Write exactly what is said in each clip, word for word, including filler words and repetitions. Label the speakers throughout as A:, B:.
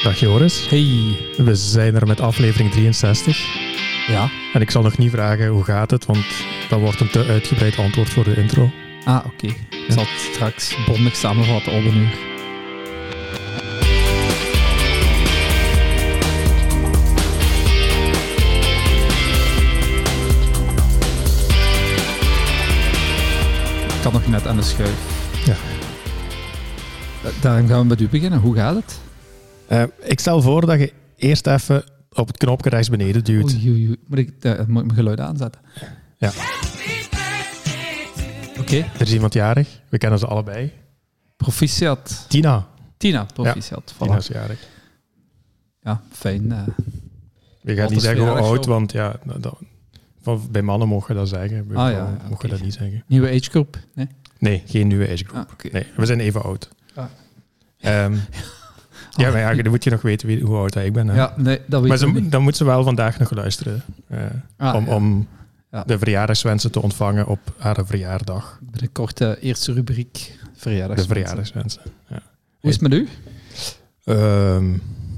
A: Dag Joris.
B: Hey.
A: We zijn er met aflevering drieënzestig.
B: Ja.
A: En ik zal nog niet vragen hoe gaat het, want dat wordt een te uitgebreid antwoord voor de intro.
B: Ah, oké. Okay. Ik zal het straks bondig samenvatten op een uur. Ik kan nog net aan de schuif.
A: Ja.
B: Daarom gaan we met u beginnen. Hoe gaat het?
A: Uh, ik stel voor dat je eerst even op het knopje rechts beneden duwt.
B: Oei, oei, oei. Moet ik uh, moet ik mijn geluid aanzetten?
A: Ja.
B: Oké. Okay.
A: Er is iemand jarig. We kennen ze allebei.
B: Proficiat.
A: Tina.
B: Tina, proficiat.
A: Ja,
B: voilà.
A: Tina is jarig.
B: Ja, fijn. Uh,
A: je gaat niet zeggen hoe oud, want ja, dat, van, bij mannen mogen dat zeggen. Bij
B: ah,
A: vrouwen
B: ja, ja,
A: mogen
B: okay.
A: dat niet zeggen.
B: Nieuwe agegroep? Nee?
A: Nee, geen nieuwe agegroep.
B: Ah, okay.
A: Nee, we zijn even oud.
B: Ah.
A: Um, ja, maar ja, dan moet je nog weten wie, hoe oud ik ben. Hè?
B: Ja, nee, dat weet
A: maar ze,
B: niet.
A: dan moet ze wel vandaag nog luisteren. Uh,
B: ah,
A: om
B: ja.
A: om
B: ja.
A: de verjaardagswensen te ontvangen op haar verjaardag.
B: Binnenkort de eerste rubriek verjaardagswensen.
A: De verjaardagswensen, ja.
B: Hoe is het met u?
A: Um,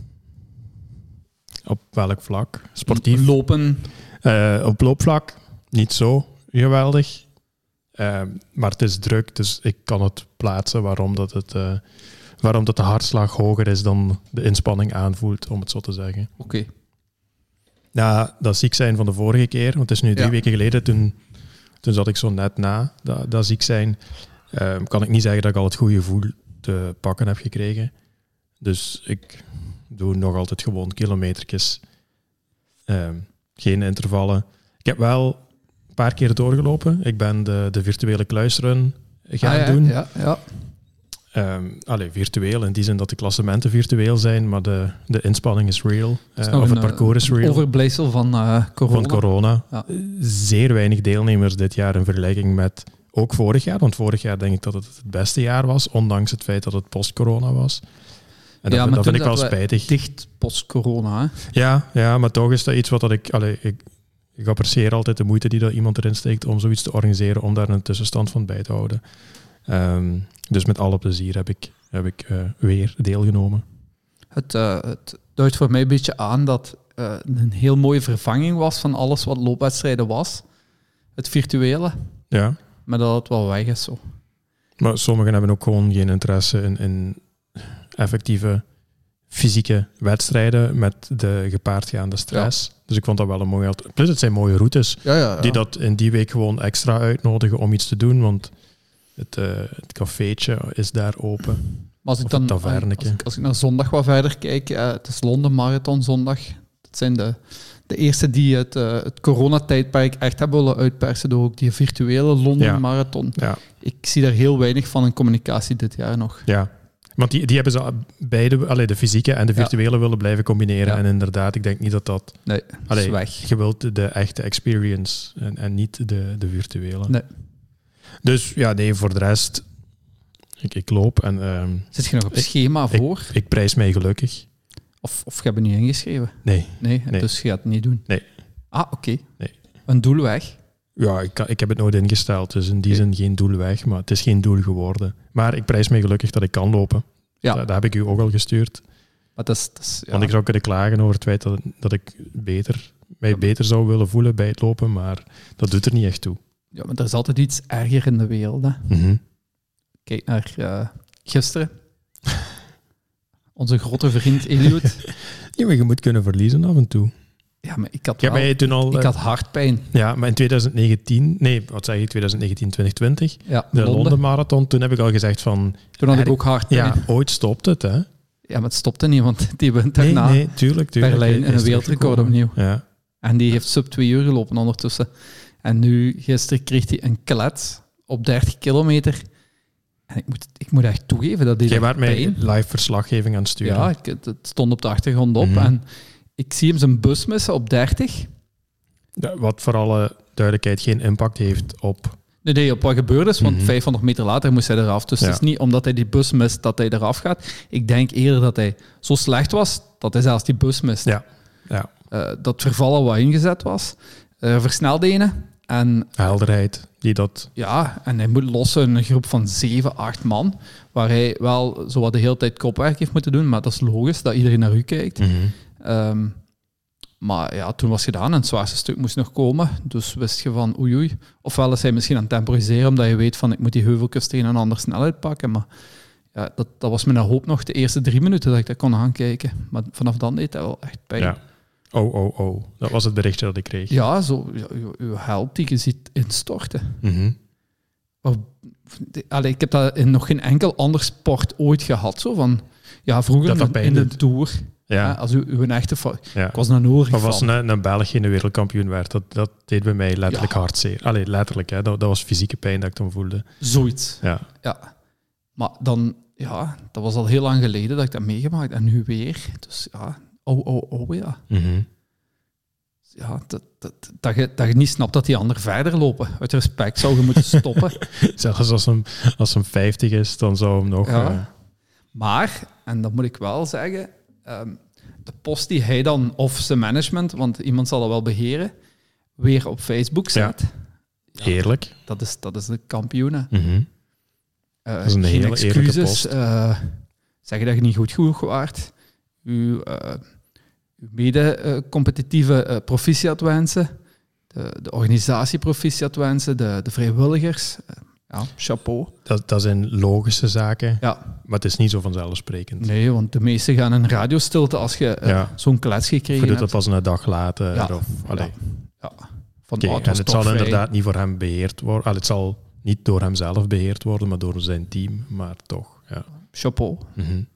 A: op welk vlak? Sportief?
B: Lopen?
A: Uh, op loopvlak niet zo geweldig. Uh, maar het is druk, dus ik kan het plaatsen waarom dat het... Uh, waarom dat de hartslag hoger is dan de inspanning aanvoelt, om het zo te zeggen.
B: Oké. Okay.
A: Ja, dat ziek zijn van de vorige keer, want het is nu drie
B: ja.
A: weken geleden, toen, toen zat ik zo net na dat, dat ziek zijn. Uh, kan ik niet zeggen dat ik al het goede gevoel te pakken heb gekregen. Dus ik doe nog altijd gewoon kilometertjes. Uh, geen intervallen. Ik heb wel een paar keer doorgelopen. Ik ben de, de virtuele kluisrun gaan
B: ah, ja,
A: doen.
B: Ja, ja.
A: Um, allee, virtueel, in die zin dat de klassementen virtueel zijn, maar de, de inspanning is real. Uh, of
B: een,
A: het parcours is real.
B: Overblijfsel van uh, corona.
A: Van corona.
B: Ja.
A: Zeer weinig deelnemers dit jaar in vergelijking met ook vorig jaar. Want vorig jaar denk ik dat het het beste jaar was, ondanks het feit dat het post-corona was. En
B: ja,
A: dat,
B: maar
A: dat vind ik wel
B: dat
A: spijtig.
B: Dicht post-corona, hè?
A: Ja, ja, maar toch is dat iets wat dat ik... Allee, ik, ik apprecieer altijd de moeite die dat iemand erin steekt om zoiets te organiseren, om daar een tussenstand van bij te houden. Um, dus met alle plezier heb ik, heb ik uh, weer deelgenomen.
B: Het, uh, het duidt voor mij een beetje aan dat uh, een heel mooie vervanging was van alles wat loopwedstrijden was. Het virtuele.
A: Ja.
B: Maar dat het wel weg is zo.
A: Maar sommigen hebben ook gewoon geen interesse in, in effectieve fysieke wedstrijden met de gepaardgaande stress. Ja. Dus ik vond dat wel een mooie... Plus het zijn mooie routes
B: ja, ja, ja.
A: die dat in die week gewoon extra uitnodigen om iets te doen, want het, uh, het cafeetje is daar open.
B: Maar als ik, dan, als, ik, als ik naar zondag wat verder kijk, uh, het is Londen Marathon zondag. Dat zijn de, de eerste die het, uh, het coronatijdperk echt hebben willen uitpersen door ook die virtuele Londen ja. Marathon.
A: Ja.
B: Ik zie daar heel weinig van in communicatie dit jaar nog.
A: Ja, want die, die hebben ze beide, allee, de fysieke en de virtuele ja. willen blijven combineren. Ja. En inderdaad, ik denk niet dat dat...
B: Nee,
A: allee,
B: is weg.
A: Je wilt de echte experience en, en niet de, de virtuele.
B: Nee.
A: Dus ja, nee, voor de rest, ik, ik loop en... Uh,
B: Zit je nog op ik, schema voor?
A: Ik, ik prijs mij gelukkig.
B: Of, of je hebt niet ingeschreven?
A: Nee.
B: Nee,
A: nee.
B: Dus je gaat het niet doen?
A: Nee.
B: Ah, oké. Okay.
A: Nee.
B: Een doel weg?
A: Ja, ik, ik heb het nooit ingesteld, dus in die okay. zin geen doel weg, maar het is geen doel geworden. Maar ik prijs mij gelukkig dat ik kan lopen.
B: Ja.
A: Dat, dat heb ik u ook al gestuurd.
B: Maar dat is, dat is, ja.
A: Want ik zou kunnen klagen over het feit dat, dat ik beter, mij ja. beter zou willen voelen bij het lopen, maar dat doet er niet echt toe.
B: Ja, maar er is altijd iets erger in de wereld. Hè?
A: Mm-hmm.
B: Kijk naar uh, gisteren. Onze grote vriend Eliud.
A: Ja, maar je moet kunnen verliezen af en toe.
B: Ja, maar ik had,
A: ja,
B: wel,
A: maar toen al,
B: ik had hartpijn.
A: Ja, maar in twintig negentien... Nee, wat zeg je? twintig negentien, twintig twintig.
B: Ja,
A: de
B: Londen.
A: Londen Marathon. Toen heb ik al gezegd van...
B: Toen had ik ook hartpijn.
A: Ja, ooit stopt het, hè.
B: Ja, maar het stopte niet, want die wint daarna
A: nee, nee, tuurlijk, tuurlijk,
B: Berlijn en een wereldrecord opnieuw.
A: Ja.
B: En die heeft sub twee uur gelopen ondertussen. En nu, gisteren, kreeg hij een klets op dertig kilometer. En ik moet, ik moet echt toegeven dat hij...
A: Jij waart mij live verslaggeving aan het sturen.
B: Ja, ik, het stond op de achtergrond op. Mm-hmm. En ik zie hem zijn bus missen op dertig.
A: Ja, wat voor alle duidelijkheid geen impact heeft op...
B: Nee, nee, op wat gebeurd is, want
A: mm-hmm.
B: vijfhonderd meter later moest hij eraf. Dus ja. Het is niet omdat hij die bus mist dat hij eraf gaat. Ik denk eerder dat hij zo slecht was, dat hij zelfs die bus mist.
A: Ja. Ja.
B: Uh, dat vervallen wat ingezet was. Uh, versnelde ene. En,
A: helderheid, die dat...
B: Ja, en hij moet lossen in een groep van zeven, acht man, waar hij wel zowat de hele tijd kopwerk heeft moeten doen, maar dat is logisch, dat iedereen naar u kijkt.
A: Mm-hmm.
B: Um, maar ja, toen was het gedaan en het zwaarste stuk moest nog komen. Dus wist je van oei oei. Ofwel is hij misschien aan het temporiseren, omdat je weet van ik moet die heuveltjes tegen een ander snelheid pakken. Maar ja, dat, dat was mijn hoop nog de eerste drie minuten dat ik dat kon aankijken. Maar vanaf dan deed dat wel echt pijn.
A: Ja. Oh, oh, oh. Dat was het berichtje dat ik kreeg.
B: Ja, zo, je held die je ziet instorten.
A: Mm-hmm.
B: Allee, ik heb dat in nog geen enkel ander sport ooit gehad. Zo van, ja, vroeger in, in de Tour... Ja. Ja, als u, uw echte fa- ja. Ik was naar Noor
A: gevallen. Of als een, een Belg geen wereldkampioen werd, dat, dat deed bij mij letterlijk ja. hartzeer. Allee, letterlijk, hè. Dat, dat was fysieke pijn dat ik toen voelde.
B: Zoiets.
A: Ja.
B: ja. Maar dan, ja, dat was al heel lang geleden dat ik dat meegemaakt en nu weer. Dus ja, oh, oh, oh, ja.
A: Mm-hmm.
B: Ja, dat, dat, dat, je, dat je niet snapt dat die anderen verder lopen. Uit respect zou je moeten stoppen.
A: Zelfs als hem, als hem vijftig is, dan zou hem nog...
B: Ja.
A: Uh...
B: Maar, en dat moet ik wel zeggen... Um, de post die hij dan, of zijn management, want iemand zal dat wel beheren, weer op Facebook zet.
A: Ja. Heerlijk.
B: Ja, dat, is, dat is de kampioenen.
A: Mm-hmm.
B: Uh,
A: dat is een
B: geen
A: hele
B: excuses,
A: post.
B: Uh, zeggen dat je niet goed genoeg waart. Uw, uh, uw mede-competitieve uh, proficiat wensen. De, de organisatie proficiat wensen. De, de vrijwilligers. Uh, Ja, chapeau.
A: Dat, dat zijn logische zaken,
B: ja.
A: maar het is niet zo vanzelfsprekend.
B: Nee, want de meesten gaan in radiostilte als je uh, ja. zo'n klets gekregen hebt.
A: Je doet dat pas een dag later.
B: Ja.
A: Of,
B: ja. ja. Van,
A: okay,
B: oh, het
A: en het zal
B: vrij.
A: inderdaad niet voor hem beheerd worden. Allee, het zal niet door hem zelf beheerd worden, maar door zijn team. Maar toch, ja.
B: Chapeau.
A: Mm-hmm.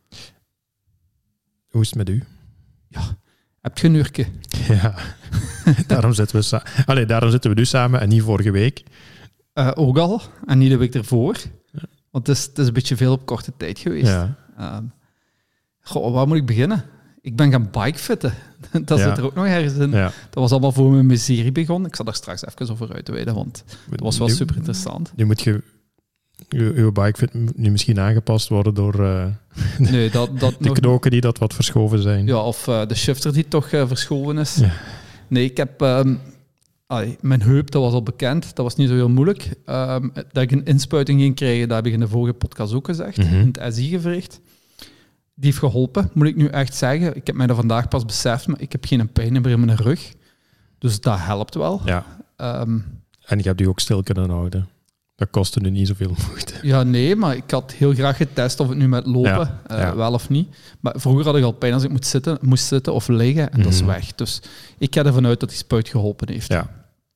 A: Hoe is het met u?
B: Ja, heb je een uurtje?
A: Ja, daarom, zitten we sa- Allee, daarom zitten we nu samen en niet vorige week.
B: Uh, ook al, en niet de week ervoor. Ja. Want het is, het is een beetje veel op korte tijd geweest.
A: Ja.
B: Um, goh, waar moet ik beginnen? Ik ben gaan bikefitten. Dat ja. zit er ook nog ergens in. Ja. Dat was allemaal voor mijn miserie begonnen. Ik zal daar straks even over uitweiden, want dat was wel nu, super interessant.
A: Nu moet je... Uw, uw bikefit moet nu misschien aangepast worden door uh,
B: nee, dat, dat
A: de
B: nog...
A: knoken die dat wat verschoven zijn.
B: Ja, of uh, de shifter die toch uh, verschoven is. Ja. Nee, ik heb... Um, Allee, mijn heup, dat was al bekend. Dat was niet zo heel moeilijk. Um, dat ik een inspuiting ging krijgen, dat heb ik in de vorige podcast ook gezegd.
A: Mm-hmm.
B: In het S I-gewricht. Die heeft geholpen, moet ik nu echt zeggen. Ik heb mij dat vandaag pas beseft, maar ik heb geen pijn meer in mijn rug. Dus dat helpt wel.
A: Ja.
B: Um,
A: en je hebt u ook stil kunnen houden. Dat kostte nu niet zoveel moeite.
B: Ja, nee, maar ik had heel graag getest of het nu met lopen, ja, uh, ja. wel of niet. Maar vroeger had ik al pijn als ik moest zitten, moest zitten of liggen en mm-hmm. dat is weg. Dus ik ga ervan uit dat die spuit geholpen heeft.
A: Ja.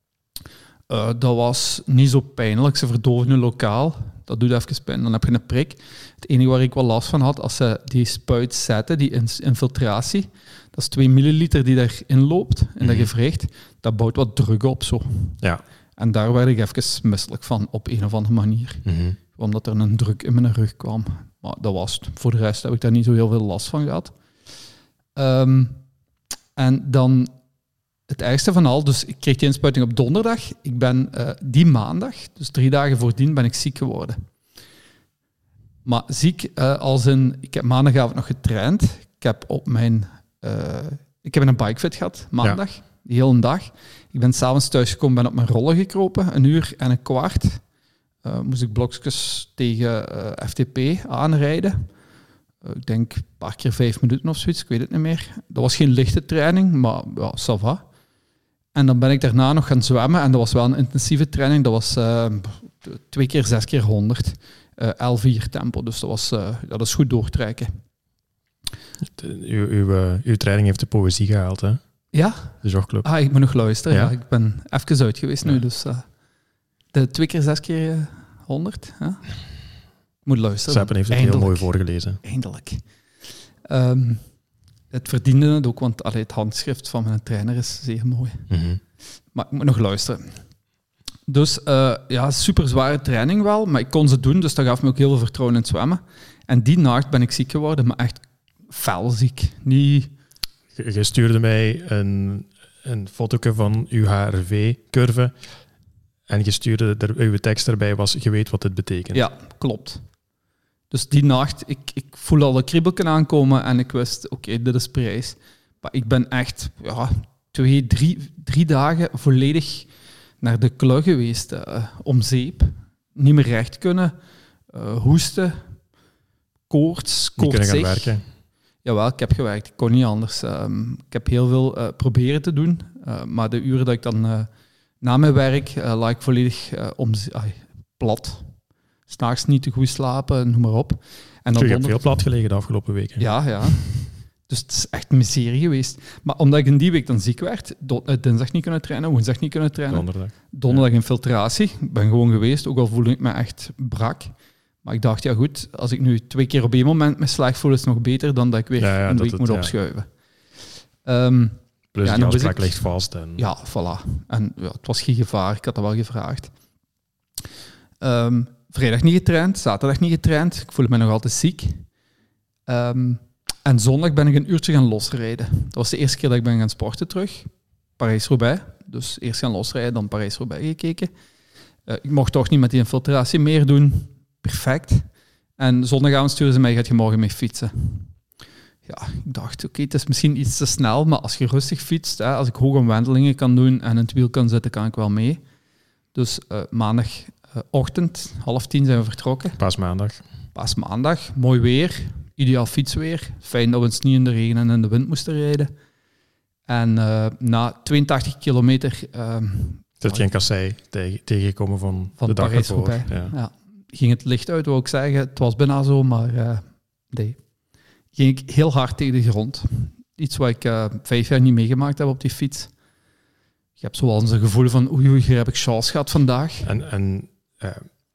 B: Uh, dat was niet zo pijnlijk. Ze verdoven nu lokaal. Dat doet even pijn. Dan heb je een prik. Het enige waar ik wel last van had, als ze die spuit zetten, die infiltratie, dat is twee milliliter die daarin loopt, in mm-hmm. dat gewricht, dat bouwt wat druk op zo.
A: Ja.
B: En daar werd ik even misselijk van, op een of andere manier.
A: Mm-hmm.
B: Omdat er een druk in mijn rug kwam. Maar dat was het. Voor de rest heb ik daar niet zo heel veel last van gehad. Um, en dan... Het ergste van al, dus ik kreeg die inspuiting op donderdag. Ik ben uh, die maandag, dus drie dagen voordien, ben ik ziek geworden. Maar ziek uh, als in... Ik heb maandagavond nog getraind. Ik heb op mijn... Uh, ik heb een bikefit gehad, maandag. Ja. Die hele dag. Ik ben s'avonds thuisgekomen, ben op mijn rollen gekropen. Een uur en een kwart. Uh, moest ik blokjes tegen uh, F T P aanrijden. Uh, ik denk een paar keer vijf minuten of zoiets, ik weet het niet meer. Dat was geen lichte training, maar ja, ça va. En dan ben ik daarna nog gaan zwemmen. En dat was wel een intensieve training. Dat was uh, twee keer zes keer honderd. Uh, L vier tempo. Dus dat was uh, ja, dat is goed doortrekken.
A: Uw, uw, uw training heeft de poëzie gehaald, hè?
B: Ja.
A: De jogclub.
B: Ah, ik moet nog luisteren.
A: Ja?
B: Ja. Ik ben even uit geweest
A: ja.
B: nu. Dus uh, de twee keer zes keer honderd. Uh, ja. Ik moet luisteren.
A: Seppen heeft het Eindelijk. heel mooi voorgelezen.
B: Eindelijk. Um, Het verdiende het ook, want allee, het handschrift van mijn trainer is zeer mooi.
A: Mm-hmm.
B: Maar ik moet nog luisteren. Dus uh, ja, super zware training wel, maar ik kon ze doen, dus dat gaf me ook heel veel vertrouwen in het zwemmen. En die nacht ben ik ziek geworden, maar echt fel ziek. Niet...
A: Je, je stuurde mij een, een fotootje van uw H R V-curve en je stuurde er, uw tekst erbij was, je weet wat dit betekent.
B: Ja, klopt. Dus die nacht, ik, ik voel al een kriebelken aankomen en ik wist, oké, okay, dit is prijs. Maar ik ben echt ja, twee, drie, drie dagen volledig naar de klug geweest, uh, om zeep. Niet meer recht kunnen, uh, hoesten, koorts,
A: koortsig. Niet kunnen gaan werken.
B: Jawel, ik heb gewerkt. Ik kon niet anders. Um, ik heb heel veel uh, proberen te doen, uh, maar de uren dat ik dan uh, na mijn werk uh, lag ik volledig uh, om, uh, plat. 'S Nachts niet te goed slapen, noem maar op. En dan
A: je hebt veel plat gelegen de afgelopen weken.
B: Ja, ja. Dus het is echt een miserie geweest. Maar omdat ik in die week dan ziek werd, dinsdag niet kunnen trainen, woensdag niet kunnen trainen.
A: Donderdag.
B: Donderdag ja. infiltratie. Ik ben gewoon geweest, ook al voelde ik me echt brak. Maar ik dacht, ja goed, als ik nu twee keer op één moment me slecht voel, is het nog beter dan dat ik weer ja, ja, een week het, moet ja. opschuiven. Um,
A: Plus ja, die afspraak ligt vast. En...
B: Ja, voilà. En ja, het was geen gevaar, ik had dat wel gevraagd. Um, vrijdag niet getraind, zaterdag niet getraind. Ik voelde me nog altijd ziek. Um, en zondag ben ik een uurtje gaan losrijden. Dat was de eerste keer dat ik ben gaan sporten terug. Parijs-Roubaix. Dus eerst gaan losrijden, dan Parijs-Roubaix gekeken. Uh, ik mocht toch niet met die infiltratie meer doen. Perfect. En zondagavond sturen ze mij, gaat je morgen mee fietsen? Ja, ik dacht, oké, okay, het is misschien iets te snel, maar als je rustig fietst, hè, als ik hoge wandelingen kan doen en in het wiel kan zitten, kan ik wel mee. Dus uh, maandagochtend, uh, half tien zijn we vertrokken.
A: Paasmaandag.
B: Paasmaandag, mooi weer, ideaal fietsweer. Fijn dat we ons niet in de regen en in de wind moesten rijden. En uh, na tweeëntachtig kilometer... Uh,
A: dat je een kassei tegen, tegengekomen van, van de dag ervoor. Ja.
B: Ja. Ging het licht uit, wou ik zeggen. Het was bijna zo, maar uh, nee. Ging ik heel hard tegen de grond. Iets wat ik uh, vijf jaar niet meegemaakt heb op die fiets. Je hebt zoals een gevoel van, oei, oei, hier heb ik chance gehad vandaag.
A: En, en uh,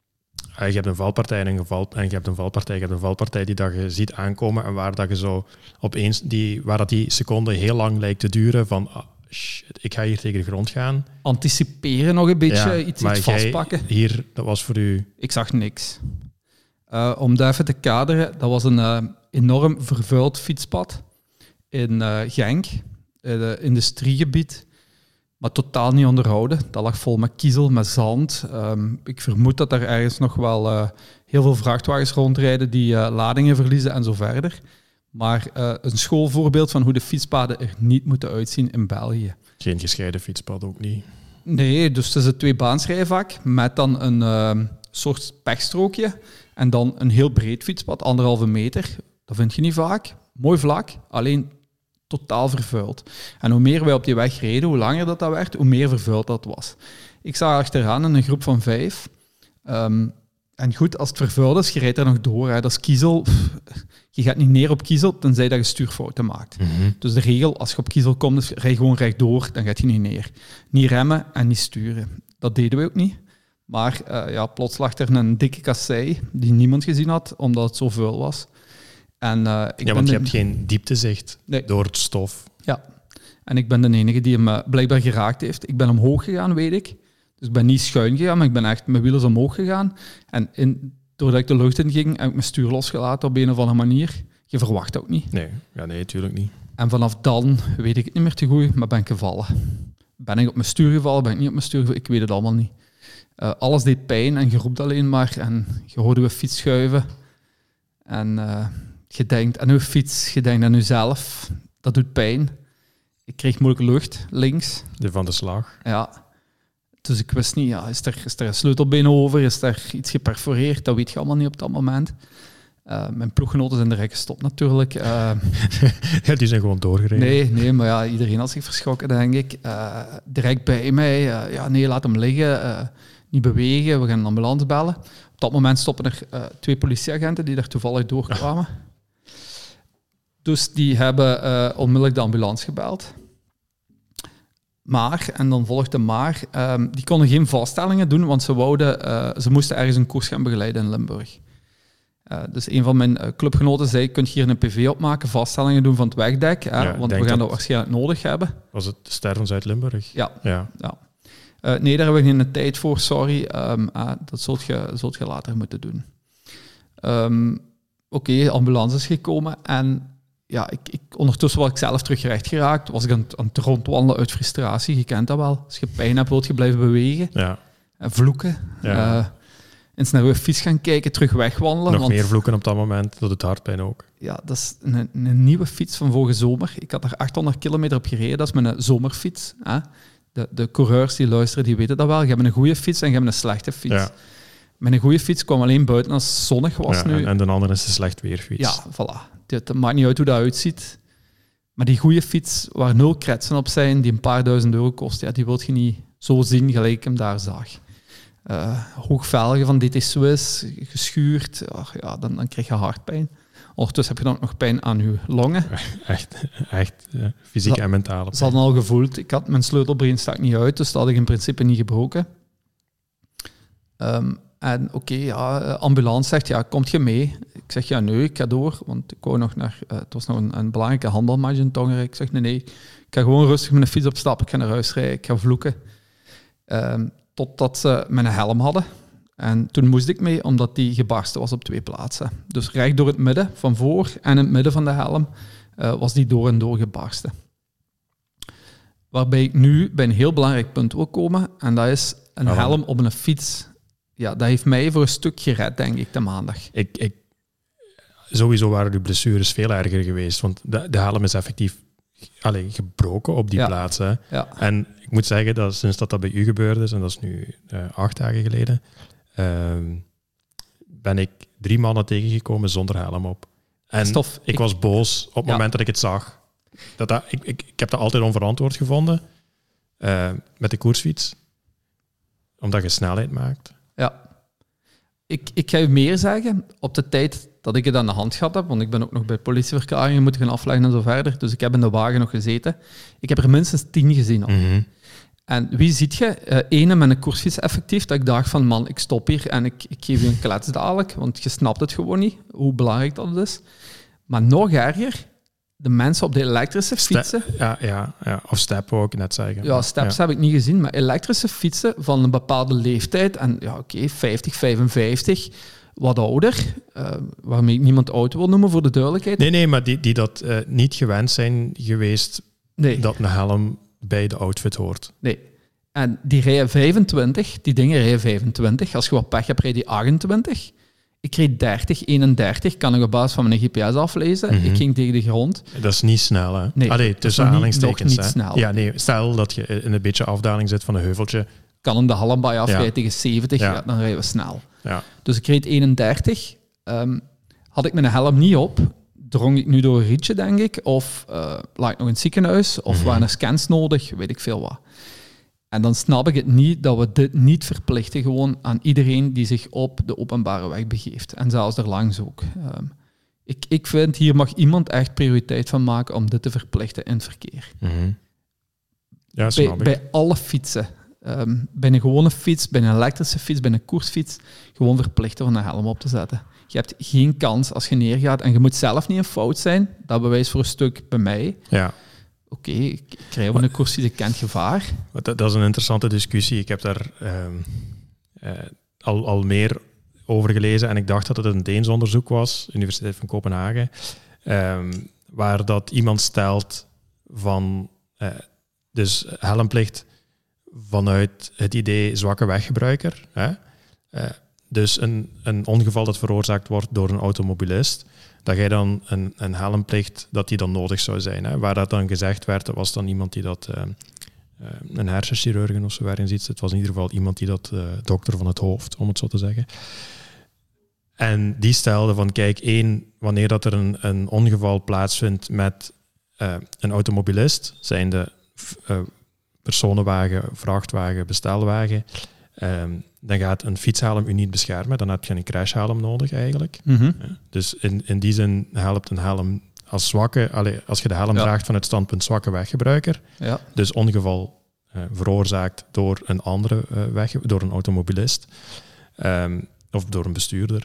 A: je hebt een valpartij en, een geval, en je hebt een valpartij, je hebt een valpartij die dat je ziet aankomen en waar dat je zo opeens, die, waar dat die seconde heel lang lijkt te duren van, ah, shit, ik ga hier tegen de grond gaan.
B: Anticiperen nog een beetje, ja, iets, iets vastpakken.
A: Hier, dat was voor u...
B: Ik zag niks. Uh, om dat even te kaderen, dat was een uh, enorm vervuild fietspad in uh, Genk, in het industriegebied, maar totaal niet onderhouden. Dat lag vol met kiezel, met zand. Um, ik vermoed dat er ergens nog wel uh, heel veel vrachtwagens rondrijden die uh, ladingen verliezen en zo verder. Maar uh, een schoolvoorbeeld van hoe de fietspaden er niet moeten uitzien in België.
A: Geen gescheiden fietspad ook niet?
B: Nee, dus het is een tweebaansrijvak met dan een uh, soort pechstrookje en dan een heel breed fietspad, anderhalve meter. Dat vind je niet vaak. Mooi vlak, alleen totaal vervuild. En hoe meer wij op die weg reden, hoe langer dat, dat werd, hoe meer vervuild dat was. Ik zag achteraan in een groep van vijf. Um, en goed, als het vervuild is, je rijdt er nog door. Hè. Dat is kiezel. Pff, je gaat niet neer op kiezel, tenzij dat je stuurfouten maakt. Mm-hmm. Dus de regel, als je op kiezel komt, is rij gewoon rechtdoor, dan gaat je niet neer. Niet remmen en niet sturen. Dat deden we ook niet. Maar uh, ja, plots lag er een dikke kassei die niemand gezien had, omdat het zo vuil was. En, uh, ik
A: ja, want je
B: de...
A: hebt geen dieptezicht nee. door het stof.
B: Ja, en ik ben de enige die hem uh, blijkbaar geraakt heeft. Ik ben omhoog gegaan, weet ik. Dus ik ben niet schuin gegaan, maar ik ben echt mijn wielen omhoog gegaan. En in, doordat ik de lucht in ging, heb ik mijn stuur losgelaten op een of andere manier. Je verwacht ook niet.
A: Nee, ja, nee, natuurlijk niet.
B: En vanaf dan weet ik het niet meer te goed, maar ben ik gevallen. Ben ik op mijn stuur gevallen, ben ik niet op mijn stuur gevallen? Ik weet het allemaal niet. Uh, alles deed pijn en je roept alleen maar. En je hoorde we fiets schuiven. En uh, je denkt aan je fiets, je denkt aan jezelf. Dat doet pijn. Ik kreeg moeilijke lucht, links.
A: De van de slag.
B: Ja. Dus ik wist niet, ja, is, er, is er een sleutelbeen over? Is er iets geperforeerd? Dat weet je allemaal niet op dat moment. Uh, mijn ploeggenoten zijn direct gestopt natuurlijk. Uh,
A: ja, die zijn gewoon doorgereden.
B: Nee, nee, maar ja, iedereen had zich verschrokken, denk ik. Uh, direct bij mij. Uh, ja, nee, laat hem liggen. Uh, niet bewegen. We gaan een ambulance bellen. Op dat moment stoppen er uh, twee politieagenten die daar toevallig doorkwamen. Ja. Dus die hebben uh, onmiddellijk de ambulance gebeld. Maar, en dan volgde maar, um, die konden geen vaststellingen doen, want ze, wouden, uh, ze moesten ergens een koers gaan begeleiden in Limburg. Uh, dus een van mijn uh, clubgenoten zei, kun je hier een P V opmaken, vaststellingen doen van het wegdek, hè, ja, want we gaan dat, dat waarschijnlijk nodig hebben.
A: Was het de Ster van Zuid-Limburg?
B: Ja.
A: ja.
B: ja. Uh, nee, daar hebben we geen tijd voor, sorry. Um, uh, dat zult je, zult je later moeten doen. Um, Oké, okay, ambulance is gekomen en ja, ik, ik, ondertussen was ik zelf terug recht geraakt. Was ik aan, aan het rondwandelen uit frustratie. Je kent dat wel. Als je pijn hebt, wil je blijven bewegen.
A: Ja.
B: En vloeken. Ja. Uh, eens naar je fiets gaan kijken, terug wegwandelen.
A: Nog
B: want,
A: meer vloeken op dat moment. Dat doet hartpijn ook.
B: Ja, dat is een, een nieuwe fiets van vorige zomer. Ik had er achthonderd kilometer op gereden. Dat is mijn zomerfiets. Hè. de, de coureurs die luisteren, die weten dat wel. Je hebt een goede fiets en je hebt een slechte fiets. Ja. Met een goede fiets kwam alleen buiten als het zonnig was
A: ja,
B: nu.
A: En, en de andere is een slecht weerfiets.
B: Ja, voilà. Het maakt niet uit hoe dat uitziet. Maar die goede fiets, waar nul kretsen op zijn, die een paar duizend euro kost, ja, die wil je niet zo zien gelijk ik hem daar zag. Uh, hoogvelgen van D T Swiss, geschuurd, ach, ja, dan, dan krijg je hartpijn. Ondertussen heb je dan ook nog pijn aan je longen.
A: Echt, echt ja, fysiek en mentale pijn.
B: Ze hadden al gevoeld. Ik had mijn sleutelbeen stak niet uit, dus dat had ik in principe niet gebroken. Um, en oké, okay, ja, ambulance zegt, ja, komt je mee? Ik zeg, ja, nee, ik ga door, want ik wou nog naar... Uh, het was nog een, een belangrijke handelmatch in Tongeren. Ik zeg, nee, nee, ik ga gewoon rustig met een fiets opstappen, ik ga naar huis rijden, ik ga vloeken. Um, totdat ze mijn helm hadden. En toen moest ik mee, omdat die gebarsten was op twee plaatsen. Dus recht door het midden, van voor en in het midden van de helm, uh, was die door en door gebarsten. Waarbij ik nu bij een heel belangrijk punt wil komen, en dat is een oh. helm op een fiets. Ja, dat heeft mij voor een stuk gered, denk ik, de maandag.
A: Ik, ik, sowieso waren de blessures veel erger geweest, want de, de helm is effectief allee, gebroken op die ja. plaatsen. Ja. En ik moet zeggen, dat sinds dat dat bij u gebeurd is, en dat is nu uh, acht dagen geleden, uh, ben ik drie mannen tegengekomen zonder helm op. En Stof, ik, ik was boos op het ja. moment dat ik het zag. Dat dat, ik, ik, ik heb dat altijd onverantwoord gevonden, uh, met de koersfiets, omdat je snelheid maakt.
B: Ja. Ik, ik ga je meer zeggen, op de tijd dat ik het aan de hand gehad heb, want ik ben ook nog bij politieverklaringen moeten gaan afleggen en zo verder, dus ik heb in de wagen nog gezeten. Ik heb er minstens tien gezien al. Mm-hmm. En wie ziet je? Uh, ene met een koersfiets effectief, dat ik dacht van, man, ik stop hier en ik, ik geef je een klets dadelijk, want je snapt het gewoon niet, hoe belangrijk dat is. Maar nog erger, de mensen op de elektrische fietsen...
A: Ste- ja, ja, ja, of step wou ik net zeggen.
B: Ja, steps ja. heb ik niet gezien, maar elektrische fietsen van een bepaalde leeftijd, en ja, oké, okay, vijftig, vijfenvijftig, wat ouder, uh, waarmee ik niemand oud wil noemen, voor de duidelijkheid.
A: Nee, nee, maar die, die dat uh, niet gewend zijn geweest, nee. dat een helm bij de outfit hoort.
B: Nee. En die rijden vijfentwintig, die dingen rijden vijfentwintig. Als je wat pech hebt, rijd je achtentwintig. Ik reed dertig, eenendertig, kan ik op basis van mijn G P S aflezen. Mm-hmm. Ik ging tegen de grond.
A: Dat is niet snel, hè?
B: Nee,
A: Allee, tussen aanhalingstekens.
B: Nog niet snel.
A: Ja, nee, stel dat je in een beetje afdaling zit van een heuveltje.
B: Kan hem de Hallenbaai afrijden ja. tegen zeventig, ja. Ja, dan rijden we snel.
A: Ja.
B: Dus ik reed eenendertig. Um, had ik mijn helm niet op, drong ik nu door een rietje, denk ik. Of uh, lag ik nog in het ziekenhuis. Of mm-hmm. waren er scans nodig, weet ik veel wat. En dan snap ik het niet dat we dit niet verplichten gewoon aan iedereen die zich op de openbare weg begeeft. En zelfs er langs ook. Um, ik, ik vind, hier mag iemand echt prioriteit van maken om dit te verplichten in het verkeer.
A: Mm-hmm. Ja, snap
B: bij,
A: ik.
B: bij alle fietsen. Um, bij een gewone fiets, bij een elektrische fiets, bij een koersfiets, gewoon verplichten om een helm op te zetten. Je hebt geen kans als je neergaat en je moet zelf niet een fout zijn. Dat bewijst voor een stuk bij mij.
A: Ja.
B: Oké, okay, ik krijg wel een koersfiets, ik ken gevaar.
A: Dat, dat is een interessante discussie. Ik heb daar um, uh, al, al meer over gelezen en ik dacht dat het een Deens onderzoek was, Universiteit van Kopenhagen, um, waar dat iemand stelt van uh, dus helmplicht vanuit het idee zwakke weggebruiker. Hè? Uh, dus een, een ongeval dat veroorzaakt wordt door een automobilist, dat jij dan een, een helmplicht, dat die dan nodig zou zijn. Hè? Waar dat dan gezegd werd, dat was dan iemand die dat, uh, uh, een hersenchirurgen of zo waarin ziet. Het was in ieder geval iemand die dat, uh, dokter van het hoofd, om het zo te zeggen. En die stelde van, kijk, één, wanneer dat er een, een ongeval plaatsvindt met uh, een automobilist, zijnde uh, personenwagen, vrachtwagen, bestelwagen, um, dan gaat een fietshelm u niet beschermen. Dan heb je een crashhelm nodig eigenlijk.
B: Mm-hmm.
A: Ja, dus in, in die zin helpt een helm als zwakke... Allez, als je de helm ja. draagt van het standpunt zwakke weggebruiker,
B: ja.
A: dus ongeval uh, veroorzaakt door een andere uh, weg, door een automobilist um, of door een bestuurder,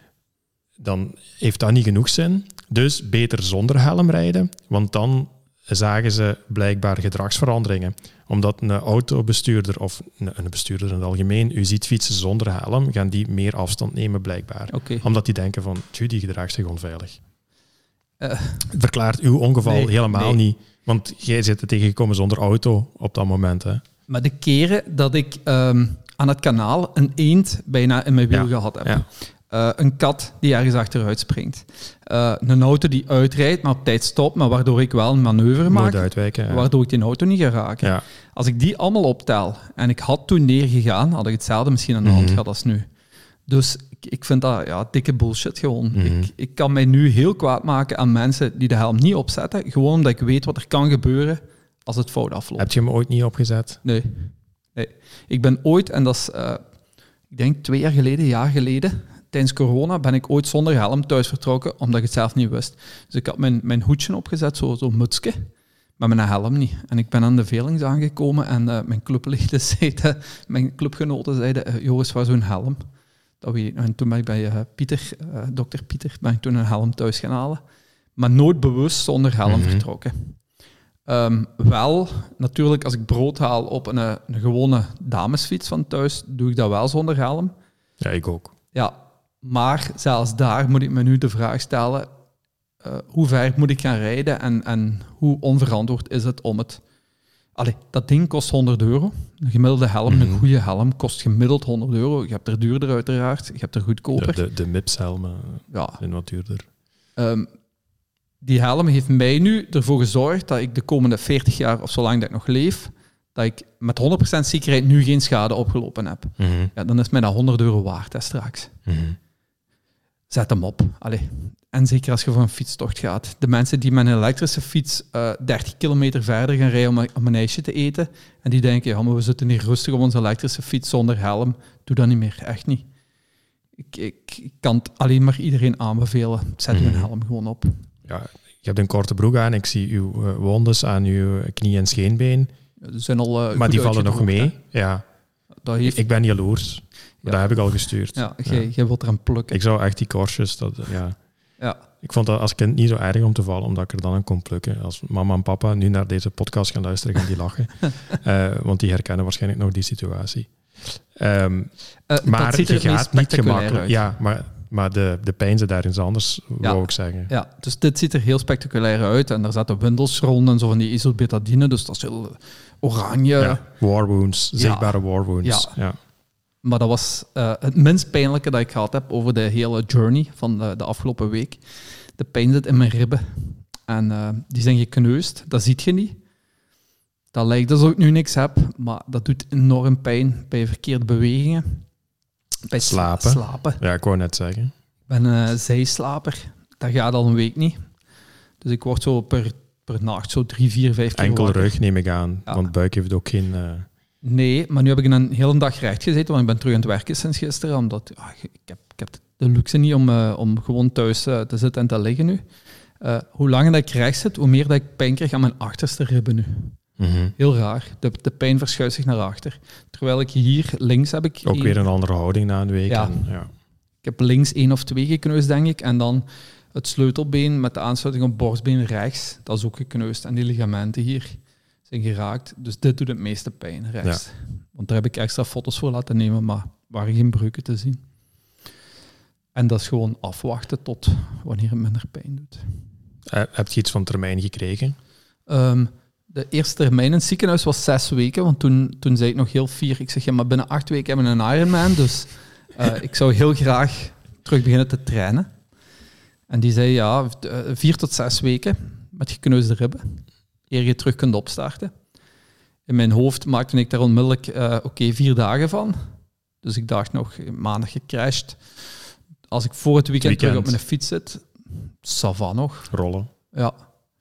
A: dan heeft dat niet genoeg zin. Dus beter zonder helm rijden, want dan zagen ze blijkbaar gedragsveranderingen. Omdat een autobestuurder of een bestuurder in het algemeen u ziet fietsen zonder helm, gaan die meer afstand nemen blijkbaar.
B: Okay.
A: Omdat die denken van, tju, die gedraagt zich onveilig. Uh, Verklaart uw ongeval nee, helemaal nee. niet. Want jij zit er tegengekomen zonder auto op dat moment. Hè.
B: Maar de keren dat ik um, aan het kanaal een eend bijna in mijn wiel ja. gehad heb. Ja. Uh, een kat die ergens achteruit springt. Uh, een auto die uitrijdt, maar op tijd stopt, maar waardoor ik wel een manoeuvre maak.
A: Uitwijken, ja.
B: Waardoor ik die auto niet ga raken.
A: Ja.
B: Als ik die allemaal optel en ik had toen neergegaan, had ik hetzelfde misschien aan de hand
A: mm-hmm.
B: gehad als nu. Dus ik, ik vind dat ja, dikke bullshit gewoon.
A: Mm-hmm.
B: Ik, ik kan mij nu heel kwaad maken aan mensen die de helm niet opzetten, gewoon omdat ik weet wat er kan gebeuren als het fout afloopt.
A: Heb je hem ooit niet opgezet?
B: Nee. nee. Ik ben ooit, en dat is, uh, ik denk twee jaar geleden, een jaar geleden, tijdens corona ben ik ooit zonder helm thuis vertrokken, omdat ik het zelf niet wist. Dus ik had mijn, mijn hoedje opgezet, zo'n zo mutsje, maar mijn helm niet. En ik ben aan de velings aangekomen en uh, mijn clubleden zeiden, mijn clubgenoten zeiden, uh, Joris, waar zo'n helm? Dat weet ik. En toen ben ik bij uh, Pieter, uh, dokter Pieter, ben ik toen een helm thuis gaan halen. Maar nooit bewust zonder helm mm-hmm. vertrokken. Um, wel, natuurlijk, als ik brood haal op een, een gewone damesfiets van thuis, doe ik dat wel zonder helm.
A: Ja, ik ook.
B: Ja, maar zelfs daar moet ik me nu de vraag stellen, uh, hoe ver moet ik gaan rijden en, en hoe onverantwoord is het om het... Allee, dat ding kost honderd euro. Een gemiddelde helm, mm-hmm. een goede helm, kost gemiddeld honderd euro. Je hebt er duurder uiteraard, je hebt er goedkoper.
A: De, de, de M I P S-helmen
B: ja.
A: zijn wat duurder.
B: Um, die helm heeft mij nu ervoor gezorgd dat ik de komende veertig jaar, of zolang dat ik nog leef, dat ik met honderd procent zekerheid nu geen schade opgelopen heb.
A: Mm-hmm.
B: Ja, dan is mij dat honderd euro waard, hè, straks.
A: Mm-hmm.
B: Zet hem op. Allee. En zeker als je voor een fietstocht gaat. De mensen die met een elektrische fiets uh, dertig kilometer verder gaan rijden om, om een ijsje te eten, en die denken, ja, maar we zitten hier rustig op onze elektrische fiets zonder helm. Doe dat niet meer, echt niet. Ik, ik, ik kan het alleen maar iedereen aanbevelen. Zet mm-hmm. uw helm gewoon op.
A: Ja, je hebt een korte broek aan, ik zie uw uh, wondes aan uw knie en scheenbeen.
B: Ja, zijn al, uh,
A: maar die vallen nog mee. Hè? Ja.
B: Dat heeft...
A: Ik ben jaloers. Maar ja. Dat heb ik al gestuurd.
B: Ja, jij, ja. jij wilt er aan plukken.
A: Ik zou echt die korstjes... Dat, ja.
B: Ja.
A: Ik vond dat als kind niet zo erg om te vallen, omdat ik er dan aan kon plukken. Als mama en papa nu naar deze podcast gaan luisteren, gaan die lachen. uh, want die herkennen waarschijnlijk nog die situatie. Um, uh, maar
B: ziet er
A: je gaat niet gemakkelijk...
B: uit.
A: Ja, maar... Maar de, de pijn zit daar iets anders,
B: ja.
A: wou ik zeggen.
B: Ja, dus dit ziet er heel spectaculair uit. En daar zaten windels rond en zo van die isobetadine. Dus dat is heel oranje.
A: Ja, war wounds, zichtbare ja. war wounds. Ja. Ja.
B: Maar dat was uh, het minst pijnlijke dat ik gehad heb over de hele journey van de, de afgelopen week. De pijn zit in mijn ribben. En uh, die zijn gekneusd. Dat ziet je niet. Dat lijkt alsof ik nu niks heb. Maar dat doet enorm pijn bij verkeerde bewegingen. Bij
A: slapen.
B: slapen.
A: Ja, ik wou net zeggen.
B: Ik ben een zijslaper. Dat gaat al een week niet. Dus ik word zo per, per nacht zo drie, vier, vijf keer
A: Enkel
B: wakker.
A: rug neem ik aan, ja. Want buik heeft ook geen... Uh...
B: Nee, maar nu heb ik een hele dag recht gezeten, want ik ben terug aan het werken sinds gisteren. Omdat ja, ik, heb, ik heb de luxe niet om, uh, om gewoon thuis uh, te zitten en te liggen nu. Uh, hoe langer dat ik recht zit, hoe meer dat ik pijn krijg aan mijn achterste ribben nu.
A: Mm-hmm.
B: Heel raar. De, de pijn verschuift zich naar achter. Terwijl ik hier links heb ik...
A: Ook
B: een...
A: weer een andere houding na een week.
B: Ja.
A: En, ja.
B: Ik heb links één of twee gekneusd, denk ik. En dan het sleutelbeen met de aansluiting op borstbeen rechts. Dat is ook gekneusd. En die ligamenten hier zijn geraakt. Dus dit doet het meeste pijn, rechts. Ja. Want daar heb ik extra foto's voor laten nemen, maar waren geen breuken te zien. En dat is gewoon afwachten tot wanneer het minder pijn doet.
A: Uh, heb je iets van termijn gekregen?
B: Um, De eerste termijn in het ziekenhuis was zes weken, want toen, toen zei ik nog heel fier. Ik zeg, ja, maar binnen acht weken hebben we een Ironman, dus uh, ik zou heel graag terug beginnen te trainen. En die zei, ja, vier tot zes weken met gekneusde ribben, eer je terug kunt opstarten. In mijn hoofd maakte ik daar onmiddellijk, uh, oké, okay, vier dagen van. Dus ik dacht nog, maandag gecrashed. Als ik voor het weekend, weekend. terug op mijn fiets zit, ça va nog.
A: Rollen.
B: Ja.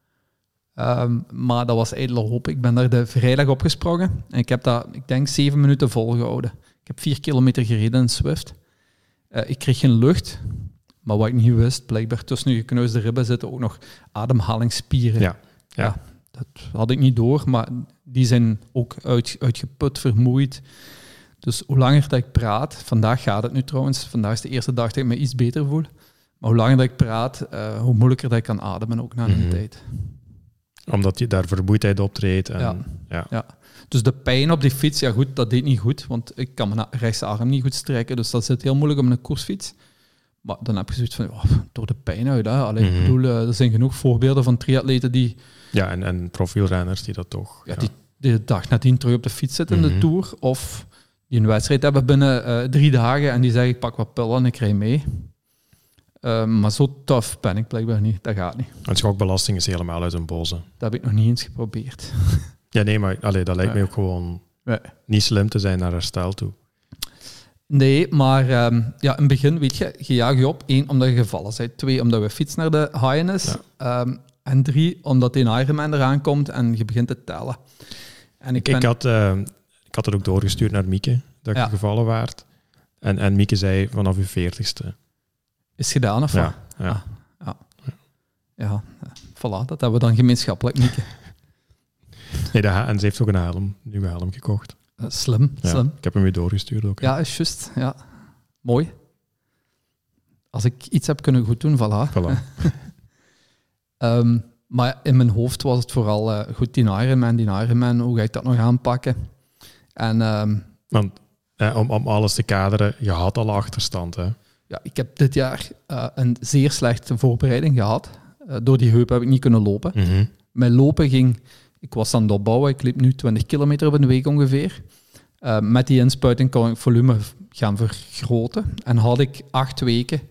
B: Um, maar dat was ijdele hoop. Ik ben daar de vrijdag opgesprongen en ik heb dat, ik denk, zeven minuten volgehouden. Ik heb vier kilometer gereden in Zwift. Uh, ik kreeg geen lucht, maar wat ik niet wist, blijkbaar tussen je gekneusde ribben zitten ook nog ademhalingsspieren.
A: Ja, ja.
B: ja dat had ik niet door, maar die zijn ook uit, uitgeput, vermoeid. Dus hoe langer dat ik praat, vandaag gaat het nu trouwens, vandaag is de eerste dag dat ik me iets beter voel, maar hoe langer dat ik praat, uh, hoe moeilijker dat ik kan ademen, ook na een mm-hmm. tijd.
A: Omdat je daar vermoeidheid optreedt. En,
B: ja.
A: Ja.
B: ja. Dus de pijn op die fiets, ja goed, dat deed niet goed, want ik kan mijn rechtsarm niet goed strekken, dus dat zit heel moeilijk op een koersfiets. Maar dan heb je zoiets van, oh, door de pijn uit. Hè. Allee, mm-hmm. Ik bedoel, uh, er zijn genoeg voorbeelden van triatleten die...
A: Ja, en, en profielrenners die dat toch...
B: Ja, ja. Die, die de dag nadien terug op de fiets zitten mm-hmm. in de Tour, of die een wedstrijd hebben binnen uh, drie dagen en die zeggen ik pak wat pillen en ik rij mee. Uh, maar zo tough ben ik blijkbaar niet. Dat gaat niet.
A: En schokbelasting is helemaal uit een boze.
B: Dat heb ik nog niet eens geprobeerd.
A: Ja, nee, maar allee, dat lijkt
B: nee.
A: me ook gewoon
B: nee.
A: niet slim te zijn naar herstel toe.
B: Nee, maar um, ja, in het begin, weet je, je jaagt je op. Eén, omdat je gevallen bent. Twee, omdat we fietsen naar de Highness. Ja. Um, en drie, omdat een Ironman eraan komt en je begint te tellen. En ik,
A: ik,
B: ben...
A: ik, had, uh, ik had het ook doorgestuurd naar Mieke, dat ik ja. gevallen waard. En, en Mieke zei vanaf je veertigste.
B: Is gedaan of
A: ja,
B: wat?
A: Ja.
B: Ja. Ja. ja. ja. Voilà, dat hebben we dan gemeenschappelijk, Mieke.
A: Nee, dat, en ze heeft ook een helm, nieuwe helm gekocht.
B: Uh, slim,
A: ja,
B: slim.
A: Ik heb hem weer doorgestuurd ook.
B: Ja, is juist. Ja. Mooi. Als ik iets heb kunnen goed doen, voilà.
A: Voilà.
B: um, maar in mijn hoofd was het vooral uh, goed, die Ironman, die Ironman, hoe ga ik dat nog aanpakken? En... Um,
A: Want eh, om, om alles te kaderen, je had al achterstand, hè?
B: Ja, ik heb dit jaar uh, een zeer slechte voorbereiding gehad. Uh, door die heup heb ik niet kunnen lopen.
A: Mm-hmm.
B: Mijn lopen ging... Ik was aan het opbouwen, ik liep nu twintig kilometer op een week ongeveer. Uh, met die inspuiting kon ik volume gaan vergroten. En had ik acht weken...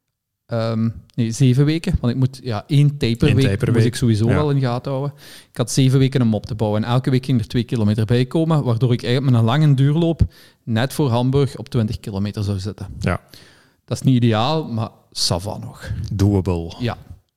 B: Um, nee, zeven weken. Want ik moet... Ja, één taperweek moest ik sowieso ja. wel in de gaten houden. Ik had zeven weken om op te bouwen. En elke week ging er twee kilometer bij komen. Waardoor ik eigenlijk met een lange duurloop net voor Hamburg op twintig kilometer zou zitten.
A: Ja.
B: Dat is niet ideaal, maar ça va nog.
A: Doable.
B: Ja.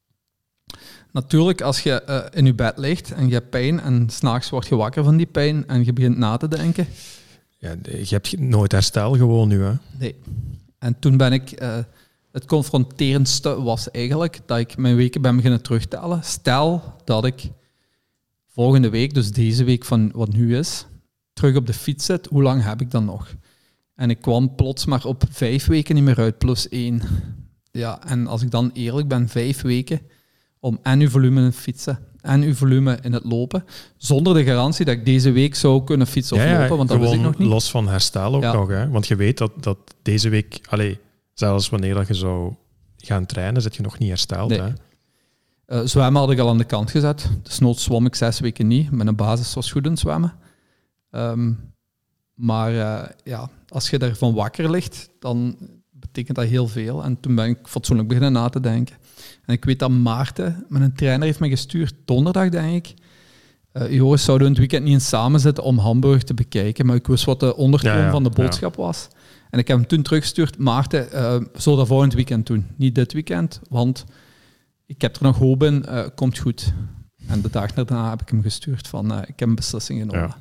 B: Natuurlijk, als je uh, in je bed ligt en je hebt pijn en 's nachts word je wakker van die pijn en je begint na te denken.
A: Ja, je hebt nooit herstel gewoon nu, hè?
B: Nee. En toen ben ik... Uh, het confronterendste was eigenlijk dat ik mijn weken ben beginnen terugtellen. Stel dat ik volgende week, dus deze week van wat nu is, terug op de fiets zit, hoe lang heb ik dan nog? En ik kwam plots maar op vijf weken niet meer uit, plus één. Ja, en als ik dan eerlijk ben, vijf weken om en uw volume in het fietsen en uw volume in het lopen, zonder de garantie dat ik deze week zou kunnen fietsen of
A: ja, ja,
B: lopen, want dat wist ik nog niet.
A: Los van herstel ook
B: ja.
A: nog, hè? Want je weet dat, dat deze week, allez, zelfs wanneer dat je zou gaan trainen, zit je nog niet hersteld.
B: Nee.
A: Hè?
B: Uh, zwemmen had ik al aan de kant gezet. Dus nooit zwom ik zes weken niet. Mijn basis was goed in zwemmen. Um, maar uh, ja, als je daarvan wakker ligt, dan betekent dat heel veel. En toen ben ik fatsoenlijk beginnen na te denken. En ik weet dat Maarten, mijn trainer, heeft me gestuurd, donderdag denk ik. Uh, Joris, zouden we het weekend niet eens samen zitten om Hamburg te bekijken? Maar ik wist wat de ondertoon ja, ja, van de boodschap ja. was. En ik heb hem toen teruggestuurd, Maarten, uh, zullen dat volgend weekend doen? Niet dit weekend, want ik heb er nog hoop in, uh, komt goed. En de dag daarna heb ik hem gestuurd van, uh, ik heb een beslissing genomen.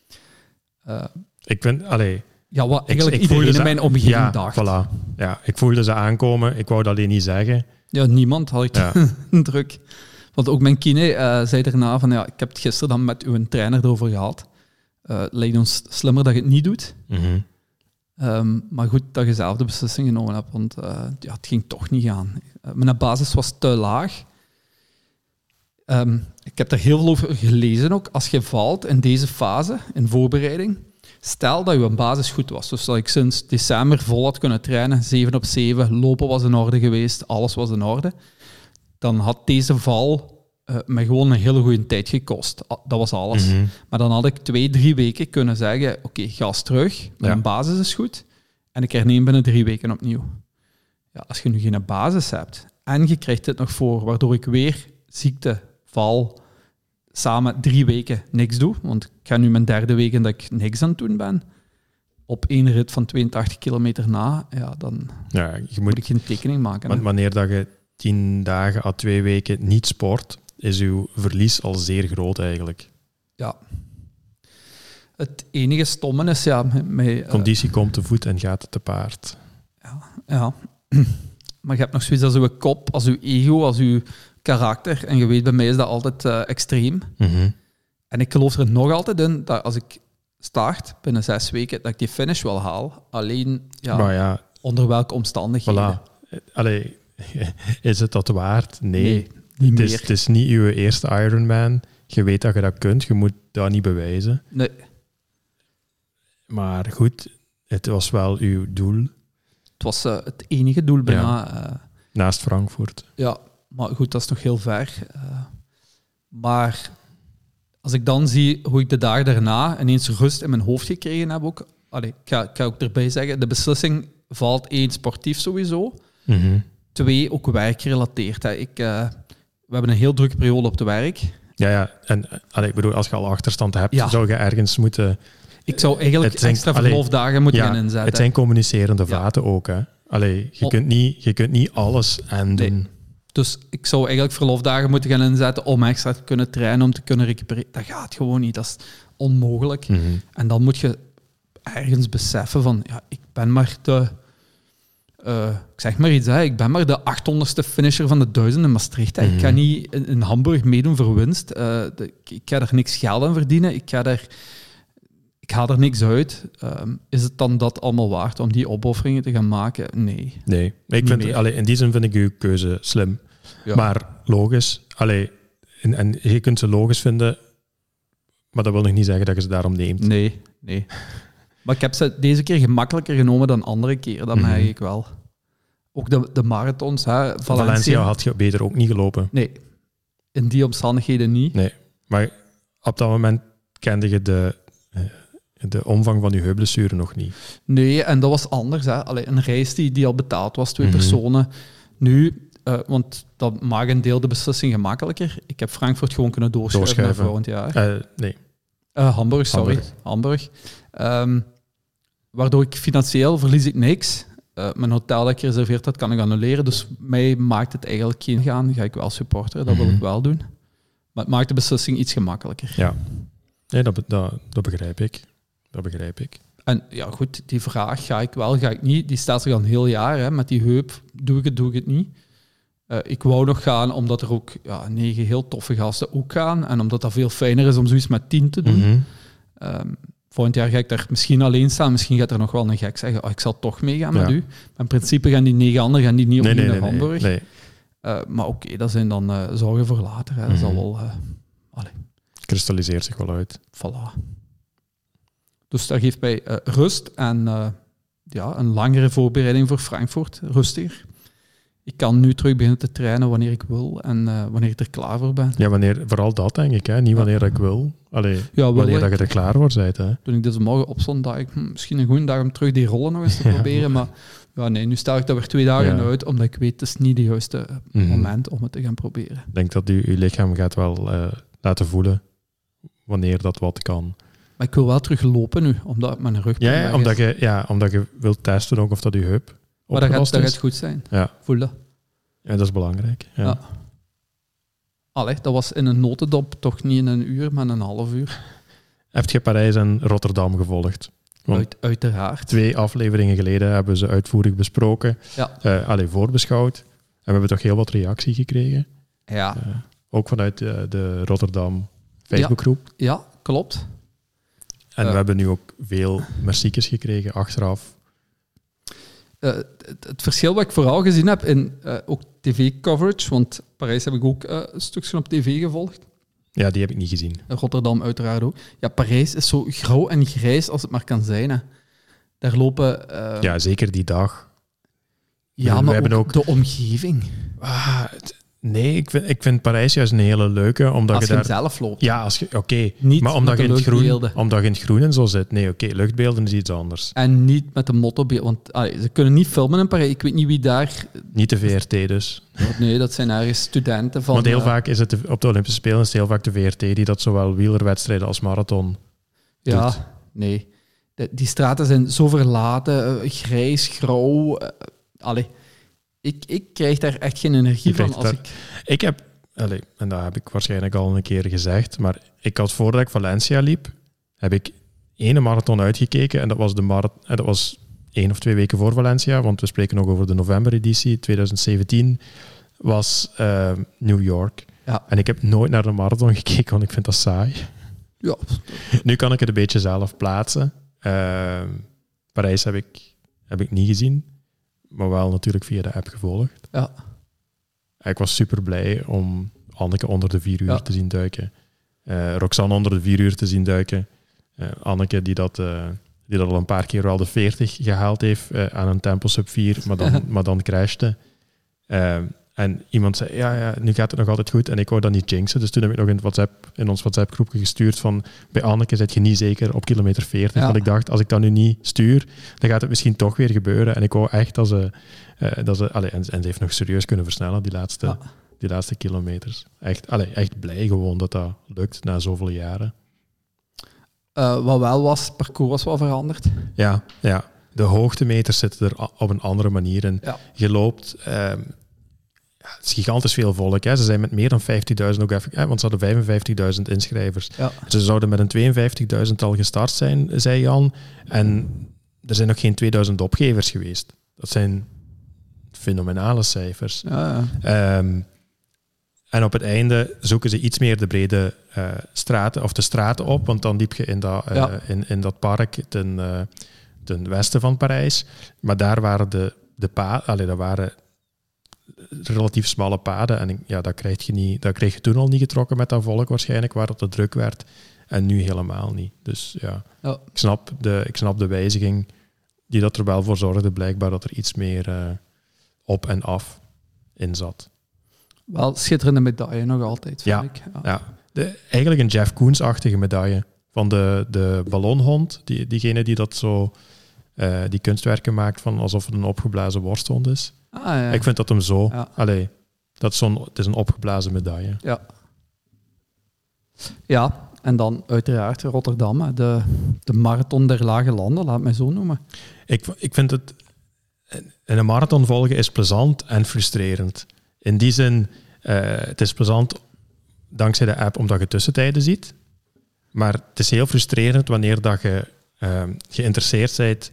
A: Ja. Uh, ik vind, allee...
B: Ja, wat eigenlijk ik, ik iedereen in mijn omgeving
A: ja,
B: dacht.
A: Voilà. Ja, ik voelde ze aankomen, ik wou dat alleen niet zeggen.
B: Ja, niemand had ik ja. druk. Want ook mijn kine uh, zei daarna van, ja, ik heb het gisteren dan met uw trainer erover gehad. Uh, het lijkt ons slimmer dat je het niet doet.
A: Mm-hmm.
B: Um, maar goed dat je zelf de beslissing genomen hebt, want uh, ja, het ging toch niet gaan. Uh, mijn basis was te laag. Um, ik heb er heel veel over gelezen ook. Als je valt in deze fase, in voorbereiding, stel dat je basis goed was, dus dat ik sinds december vol had kunnen trainen, zeven op zeven, lopen was in orde geweest, alles was in orde, dan had deze val uh, me gewoon een hele goede tijd gekost. Dat was alles. Mm-hmm. Maar dan had ik twee, drie weken kunnen zeggen, oké, okay, gas terug, mijn ja. basis is goed, en ik herneem binnen drie weken opnieuw. Ja, als je nu geen basis hebt, en je krijgt dit nog voor, waardoor ik weer ziekte, val, samen drie weken niks doe, want ik ga nu mijn derde week in dat ik niks aan het doen ben, op één rit van tweeëntachtig kilometer na, ja, dan
A: ja, je moet,
B: moet ik geen tekening maken.
A: Want wanneer dat je tien dagen à twee weken niet sport, is uw verlies al zeer groot eigenlijk.
B: Ja. Het enige stomme is, ja... Met,
A: conditie uh, komt te voet en gaat te paard.
B: Ja, ja. Maar je hebt nog zoiets als uw kop, als uw ego, als uw karakter. En je weet, bij mij is dat altijd uh, extreem.
A: Mm-hmm.
B: En ik geloof er nog altijd in dat als ik start binnen zes weken, dat ik die finish wel haal. Alleen, ja,
A: maar ja
B: onder welke omstandigheden.
A: Voilà. Allee, is het dat waard? Nee.
B: nee niet
A: het,
B: meer.
A: Is, het is niet uw eerste Ironman. Je weet dat je dat kunt. Je moet dat niet bewijzen.
B: Nee.
A: Maar goed, het was wel uw doel.
B: Het was uh, het enige doel bijna.
A: Ja.
B: Uh,
A: Naast Frankfurt.
B: Ja, maar goed, dat is nog heel ver. Uh, maar als ik dan zie hoe ik de dagen daarna ineens rust in mijn hoofd gekregen heb ook, allee, ik, ga, ik ga ook erbij zeggen, de beslissing valt één sportief sowieso.
A: Mm-hmm.
B: Twee, ook werkgerelateerd. Hè. Ik, uh, we hebben een heel drukke periode op het werk.
A: Ja, ja. En allee, ik bedoel, als je al achterstand hebt, ja. zou je ergens moeten...
B: Ik zou eigenlijk zijn, extra verloofdagen moeten
A: ja,
B: gaan inzetten.
A: Het zijn communicerende vaten ja. ook. Hè. Allee, je,
B: Op,
A: kunt niet, je kunt niet alles en doen.
B: Nee. Dus ik zou eigenlijk verloofdagen moeten gaan inzetten om extra te kunnen trainen, om te kunnen recupereren. Dat gaat gewoon niet. Dat is onmogelijk.
A: Mm-hmm.
B: En dan moet je ergens beseffen van, ja, ik ben maar de... Uh, ik zeg maar iets, hè. Ik ben maar de achthonderdste finisher van de duizend in Maastricht. Hè. Mm-hmm. Ik ga niet in, in Hamburg meedoen voor winst. Uh, de, ik ga er niks geld aan verdienen. Ik ga er... Ik haal er niks uit. Um, is het dan dat allemaal waard om die opofferingen te gaan maken? Nee.
A: Nee. Ik vind, allee, in die zin vind ik uw keuze slim. Ja. Maar logisch. Allee, en, en je kunt ze logisch vinden, maar dat wil nog niet zeggen dat je ze daarom neemt.
B: Nee, nee. Maar ik heb ze deze keer gemakkelijker genomen dan andere keren. Dat
A: mm-hmm.
B: merk ik wel. Ook de, de marathons. Hè, Valencia,
A: Valencia had je beter ook niet gelopen.
B: Nee. In die omstandigheden niet.
A: Nee. Maar op dat moment kende je de... Uh, de omvang van je heupblessure nog niet.
B: Nee, en dat was anders. Hè. Allee, een reis die, die al betaald was, twee
A: mm-hmm.
B: personen. Nu, uh, want dat maakt een deel de beslissing gemakkelijker. Ik heb Frankfurt gewoon kunnen doorschuiven,
A: doorschuiven.
B: naar volgend jaar.
A: Uh, nee.
B: Uh, Hamburg, sorry. Hamburg. Hamburg. Um, waardoor ik financieel verlies ik niks. Uh, mijn hotel dat ik gereserveerd had, kan ik annuleren. Dus mij maakt het eigenlijk geen gaan. Ga ik wel supporteren, dat
A: mm-hmm.
B: wil ik wel doen. Maar het maakt de beslissing iets gemakkelijker.
A: Ja, nee, dat, dat, dat begrijp ik. Dat begrijp ik.
B: En ja, goed, die vraag, ga ik wel, ga ik niet, die staat zich al een heel jaar. Hè, met die heup, doe ik het, doe ik het niet. Uh, ik wou nog gaan, omdat er ook ja, negen heel toffe gasten ook gaan. En omdat dat veel fijner is om zoiets met tien te doen.
A: Mm-hmm.
B: Um, volgend jaar ga ik daar misschien alleen staan. Misschien gaat er nog wel een gek zeggen, oh, ik zal toch meegaan
A: ja.
B: met u. Maar in principe gaan die negen anderen gaan die niet opnieuw
A: nee, nee,
B: naar
A: nee,
B: Hamburg.
A: Nee, nee.
B: Uh, maar oké, okay, dat zijn dan uh, zorgen voor later. Hè.
A: Mm-hmm.
B: Dat zal wel... Uh, allez.
A: Kristalliseert zich wel uit.
B: Voilà. Dus dat geeft mij uh, rust en uh, ja, een langere voorbereiding voor Frankfurt. Rustiger. Ik kan nu terug beginnen te trainen wanneer ik wil en uh, wanneer ik er klaar voor ben.
A: Ja, wanneer, vooral dat denk ik. Hè. Niet wanneer ja. ik wil. Allee,
B: ja,
A: wanneer
B: ik,
A: dat je er klaar voor bent. Hè.
B: Toen ik deze morgen opstond, dacht ik, hm, misschien een goede dag om terug die rollen nog eens te ja. proberen. Maar ja, nee, nu sta ik daar weer twee dagen ja. uit, omdat ik weet, het is niet de juiste mm-hmm. moment om het te gaan proberen.
A: Ik denk dat u, uw lichaam gaat wel uh, laten voelen wanneer dat wat kan.
B: Maar ik wil wel terug lopen nu, omdat mijn rug...
A: Ja, ja, omdat je, ja, omdat je wilt testen ook of dat je heup
B: maar dat gaat, dat gaat goed zijn.
A: Ja.
B: Voel dat.
A: Ja, dat is belangrijk. Ja. Ja.
B: Allee, dat was in een notendop toch niet in een uur, maar in een half uur.
A: Heb je Parijs en Rotterdam gevolgd?
B: Uit, uiteraard.
A: Twee afleveringen geleden hebben we ze uitvoerig besproken.
B: Ja.
A: Uh, allee, voorbeschouwd. En we hebben toch heel wat reactie gekregen.
B: Ja.
A: Uh, ook vanuit uh, de Rotterdam Facebookgroep.
B: Ja, ja, klopt.
A: En
B: uh,
A: we hebben nu ook veel merciekes gekregen achteraf.
B: Uh, het, het verschil wat ik vooral gezien heb in uh, ook tv-coverage, want Parijs heb ik ook uh, een stukje op tv gevolgd.
A: Ja, die heb ik niet gezien.
B: Rotterdam uiteraard ook. Ja, Parijs is zo grauw en grijs als het maar kan zijn. Hè. Daar lopen... Uh,
A: ja, zeker die dag.
B: Ja,
A: we,
B: maar
A: we hebben
B: ook,
A: ook
B: de omgeving.
A: Ah, het, nee, ik vind, ik vind Parijs juist een hele leuke. Omdat
B: als
A: je,
B: je
A: daar,
B: zelf loopt.
A: Ja, als je, oké. Okay.
B: Niet
A: maar omdat je, in het groen, omdat je in het groen en zo zit. Nee, oké, okay, luchtbeelden is iets anders.
B: En niet met de mottobeeld. Want allee, ze kunnen niet filmen in Parijs. Ik weet niet wie daar...
A: Niet de V R T dus.
B: Nee, dat zijn ergens studenten van...
A: Want heel
B: uh,
A: vaak is het de, op de Olympische Spelen is het heel vaak de V R T die dat zowel wielerwedstrijden als marathon
B: ja,
A: doet.
B: nee. De, die straten zijn zo verlaten, uh, grijs, grauw. Uh, allee. Ik, ik krijg daar echt geen energie van. Als
A: daar,
B: ik...
A: ik heb, allez, en dat heb ik waarschijnlijk al een keer gezegd, maar ik had voordat ik Valencia liep, heb ik ene marathon uitgekeken en dat was de marathon, en dat was één of twee weken voor Valencia, want we spreken nog over de novembereditie twintig zeventien, was uh, New York.
B: Ja.
A: En ik heb nooit naar de marathon gekeken, want ik vind dat saai.
B: Ja.
A: Nu kan ik het een beetje zelf plaatsen. Uh, Parijs heb ik, heb ik niet gezien. Maar wel natuurlijk via de app gevolgd.
B: Ja.
A: Ik was super blij om Anneke onder de vier uur
B: ja.
A: te zien duiken. Uh, Roxanne onder de vier uur te zien duiken. Uh, Anneke die dat, uh, die dat al een paar keer wel de veertig gehaald heeft uh, aan een tempo sub vier, maar dan, maar dan crashte. Uh, En iemand zei, ja, ja, nu gaat het nog altijd goed. En ik wou dat niet jinxen. Dus toen heb ik nog in, WhatsApp, in ons WhatsApp-groepje gestuurd van, bij Anneke zit je niet zeker op kilometer veertig. Ja. Want ik dacht, als ik dat nu niet stuur, dan gaat het misschien toch weer gebeuren. En ik wou echt dat ze... Uh, dat ze allee, en, en ze heeft nog serieus kunnen versnellen, die laatste, ja. die laatste kilometers. Echt, allee, echt blij gewoon dat dat lukt na zoveel jaren.
B: Uh, wat wel was, het parcours was wel veranderd.
A: Ja, ja. De hoogtemeters zitten er op een andere manier in.
B: Ja.
A: Je loopt... Um, Ja, het is gigantisch veel volk. Hè. Ze zijn met meer dan vijftigduizend ook even... Hè, want ze hadden vijfenvijftigduizend inschrijvers. Ja. Ze zouden met een tweeënvijftigduizend al gestart zijn, zei Jan. En er zijn nog geen tweeduizend opgevers geweest. Dat zijn fenomenale cijfers.
B: Ja, ja.
A: Um, en op het einde zoeken ze iets meer de brede uh, straten, of de straten op. Want dan liep je in dat, uh, ja. in, in dat park ten, uh, ten westen van Parijs. Maar daar waren de, de paden... Allee, dat waren... relatief smalle paden. En ja, dat, krijg je niet, dat kreeg je toen al niet getrokken met dat volk waarschijnlijk, waar het te druk werd. En nu helemaal niet. Dus ja, ja. Ik, snap de, ik snap de wijziging die dat er wel voor zorgde, blijkbaar dat er iets meer uh, op en af in zat.
B: Wel schitterende medaille nog altijd, vind
A: ja,
B: ik.
A: Ja, ja. De, eigenlijk een Jeff Koons-achtige medaille. Van de, de ballonhond, die, diegene die dat zo... Uh, die kunstwerken maakt van alsof het een opgeblazen worsthond is.
B: Ah, ja.
A: Ik vind dat hem zo...
B: Ja.
A: Allee, dat is zo'n, het is een opgeblazen medaille.
B: Ja. Ja, en dan uiteraard Rotterdam, de, de marathon der lage landen, laat mij zo noemen.
A: Ik, ik vind het... In een marathon volgen is plezant en frustrerend. In die zin, uh, het is plezant dankzij de app omdat je tussentijden ziet. Maar het is heel frustrerend wanneer dat je uh, geïnteresseerd bent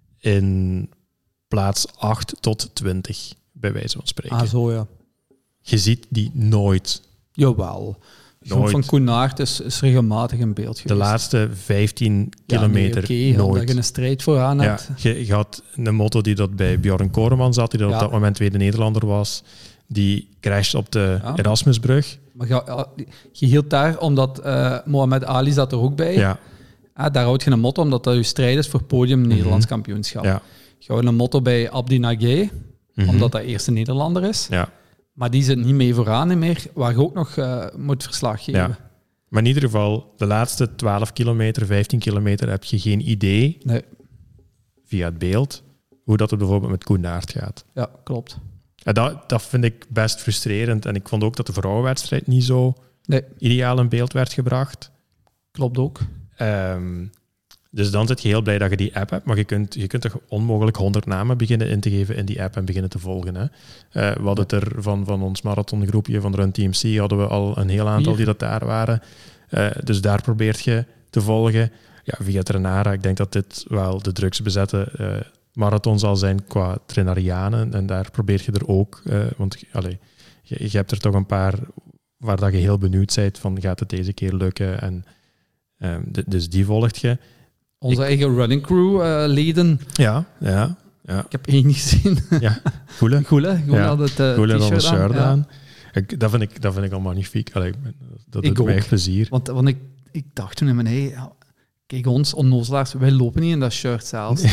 A: in plaats acht tot twintig, bij wijze van spreken.
B: Ah, zo ja.
A: Je ziet die nooit.
B: Jawel. Nooit. Van Koen Aert is, is regelmatig in beeld geweest.
A: De laatste vijftien kilometer
B: ja, nee, okay,
A: nooit.
B: Dat je een strijd vooraan
A: ja,
B: hebt.
A: Je, je had een motto die dat bij Bjorn Koreman zat, die dat ja. op dat moment tweede Nederlander was. Die crasht op de ja. Erasmusbrug.
B: Maar je, je hield daar, omdat uh, Mohamed Ali zat er ook bij.
A: Ja.
B: Ah, daar houd je een motto, omdat dat je strijd is voor podium mm-hmm. Nederlands kampioenschap.
A: Ja.
B: Je houdt een motto bij Abdi Nagé, mm-hmm. omdat dat eerste Nederlander is.
A: Ja.
B: Maar die zit niet mee vooraan meer, waar je ook nog uh, moet verslag geven.
A: Ja. Maar in ieder geval, de laatste twaalf kilometer, vijftien kilometer heb je geen idee,
B: nee.
A: via het beeld, hoe dat het bijvoorbeeld met Koen Aert gaat.
B: Ja, klopt.
A: En dat, dat vind ik best frustrerend. En ik vond ook dat de vrouwenwedstrijd niet zo
B: nee.
A: ideaal in beeld werd gebracht.
B: Klopt ook.
A: Um, dus dan zit je heel blij dat je die app hebt, maar je kunt, je kunt toch onmogelijk honderd namen beginnen in te geven in die app en beginnen te volgen. Hè? Uh, we hadden het er van, van ons marathongroepje van Run T M C, hadden we al een heel aantal die dat daar waren. Uh, dus daar probeert je te volgen. Ja, via Trenara, ik denk dat dit wel de drukst bezette uh, marathon zal zijn qua Trenarianen. En daar probeer je er ook, uh, want allee, je, je hebt er toch een paar waar dat je heel benieuwd bent van gaat het deze keer lukken. En, um, d- dus die volgt je.
B: Onze ik, eigen running crew uh, leden.
A: Ja, ja, ja.
B: Ik heb één gezien.
A: Ja, Goele.
B: Goele, gewoon ja. had het uh,
A: Goele
B: t-shirt,
A: t-shirt aan.
B: Ja.
A: aan. Ik, dat, vind ik, dat vind ik al magnifiek. Allee, dat doet
B: ik
A: mij echt plezier.
B: Want, want ik, ik dacht toen in mijn hey, kijk ons, onnozelaars, wij lopen niet in dat shirt zelfs.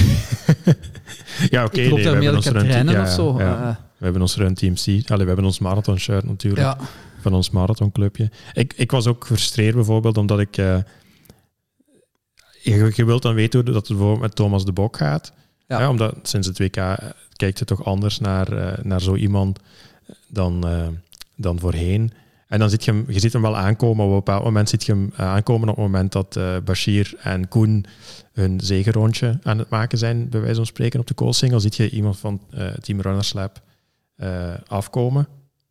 A: Ja, oké. Okay,
B: ik loop
A: nee,
B: daar meer
A: te
B: trainen
A: ja,
B: of zo.
A: Ja. Uh, we hebben ons Run T M C. Allee, we hebben ons marathon shirt natuurlijk.
B: Ja.
A: Van ons marathonclubje. Ik, ik was ook gefrustreerd bijvoorbeeld omdat ik... Uh, je, je wilt dan weten hoe dat het bijvoorbeeld met Thomas de Bok gaat. Ja. Ja, omdat sinds het W K uh, kijkt je toch anders naar, uh, naar zo iemand dan, uh, dan voorheen. En dan zit je hem, je ziet hem wel aankomen. Op een bepaald moment zit je hem uh, aankomen op het moment dat uh, Bashir en Koen hun zegenrondje aan het maken zijn, bij wijze van spreken, op de Coolsingel. Ziet je iemand van uh, Team Runners Lab uh, afkomen.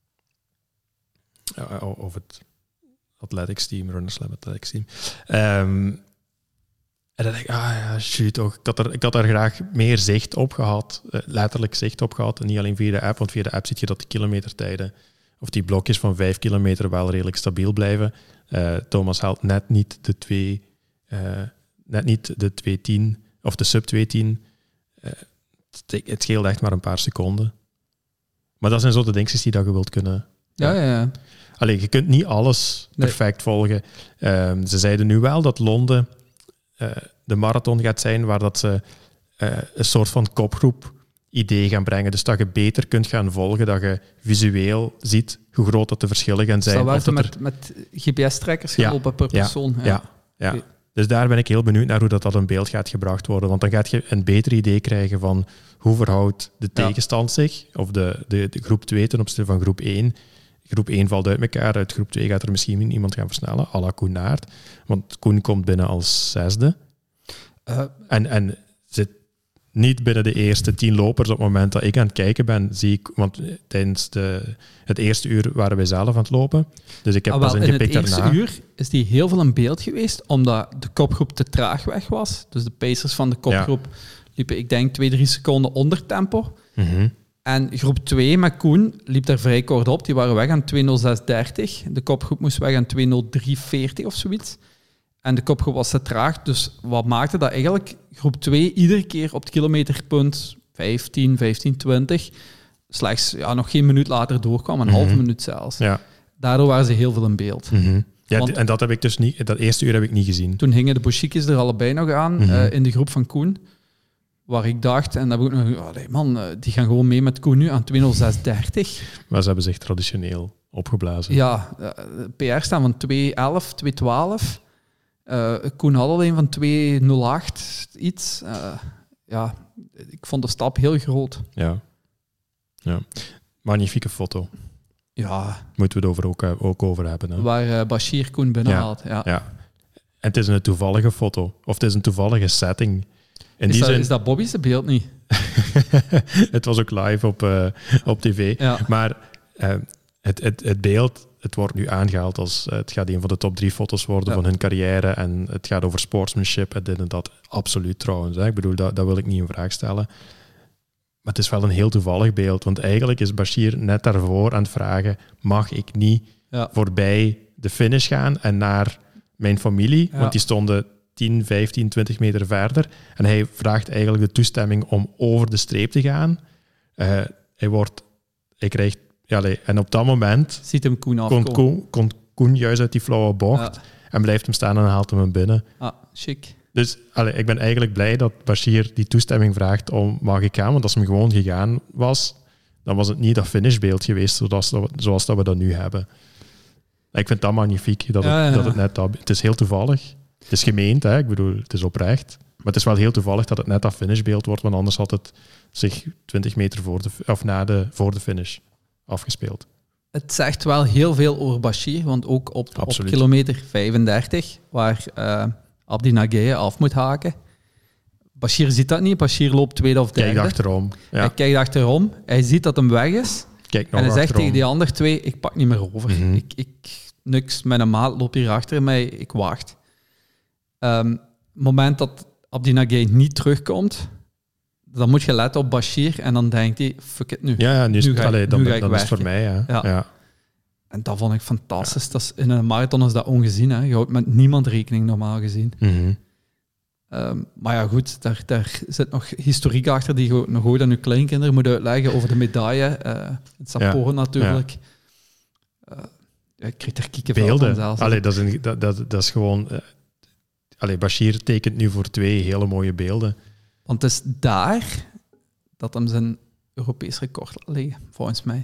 A: Uh, of het Athletics Team, Runners Lab Athletics Team. Um, en dan denk ik, ah ja, shoot toch. Ik had er, ik had er graag meer zicht op gehad. Uh, letterlijk zicht op gehad. En niet alleen via de app, want via de app zie je dat de kilometertijden of die blokjes van vijf kilometer wel redelijk stabiel blijven. Uh, Thomas haalt net niet de twee, uh, net niet de twee tien of de sub twee tien. Uh, het, het scheelt echt maar een paar seconden. Maar dat zijn zo de dingetjes die dat je wilt kunnen.
B: Ja, ja, ja.
A: Allee, je kunt niet alles perfect nee. volgen. Um, ze zeiden nu wel dat Londen uh, de marathon gaat zijn waar dat ze uh, een soort van kopgroep idee gaan brengen. Dus dat je beter kunt gaan volgen, dat je visueel ziet hoe groot dat de verschillen gaan zijn.
B: Dus dat
A: dat
B: werd
A: er...
B: met, met G P S-trackers gelopen ja, per persoon.
A: Ja, ja, ja. Okay. Dus daar ben ik heel benieuwd naar hoe dat, dat in beeld gaat gebracht worden. Want dan gaat je een beter idee krijgen van hoe verhoudt de tegenstand ja. zich, of de, de, de groep twee ten opzichte van groep één. Groep één valt uit elkaar, uit groep twee gaat er misschien iemand gaan versnellen, à la Koen Naert. Want Koen komt binnen als zesde. Uh, en, en zit niet binnen de eerste tien lopers. Op het moment dat ik aan het kijken ben, zie ik... Want tijdens de, het eerste uur waren wij zelf aan het lopen. Dus ik heb
B: ah,
A: pas
B: wel,
A: ingepikt daarna.
B: In het eerste uur is die heel veel in beeld geweest, omdat de kopgroep te traag weg was. Dus de pacers van de kopgroep ja. liepen, ik denk, twee, drie seconden onder tempo.
A: Mm-hmm.
B: En groep twee met Koen liep daar vrij kort op. Die waren weg aan twee nul zes dertig. De kopgroep moest weg aan twee nul drie veertig of zoiets. En de kopgroep was te traag. Dus wat maakte dat eigenlijk groep twee iedere keer op het kilometerpunt vijftien, vijftien, twintig slechts ja, nog geen minuut later doorkwam, een mm-hmm. halve minuut zelfs.
A: Ja.
B: Daardoor waren ze heel veel in beeld.
A: Mm-hmm. Ja, Want, en dat heb ik dus niet, dat eerste uur heb ik niet gezien.
B: Toen gingen de Bouchikes er allebei nog aan mm-hmm. uh, in de groep van Koen. Waar ik dacht, en dan heb ik ook nog, oh, man, die gaan gewoon mee met Koen nu aan twee nul zes dertig.
A: Maar ze hebben zich traditioneel opgeblazen.
B: Ja, uh, P R staan van twee elf, twee twaalf. Uh, Koen had alleen van twee nul acht iets. Uh, ja, ik vond de stap heel groot.
A: Ja. ja. Magnifieke foto.
B: Ja.
A: Moeten we het over ook, ook over hebben. Hè?
B: Waar uh, Bashir Koen binnenhaalt. Ja.
A: Ja. ja. En het is een toevallige foto. Of het is een toevallige setting. In
B: is,
A: die
B: dat,
A: zin...
B: is dat Bobby's beeld niet?
A: Het was ook live op, uh, op tv.
B: Ja.
A: Maar uh, het, het, het beeld... Het wordt nu aangehaald als het gaat een van de top drie foto's worden ja. van hun carrière en het gaat over sportsmanship en dit en dat. Absoluut trouwens. Hè. Ik bedoel, dat, dat wil ik niet in vraag stellen. Maar het is wel een heel toevallig beeld, want eigenlijk is Bashir net daarvoor aan het vragen, mag ik niet ja. voorbij de finish gaan en naar mijn familie? Ja. Want die stonden tien, vijftien, twintig meter verder. En hij vraagt eigenlijk de toestemming om over de streep te gaan. Uh, hij wordt... Hij krijgt Ja, nee. En op dat moment
B: ziet hem Koen afkomen.
A: Komt Koen, kon Koen juist uit die flauwe bocht ja. en blijft hem staan en haalt hem binnen.
B: Ah, chic.
A: Dus allee, ik ben eigenlijk blij dat Bashir die toestemming vraagt om mag ik gaan, want als hem gewoon gegaan was, dan was het niet dat finishbeeld geweest zoals, zoals dat we dat nu hebben. Ik vind dat magnifiek, dat het, ja, ja. Dat het net dat... Het is heel toevallig. Het is gemeend, hè? Ik bedoel, het is oprecht. Maar het is wel heel toevallig dat het net dat finishbeeld wordt, want anders had het zich twintig meter voor de, of na de, voor de finish afgespeeld.
B: Het zegt wel heel veel over Bashir, want ook op, op kilometer vijfendertig, waar uh, Abdi Nageye af moet haken. Bashir ziet dat niet, Bashir loopt tweede of derde.
A: Kijkt achterom. Ja.
B: Hij kijkt achterom, hij ziet dat hem weg is.
A: Kijk nog
B: en hij zegt
A: achterom.
B: tegen die andere twee, ik pak niet meer over. Mm-hmm. Ik, ik, niks, mijn maat loopt hier achter mij, ik wacht. Um, het moment dat Abdi Nageye niet terugkomt, dan moet je letten op Bashir en dan denkt hij, fuck it, nu.
A: Ja, ja nu is,
B: nu ga,
A: allee, dan,
B: nu ga
A: dan is het voor mij. Ja.
B: Ja.
A: Ja.
B: En dat vond ik fantastisch. Ja. Dat is, in een marathon is dat ongezien. Hè. Je houdt met niemand rekening, normaal gezien.
A: Mm-hmm.
B: Um, maar ja, goed, daar, daar zit nog historiek achter die je nog ooit aan je kleinkinderen moet uitleggen over de medaille. Uh, het Sapporo ja. natuurlijk. Ja. Uh, ik kreeg er kiekenvel van zelfs.
A: Allee, dat, is een, dat, dat, dat is gewoon... Uh, allee, Bashir tekent nu voor twee hele mooie beelden.
B: Want het is daar dat hem zijn Europees record laat liggen, volgens mij.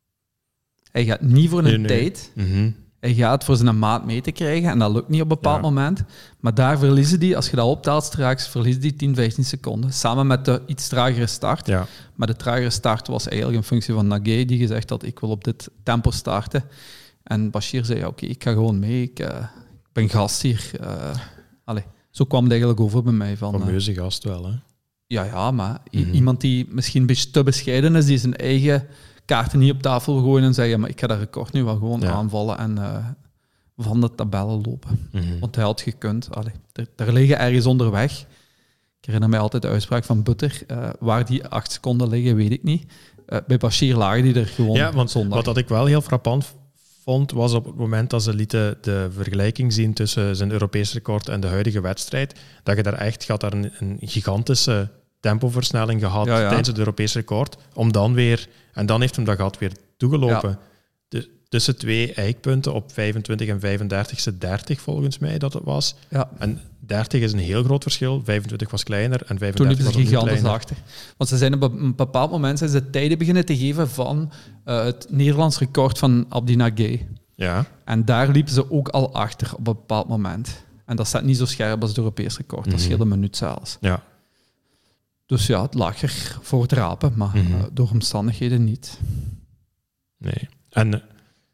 B: Hij gaat niet voor een nee, nee. tijd.
A: Mm-hmm.
B: Hij gaat voor zijn maat mee te krijgen en dat lukt niet op een bepaald ja. moment. Maar daar verliezen die, als je dat optelt straks, verliezen die tien, vijftien seconden. Samen met de iets tragere start.
A: Ja.
B: Maar de tragere start was eigenlijk een functie van Nageye, die gezegd had, ik wil op dit tempo starten. En Bashir zei, ja, oké, okay, ik ga gewoon mee. Ik, uh, ik ben gast hier. Uh, allez, zo kwam het eigenlijk over bij mij. Van,
A: fameuze gast wel, hè?
B: Ja, ja, maar mm-hmm. iemand die misschien een beetje te bescheiden is, die zijn eigen kaarten niet op tafel gooien en zeggen, maar ik ga dat record nu wel gewoon ja. aanvallen en uh, van de tabellen lopen.
A: Mm-hmm.
B: Want hij had gekund. Allee, er, er liggen ergens onderweg. Ik herinner mij altijd de uitspraak van Butter. Uh, waar die acht seconden liggen, weet ik niet. Uh, bij Bashir lagen die er gewoon
A: ja, want
B: zondag.
A: Wat dat ik wel heel frappant vond, was op het moment dat ze lieten de vergelijking zien tussen zijn Europees record en de huidige wedstrijd, dat je daar echt gaat daar een, een gigantische tempoversnelling gehad ja, ja. tijdens het Europees record, om dan weer, en dan heeft hem dat gat weer toegelopen. Ja. Dus tussen twee eikpunten op vijfentwintig en vijfendertigste dertig volgens mij dat het was.
B: Ja.
A: En dertig is een heel groot verschil. vijfentwintig was kleiner en
B: Toen
A: vijfendertig
B: liepen
A: was
B: ze
A: opnieuw
B: gigantisch
A: kleiner.
B: achter. Want ze zijn op een bepaald moment zijn ze tijden beginnen te geven van uh, het Nederlands record van Abdi Gay.
A: Ja.
B: En daar liepen ze ook al achter op een bepaald moment. En dat staat niet zo scherp als het Europees record. Dat
A: Mhm.
B: scheelt een minuut zelfs.
A: Ja.
B: Dus ja, het lag er voor het rapen, maar
A: Mhm.
B: uh, door omstandigheden niet.
A: Nee. En uh,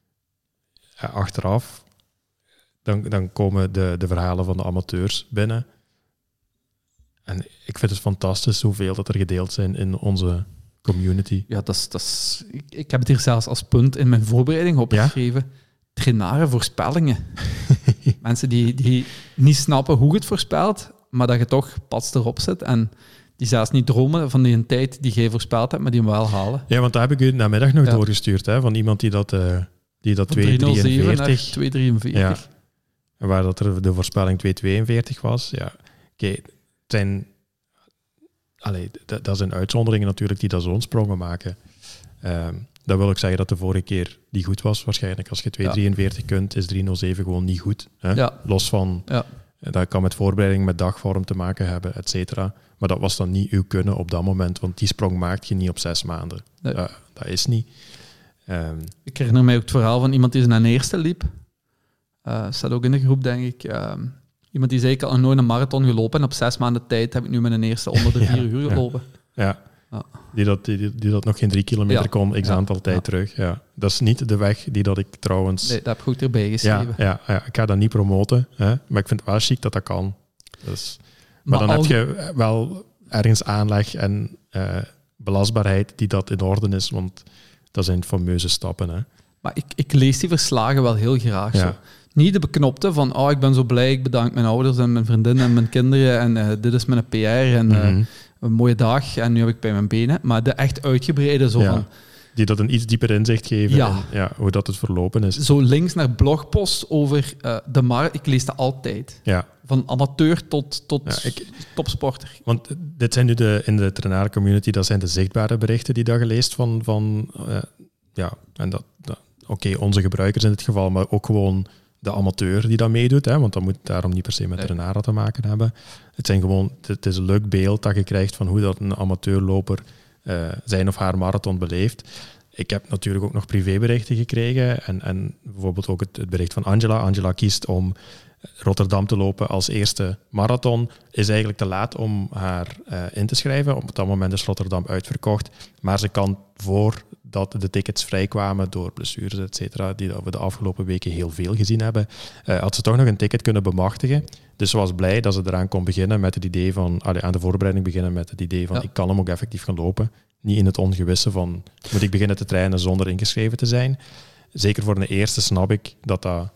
A: achteraf, dan, dan komen de, de verhalen van de amateurs binnen. En ik vind het fantastisch hoeveel dat er gedeeld zijn in onze community.
B: Ja, dat is, dat is, ik, ik heb het hier zelfs als punt in mijn voorbereiding opgeschreven. Ja? Trainaren voorspellingen. Mensen die, die niet snappen hoe je het voorspelt, maar dat je toch pas erop zit en die zelfs niet dromen van die tijd die jij voorspeld hebt, maar die hem wel halen.
A: Ja, want daar heb ik u namiddag nog
B: ja.
A: doorgestuurd, hè, van iemand die dat, uh, die dat
B: van
A: twee drieënveertig...
B: twee drieënveertig.
A: Ja. En waar dat er de voorspelling twee tweeënveertig was. Ja, oké, okay, het zijn... Allee, dat, dat zijn uitzonderingen natuurlijk die dat zo'n sprongen maken. Um, dat wil ik zeggen dat de vorige keer die goed was. Waarschijnlijk als je twee drieënveertig ja. kunt, is drie nul zeven gewoon niet goed. Hè? Ja. Los van... Ja. Dat kan met voorbereiding, met dagvorm te maken hebben, et cetera. Maar dat was dan niet uw kunnen op dat moment, want die sprong maakt je niet op zes maanden. Nee. Dat, dat is niet. Um,
B: ik herinner mij ook het verhaal van iemand die zijn eerste liep. Uh, staat ook in de groep, denk ik. Uh, iemand die zei, ik had nog nooit een marathon gelopen en op zes maanden tijd heb ik nu mijn eerste onder de vier ja, uur gelopen.
A: Ja, ja. ja. Die, dat, die, die dat nog geen drie kilometer ja. kon, x aantal ja. tijd ja. terug. Ja. Dat is niet de weg die dat ik trouwens...
B: Nee, dat heb ik goed erbij geschreven.
A: Ja, ja, ja. Ik ga dat niet promoten, hè, maar ik vind het wel chic dat dat kan. Dus, maar, maar dan al... heb je wel ergens aanleg en uh, belastbaarheid die dat in orde is, want dat zijn fameuze stappen. Hè.
B: Maar ik, ik lees die verslagen wel heel graag ja. zo. Niet de beknopte van, oh, ik ben zo blij, ik bedank mijn ouders en mijn vriendin en mijn kinderen en uh, dit is mijn P R en uh, mm-hmm. een mooie dag en nu heb ik bij mijn benen. Maar de echt uitgebreide zo ja. van...
A: Die dat een iets dieper inzicht geven
B: ja.
A: en ja, hoe dat het verlopen is.
B: Zo links naar blogpost over uh, de mar. Ik lees dat altijd.
A: Ja.
B: Van amateur tot, tot
A: ja, ik,
B: topsporter.
A: Want dit zijn nu de, in de trainer community, dat zijn de zichtbare berichten die dat je leest van... van uh, ja, en dat, dat oké, okay, onze gebruikers in dit geval, maar ook gewoon... de amateur die dat meedoet, hè, want dat moet daarom niet per se met nee. Renara te maken hebben. Het zijn gewoon, het is een leuk beeld dat je krijgt van hoe dat een amateurloper uh, zijn of haar marathon beleeft. Ik heb natuurlijk ook nog privéberichten gekregen en, en bijvoorbeeld ook het, het bericht van Angela. Angela kiest om Rotterdam te lopen als eerste marathon. Is eigenlijk te laat om haar uh, in te schrijven. Op dat moment is Rotterdam uitverkocht, maar ze kan voor dat de tickets vrijkwamen door blessures, et cetera, die we de afgelopen weken heel veel gezien hebben, uh, had ze toch nog een ticket kunnen bemachtigen. Dus ze was blij dat ze eraan kon beginnen met het idee van, allee, aan de voorbereiding beginnen met het idee van, ja. ik kan hem ook effectief gaan lopen. Niet in het ongewisse van, moet ik beginnen te trainen zonder ingeschreven te zijn. Zeker voor een eerste snap ik dat dat...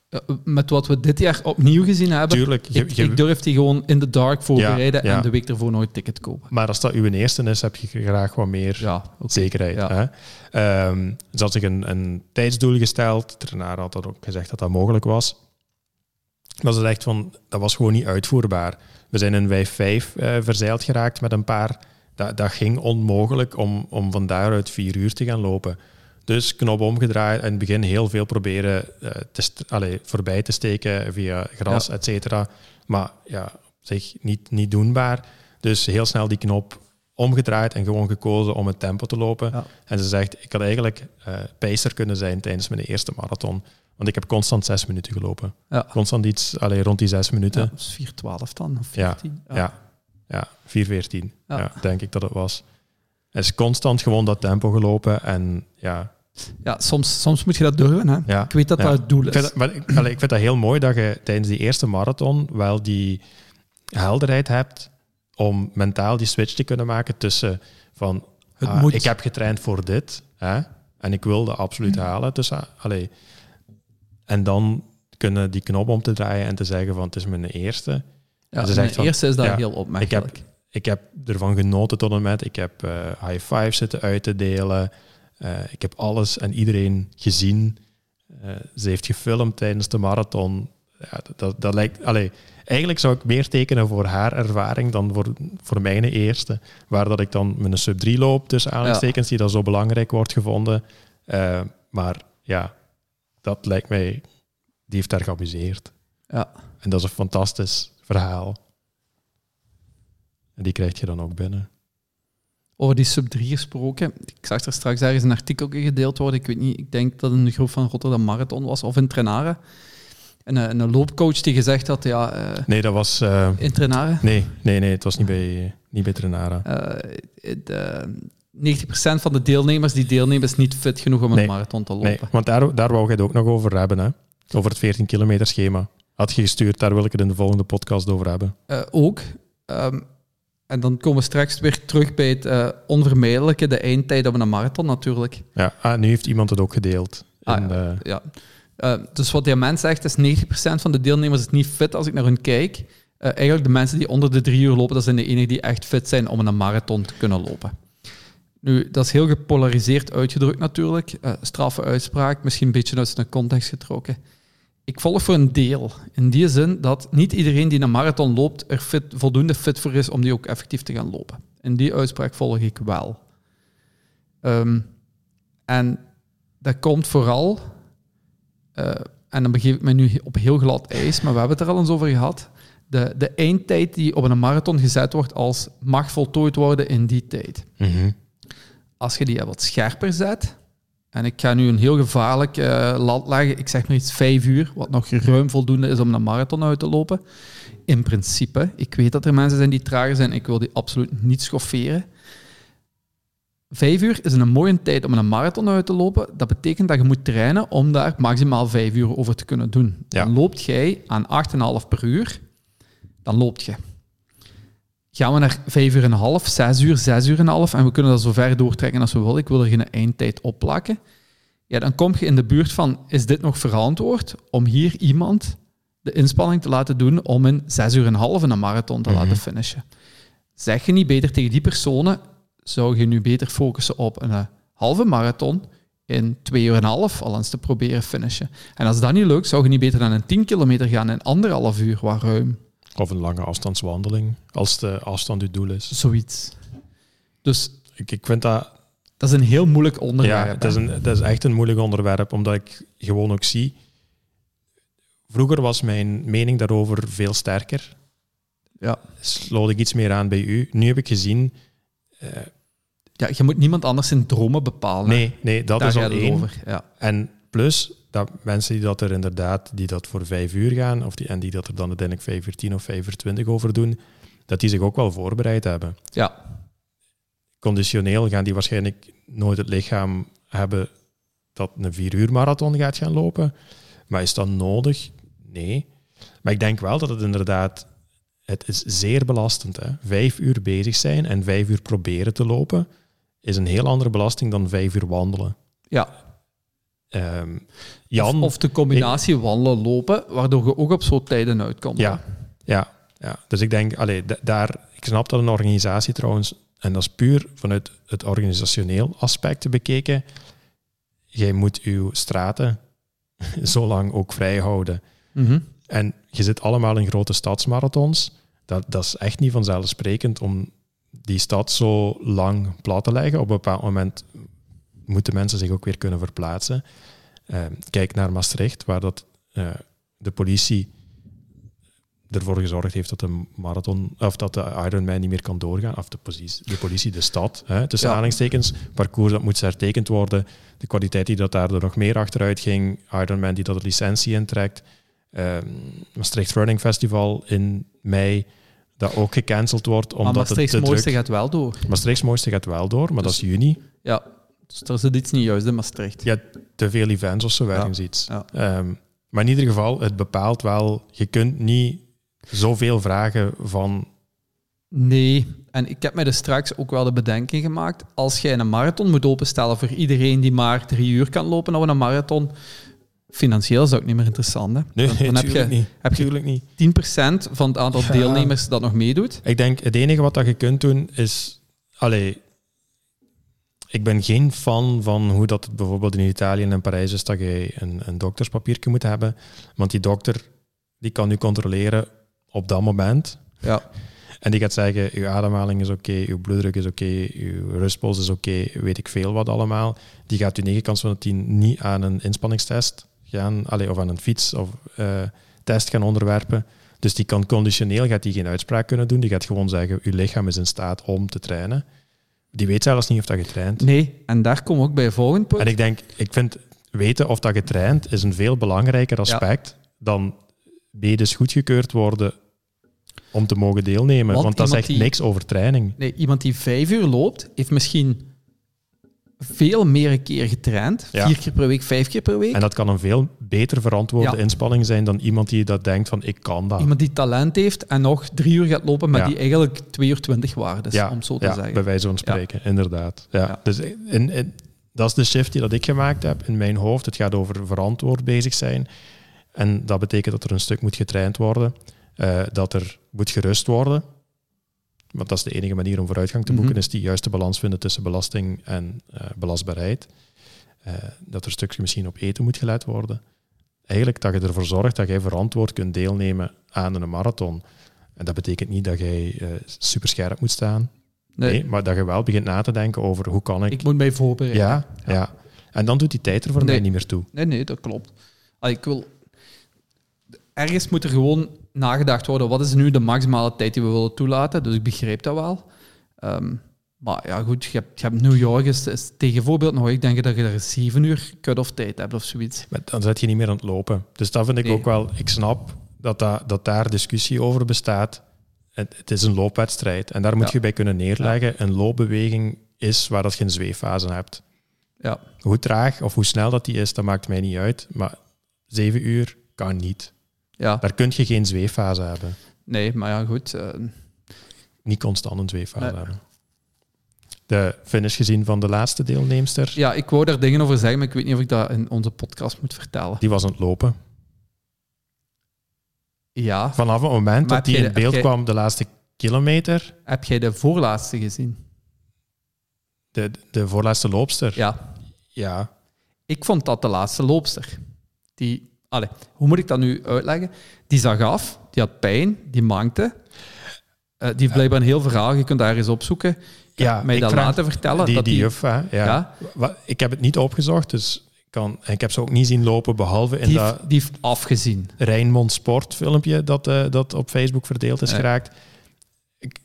B: Met wat we dit jaar opnieuw gezien hebben,
A: Tuurlijk, je,
B: ik, ik durf die gewoon in de dark voorbereiden ja, ja. en de week ervoor nog een ticket kopen.
A: Maar als dat uw eerste is, heb je graag wat meer ja, okay. zekerheid. Ja. Hè? Um, ze had zich een, een tijdsdoel gesteld. Daarna had dat ook gezegd dat dat mogelijk was. Maar ze zegt van, dat was gewoon niet uitvoerbaar. We zijn in vijf vijf uh, verzeild geraakt met een paar. Dat, dat ging onmogelijk om, om van daaruit vier uur te gaan lopen. Dus knop omgedraaid en in het begin heel veel proberen uh, te st- allez, voorbij te steken via gras, ja. et cetera. Maar ja, op zich niet, niet doenbaar. Dus heel snel die knop omgedraaid en gewoon gekozen om het tempo te lopen. Ja. En ze zegt, ik had eigenlijk uh, pacer kunnen zijn tijdens mijn eerste marathon. Want ik heb constant zes minuten gelopen. Ja. Constant iets allez, rond die zes minuten.
B: Ja, dus vier twaalf dan, of veertien?
A: Ja, ja. ja. ja vier veertien, ja. ja, denk ik dat het was. Het is constant gewoon dat tempo gelopen en ja...
B: Ja, soms, soms moet je dat durven. Hè? Ja, ik weet dat ja. dat het doel is.
A: Ik vind dat, maar, ik, allee, ik vind dat heel mooi dat je tijdens die eerste marathon wel die helderheid hebt om mentaal die switch te kunnen maken tussen van ah, moet... ik heb getraind voor dit hè, en ik wil dat absoluut halen. Tussen, allee, en dan kunnen die knop om te draaien en te zeggen van het is mijn eerste.
B: Ja, en mijn van, eerste is dat ja, heel opmerkelijk.
A: Ik heb, ik heb ervan genoten tot en met. Ik heb uh, high five zitten uit te delen. Uh, ik heb alles en iedereen gezien. Uh, ze heeft gefilmd tijdens de marathon. Ja, dat, dat lijkt... Allee, eigenlijk zou ik meer tekenen voor haar ervaring dan voor, voor mijn eerste. Waar dat ik dan met een sub drie loop, tussen aanhalingstekens, ja. die dan zo belangrijk wordt gevonden. Uh, maar ja, dat lijkt mij... Die heeft daar geamuseerd.
B: Ja.
A: En dat is een fantastisch verhaal. En die krijg je dan ook binnen.
B: Over die sub drie gesproken. Ik zag er straks ergens een artikel gedeeld worden. Ik weet niet, ik denk dat het in de groep van Rotterdam Marathon was, of in Trenare. En een, een loopcoach die gezegd had, ja... Uh,
A: nee, dat was... Uh,
B: in Trenare?
A: Nee, nee, nee, het was niet bij, niet bij Trenare.
B: Uh, de, negentig procent van de deelnemers die deelnemen is niet fit genoeg om een nee, marathon te lopen.
A: Nee, want daar, daar wou je het ook nog over hebben, hè? Over het veertien kilometer schema. Had je gestuurd, daar wil ik het in de volgende podcast over hebben.
B: Uh, ook. Um, en dan komen we straks weer terug bij het uh, onvermijdelijke, de eindtijd op een marathon natuurlijk.
A: Ja, ah, nu heeft iemand het ook gedeeld.
B: Ah,
A: in,
B: ja. Uh, ja. Uh, dus wat die mens zegt, is negentig procent van de deelnemers is niet fit als ik naar hun kijk. Uh, eigenlijk de mensen die onder de drie uur lopen, dat zijn de enigen die echt fit zijn om een marathon te kunnen lopen. Nu, dat is heel gepolariseerd uitgedrukt natuurlijk. Uh, straffe uitspraak, misschien een beetje uit zijn context getrokken. Ik volg voor een deel. In die zin dat niet iedereen die een marathon loopt er fit, voldoende fit voor is om die ook effectief te gaan lopen. In die uitspraak volg ik wel. Um, en dat komt vooral... Uh, en dan begeef ik me nu op heel glad ijs, maar we hebben het er al eens over gehad. De, de eindtijd die op een marathon gezet wordt als mag voltooid worden in die tijd.
A: Mm-hmm.
B: Als je die wat scherper zet, en ik ga nu een heel gevaarlijk uh, lat leggen, ik zeg maar iets vijf uur, wat nog ruim voldoende is om een marathon uit te lopen. In principe, ik weet dat er mensen zijn die trager zijn, ik wil die absoluut niet schofferen. Vijf uur is een mooie tijd om een marathon uit te lopen. Dat betekent dat je moet trainen om daar maximaal vijf uur over te kunnen doen.
A: Ja.
B: Dan loopt jij aan acht komma vijf per uur, dan loopt je. Gaan we naar vijf uur en een half, zes uur, zes uur en een half, en we kunnen dat zo ver doortrekken als we willen. Ik wil er geen eindtijd op plakken. Ja, dan kom je in de buurt van, is dit nog verantwoord om hier iemand de inspanning te laten doen om in zes uur en een half een marathon te mm-hmm. laten finishen? Zeg je niet beter tegen die personen, zou je nu beter focussen op een uh, halve marathon in twee uur en een half, al eens te proberen finishen. En als dat niet lukt, zou je niet beter dan een tien kilometer gaan in anderhalf uur, wat ruim.
A: Of een lange afstandswandeling, als de afstand uw doel is.
B: Zoiets. Dus
A: ik, ik vind dat...
B: Dat is een heel moeilijk onderwerp.
A: Ja, dat is, een, dat is echt een moeilijk onderwerp, omdat ik gewoon ook zie... Vroeger was mijn mening daarover veel sterker.
B: Ja.
A: Sloot ik iets meer aan bij u. Nu heb ik gezien... Uh,
B: ja, je moet niemand anders zijn dromen bepalen.
A: Nee, nee dat
B: Daar
A: is al één.
B: Over, ja.
A: En plus, dat mensen die dat er inderdaad, die dat voor vijf uur gaan, of die, en die dat er dan uiteindelijk vijf uur tien of vijf uur twintig over doen, dat die zich ook wel voorbereid hebben.
B: Ja.
A: Conditioneel gaan die waarschijnlijk nooit het lichaam hebben dat een vier uur marathon gaat gaan lopen. Maar is dat nodig? Nee. Maar ik denk wel dat het inderdaad... Het is zeer belastend. Hè? Vijf uur bezig zijn en vijf uur proberen te lopen is een heel andere belasting dan vijf uur wandelen.
B: Ja.
A: Um, Jan,
B: of, of de combinatie ik, wandelen, lopen, waardoor je ook op zo'n tijden uitkomt.
A: Ja, ja, ja. Dus ik denk, allee, d- daar, ik snap dat een organisatie trouwens, en dat is puur vanuit het organisationeel aspect bekeken, jij moet uw straten zo lang ook vrij houden.
B: Mm-hmm.
A: En je zit allemaal in grote stadsmarathons. Dat, dat is echt niet vanzelfsprekend om die stad zo lang plat te leggen. Op een bepaald moment moeten mensen zich ook weer kunnen verplaatsen. Uh, kijk naar Maastricht, waar dat, uh, de politie ervoor gezorgd heeft dat de marathon, of dat de Ironman niet meer kan doorgaan. Of de politie, de, politie, de stad, hè, tussen ja. aanhalingstekens. Parcours dat moet hertekend worden. De kwaliteit die dat daardoor nog meer achteruit ging. Ironman die dat de licentie intrekt. Uh, Maastricht Running Festival in mei, dat ook gecanceld wordt. Omdat
B: maar Maastrichts
A: het
B: mooiste
A: druk...
B: gaat wel door.
A: Maastrichts mooiste gaat wel door, maar dus, dat is juni.
B: Ja, dus er zit iets niet juist in Maastricht.
A: Ja, te veel events of zo ergens ja. iets.
B: Ja.
A: Um, maar in ieder geval, het bepaalt wel... Je kunt niet zoveel vragen van...
B: Nee, en ik heb mij dus straks ook wel de bedenking gemaakt. Als jij een marathon moet openstellen voor iedereen die maar drie uur kan lopen op een marathon... Financieel is dat ook niet meer interessant. Hè?
A: Nee,
B: dan dan heb je,
A: niet.
B: heb je
A: niet.
B: tien procent van het aantal deelnemers ja. dat nog meedoet.
A: Ik denk, het enige wat dat je kunt doen is... Allee, ik ben geen fan van hoe dat het bijvoorbeeld in Italië en Parijs is, dat je een, een dokterspapiertje moet hebben. Want die dokter die kan u controleren op dat moment.
B: Ja.
A: En die gaat zeggen, uw ademhaling is oké, okay, uw bloeddruk is oké, okay, uw rustpols is oké, okay, weet ik veel wat allemaal. Die gaat u negen kans van de tien niet aan een inspanningstest gaan, allez, of aan een fiets of uh, test gaan onderwerpen. Dus die kan conditioneel gaat die geen uitspraak kunnen doen. Die gaat gewoon zeggen, uw lichaam is in staat om te trainen. Die weet zelfs niet of dat je traint.
B: Nee, en daar komen we ook bij het volgende punt.
A: En ik denk, ik vind weten of dat je traint is een veel belangrijker aspect ja. dan bedes goedgekeurd worden om te mogen deelnemen. Want, Want dat zegt die, niks over training.
B: Nee, iemand die vijf uur loopt, heeft misschien veel meer een keer getraind. Ja. Vier keer per week, vijf keer per week.
A: En dat kan een veel beter verantwoorde ja. inspanning zijn dan iemand die dat denkt van ik kan dat.
B: Iemand die talent heeft en nog drie uur gaat lopen, maar ja. die eigenlijk twee uur twintig waard is,
A: ja.
B: om zo te
A: ja,
B: zeggen.
A: bij wijze van spreken, ja. inderdaad. Ja. Ja. Dus in, in, dat is de shift die dat ik gemaakt heb in mijn hoofd. Het gaat over verantwoord bezig zijn. En dat betekent dat er een stuk moet getraind worden. Uh, dat er moet gerust worden. Want dat is de enige manier om vooruitgang te boeken, mm-hmm. is die juiste balans vinden tussen belasting en uh, belastbaarheid. Uh, dat er een stukje misschien op eten moet gelet worden. Eigenlijk dat je ervoor zorgt dat jij verantwoord kunt deelnemen aan een marathon. En dat betekent niet dat jij uh, super scherp moet staan. Nee. nee, maar dat je wel begint na te denken over hoe kan ik...
B: Ik moet mij voorbereiden.
A: Ja, ja. ja. En dan doet die tijd er voor
B: nee.
A: mij niet meer toe.
B: Nee, nee, dat klopt. Allee, ik wil... Ergens moet er gewoon nagedacht worden, wat is nu de maximale tijd die we willen toelaten? Dus ik begreep dat wel. Um, maar ja, goed, je hebt, je hebt New York, is, is tegen voorbeeld nog, ik denk dat je daar zeven uur cut-off tijd hebt of zoiets.
A: Maar dan zit je niet meer aan het lopen. Dus dat vind ik nee. ook wel... Ik snap dat, dat, dat daar discussie over bestaat. Het, het is een loopwedstrijd en daar moet ja. je bij kunnen neerleggen. Ja. Een loopbeweging is waar dat je een zweeffase hebt.
B: Ja.
A: Hoe traag of hoe snel dat die is, dat maakt mij niet uit. Maar zeven uur kan niet.
B: Ja.
A: Daar kun je geen zweeffase hebben.
B: Nee, maar ja, goed. Uh...
A: Niet constant een zweeffase nee. hebben. De finish gezien van de laatste deelnemster?
B: Ja, ik wou daar dingen over zeggen, maar ik weet niet of ik dat in onze podcast moet vertellen.
A: Die was aan het lopen.
B: Ja.
A: Vanaf het moment maar dat die in beeld jij, kwam, de laatste kilometer...
B: Heb jij de voorlaatste gezien?
A: De, de voorlaatste loopster?
B: Ja.
A: Ja.
B: Ik vond dat de laatste loopster. Die... Allee, hoe moet ik dat nu uitleggen? Die zag af, die had pijn, die mankte. Uh, die heeft blijkbaar een heel verhaal, je kunt daar eens opzoeken. Ik
A: ja,
B: mij dat laten vertellen.
A: Die,
B: dat
A: die
B: die
A: juf, hè, ja. ja. Ik heb het niet opgezocht, dus ik, kan, ik heb ze ook niet zien lopen, behalve in
B: die
A: dat...
B: Die heeft afgezien.
A: Rijnmond Sport filmpje dat, uh, dat op Facebook verdeeld is ja. geraakt. Ik,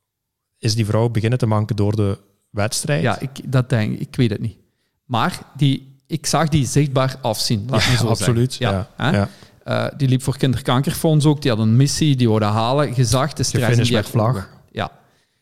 A: is die vrouw beginnen te manken door de wedstrijd?
B: Ja, ik, dat denk ik. Ik weet het niet. Maar die... Ik zag die zichtbaar afzien, laat me
A: ja,
B: zo
A: absoluut,
B: zeggen.
A: Ja, ja.
B: Uh, die liep voor Kinderkankerfonds ook, die had een missie, die wilde halen. Je zag de stress in die
A: met vlag.
B: Ja.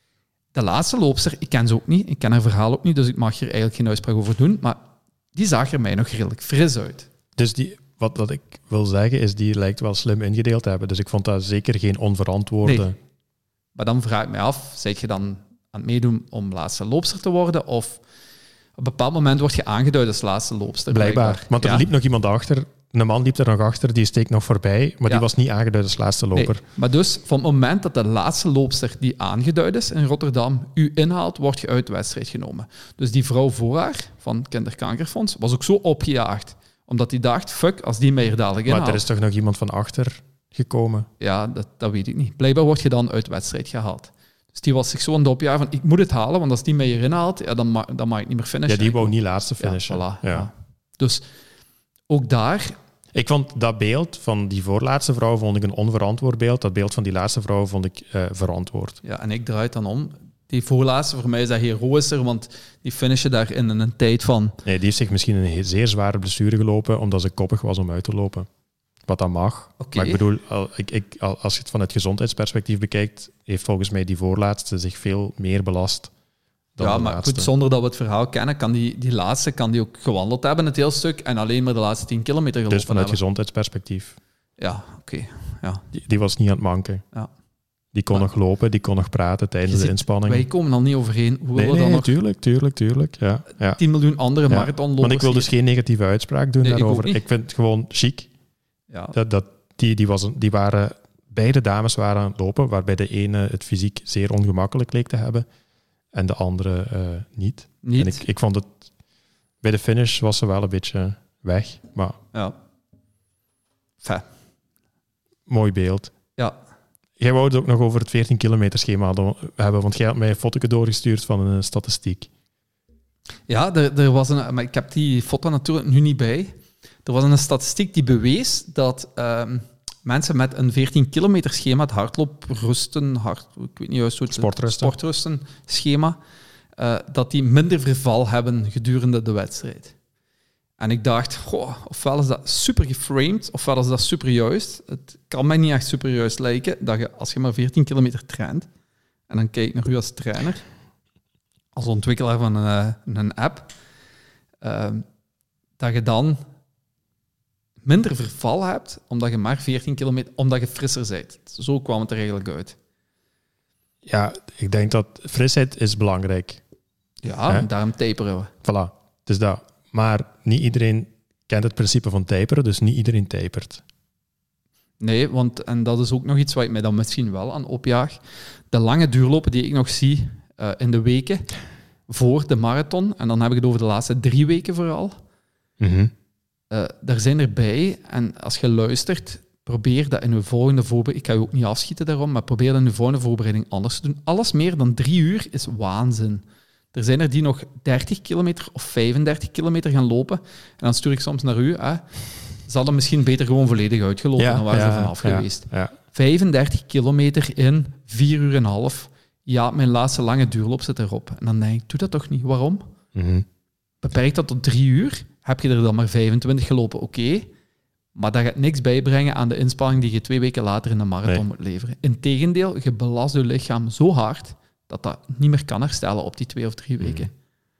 B: De laatste loopster, ik ken ze ook niet, ik ken haar verhaal ook niet, dus ik mag hier eigenlijk geen uitspraak over doen, maar die zag er mij nog redelijk fris uit.
A: Dus die, wat, wat ik wil zeggen, is die lijkt wel slim ingedeeld te hebben, dus ik vond dat zeker geen onverantwoorde...
B: Nee. Maar dan vraag ik mij af, zit je dan aan het meedoen om laatste loopster te worden, of... Op een bepaald moment word je aangeduid als laatste loopster.
A: Blijkbaar.
B: blijkbaar.
A: Want er
B: ja.
A: liep nog iemand achter. Een man liep er nog achter, die steekt nog voorbij. Maar ja. die was niet aangeduid als laatste loper.
B: Nee. Maar dus, van het moment dat de laatste loopster die aangeduid is in Rotterdam u inhaalt, wordt je uit de wedstrijd genomen. Dus die vrouw voor haar, van Kinderkankerfonds, was ook zo opgejaagd. Omdat die dacht, fuck, als die mij hier dadelijk inhaalt.
A: Maar er is toch nog iemand van achter gekomen?
B: Ja, dat, dat weet ik niet. Blijkbaar word je dan uit de wedstrijd gehaald. Dus die was zich zo aan het opjagen van, ik moet het halen, want als die mij hierin haalt, ja, dan, ma- dan mag ik niet meer finishen.
A: Ja, die wou niet laatste finishen.
B: Ja, voilà,
A: ja.
B: Ja. Dus ook daar...
A: Ik vond dat beeld van die voorlaatste vrouw vond ik een onverantwoord beeld. Dat beeld van die laatste vrouw vond ik uh, verantwoord.
B: Ja, en ik draai het dan om. Die voorlaatste, voor mij is dat heroïscher, want die finishen daar in een tijd van...
A: Nee, die heeft zich misschien een zeer zware blessure gelopen, omdat ze koppig was om uit te lopen. Wat dat mag.
B: Okay.
A: Maar ik bedoel, ik, ik, als je het van het gezondheidsperspectief bekijkt, heeft volgens mij die voorlaatste zich veel meer belast dan
B: ja,
A: de
B: maar
A: laatste.
B: Goed, zonder dat we het verhaal kennen, kan die, die laatste kan die ook gewandeld hebben, het heel stuk, en alleen maar de laatste tien kilometer gelopen
A: Dus vanuit
B: hebben.
A: gezondheidsperspectief.
B: Ja, oké. Okay. Ja.
A: Die, die was niet aan het manken.
B: Ja.
A: Die kon ja. nog lopen, die kon nog praten tijdens
B: ziet,
A: de inspanning.
B: Wij komen al niet overheen. Hoe
A: nee,
B: we
A: nee,
B: dan nog...
A: tuurlijk, tuurlijk, tuurlijk. Ja, ja.
B: tien miljoen andere
A: ja.
B: marathonlopers.
A: Want ik wil dus geen negatieve uitspraak doen
B: nee,
A: daarover.
B: Ik,
A: ik vind het gewoon chic.
B: Ja.
A: Dat, dat, die, die, was, die waren... Beide dames waren aan het lopen, waarbij de ene het fysiek zeer ongemakkelijk leek te hebben en de andere uh, niet.
B: niet.
A: En ik, ik vond het... Bij de finish was ze wel een beetje weg, maar...
B: Ja. Enfin.
A: Mooi beeld.
B: Ja.
A: Jij wou het ook nog over het veertien kilometer schema hebben, want jij had mij een foto doorgestuurd van een statistiek.
B: Ja, er, er was een... Maar ik heb die foto natuurlijk nu niet bij. Er was een statistiek die bewees dat um, mensen met een veertien kilometer schema, het hardlooprusten, hard, ik weet niet juist hoe het
A: sportrusten,
B: sportrusten schema, uh, dat die minder verval hebben gedurende de wedstrijd. En ik dacht, goh, ofwel is dat super geframed, ofwel is dat super juist. Het kan mij niet echt super juist lijken dat je, als je maar veertien kilometer traint, en dan kijk ik naar u als trainer, als ontwikkelaar van een, een app, uh, dat je dan minder verval hebt, omdat je maar veertien kilometer, omdat je frisser bent. Zo kwam het er eigenlijk uit.
A: Ja, ik denk dat frisheid is belangrijk.
B: Ja, He? daarom taperen we.
A: Voilà, het is dat. Maar niet iedereen kent het principe van taperen, dus niet iedereen tapert.
B: Nee, want en dat is ook nog iets waar ik mij dan misschien wel aan opjaag. De lange duurlopen die ik nog zie uh, in de weken voor de marathon, en dan heb ik het over de laatste drie weken vooral,
A: mm-hmm.
B: uh, daar zijn erbij, en als je luistert, probeer dat in uw volgende voorbereiding, ik ga je ook niet afschieten daarom, maar probeer dat in uw volgende voorbereiding anders te doen. Alles meer dan drie uur is waanzin. Er zijn er die nog dertig kilometer of vijfendertig kilometer gaan lopen. En dan stuur ik soms naar u. Hè. Ze hadden misschien beter gewoon volledig uitgelopen. Ja, dan waren ja, ze vanaf ja, geweest. Ja. vijfendertig kilometer in vier uur en een half. Ja, mijn laatste lange duurloop zit erop. En dan denk ik, doe dat toch niet? Waarom?
A: Mm-hmm.
B: Beperk dat tot drie uur. Heb je er dan maar vijfentwintig gelopen? Oké. Okay. Maar dat gaat niks bijbrengen aan de inspanning die je twee weken later in de marathon nee. moet leveren. Integendeel, je belast je lichaam zo hard dat dat niet meer kan herstellen op die twee of drie weken.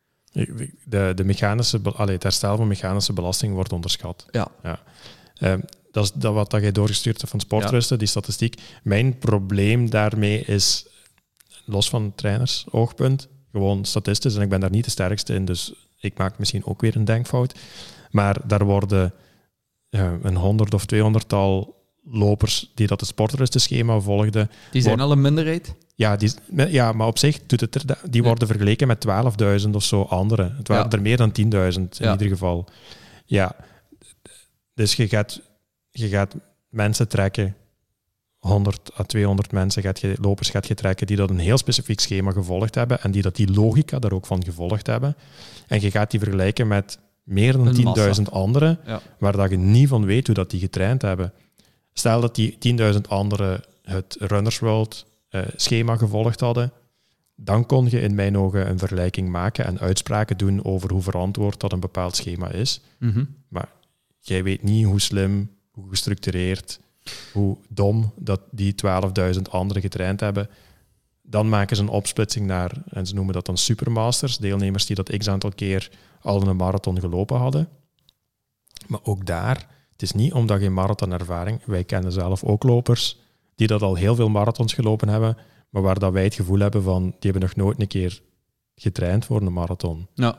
A: De, de mechanische, allee, het herstel van mechanische belasting wordt onderschat.
B: Ja.
A: ja. Um, dat is dat wat dat jij doorgestuurd hebt van sportrusten, ja. die statistiek. Mijn probleem daarmee is, los van trainers, oogpunt, gewoon statistisch, en ik ben daar niet de sterkste in, dus ik maak misschien ook weer een denkfout. Maar daar worden uh, een honderd of tweehonderdtal lopers die dat het sportrustenschema volgden.
B: Die zijn word... al een minderheid?
A: Ja, die, ja, maar op zich doet het er, die worden ja. vergeleken met twaalfduizend of zo anderen. Het waren ja. er meer dan tienduizend in ja. ieder geval. Ja, dus je gaat, je gaat mensen trekken, honderd à tweehonderd mensen, gaat je, lopers gaat je trekken die dat een heel specifiek schema gevolgd hebben en die dat die logica daar ook van gevolgd hebben. En je gaat die vergelijken met meer dan tienduizend anderen, ja. waar dat je niet van weet hoe dat die getraind hebben. Stel dat die tienduizend anderen het Runners World uh, schema gevolgd hadden, dan kon je in mijn ogen een vergelijking maken en uitspraken doen over hoe verantwoord dat een bepaald schema is.
B: Mm-hmm.
A: Maar jij weet niet hoe slim, hoe gestructureerd, hoe dom dat die twaalfduizend anderen getraind hebben. Dan maken ze een opsplitsing naar, en ze noemen dat dan supermasters, deelnemers die dat x-aantal keer al een marathon gelopen hadden. Maar ook daar, het is niet omdat je marathonervaring, wij kennen zelf ook lopers die dat al heel veel marathons gelopen hebben, maar waar dat wij het gevoel hebben van, die hebben nog nooit een keer getraind voor een marathon.
B: Ja.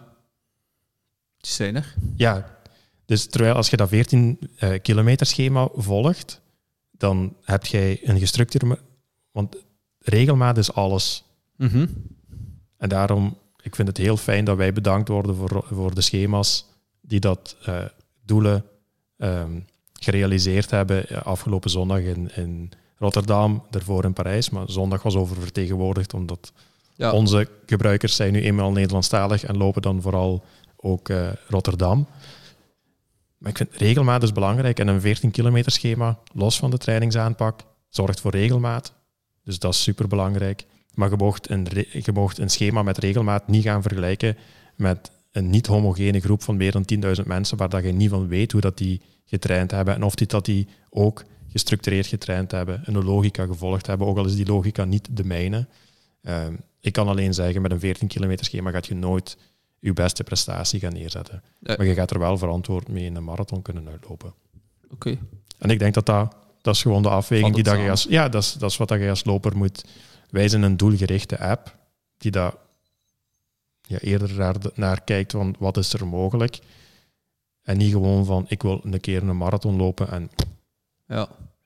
B: Die zijn er.
A: Ja. Dus terwijl als je dat veertien uh, kilometer schema volgt, dan heb jij een gestructureerd... Want regelmaat is alles.
B: Mm-hmm.
A: En daarom, ik vind het heel fijn dat wij bedankt worden voor, voor de schema's die dat uh, doelen um, gerealiseerd hebben afgelopen zondag in, in Rotterdam, daarvoor in Parijs. Maar zondag was oververtegenwoordigd, omdat ja. onze gebruikers zijn nu eenmaal Nederlandstalig en lopen dan vooral ook uh, Rotterdam. Maar ik vind regelmaat is belangrijk en een veertien kilometer schema, los van de trainingsaanpak, zorgt voor regelmaat. Dus dat is superbelangrijk. Maar je moogt een, je moogt een schema met regelmaat niet gaan vergelijken met een niet-homogene groep van meer dan tienduizend mensen, waar dat je niet van weet hoe dat die getraind hebben en of die, dat die ook gestructureerd getraind hebben en een logica gevolgd hebben, ook al is die logica niet de mijne. Uh, ik kan alleen zeggen, met een veertien kilometer schema gaat je nooit je beste prestatie gaan neerzetten. Ja. Maar je gaat er wel verantwoord mee in een marathon kunnen uitlopen.
B: Oké. Okay.
A: En ik denk dat dat, dat is gewoon de afweging die dat je als... Ja, dat is, dat is wat dat je als loper moet... Wij zijn een doelgerichte app die dat ja, eerder naar, naar kijkt van wat is er mogelijk. En niet gewoon van ik wil een keer een marathon lopen en...
B: Ja.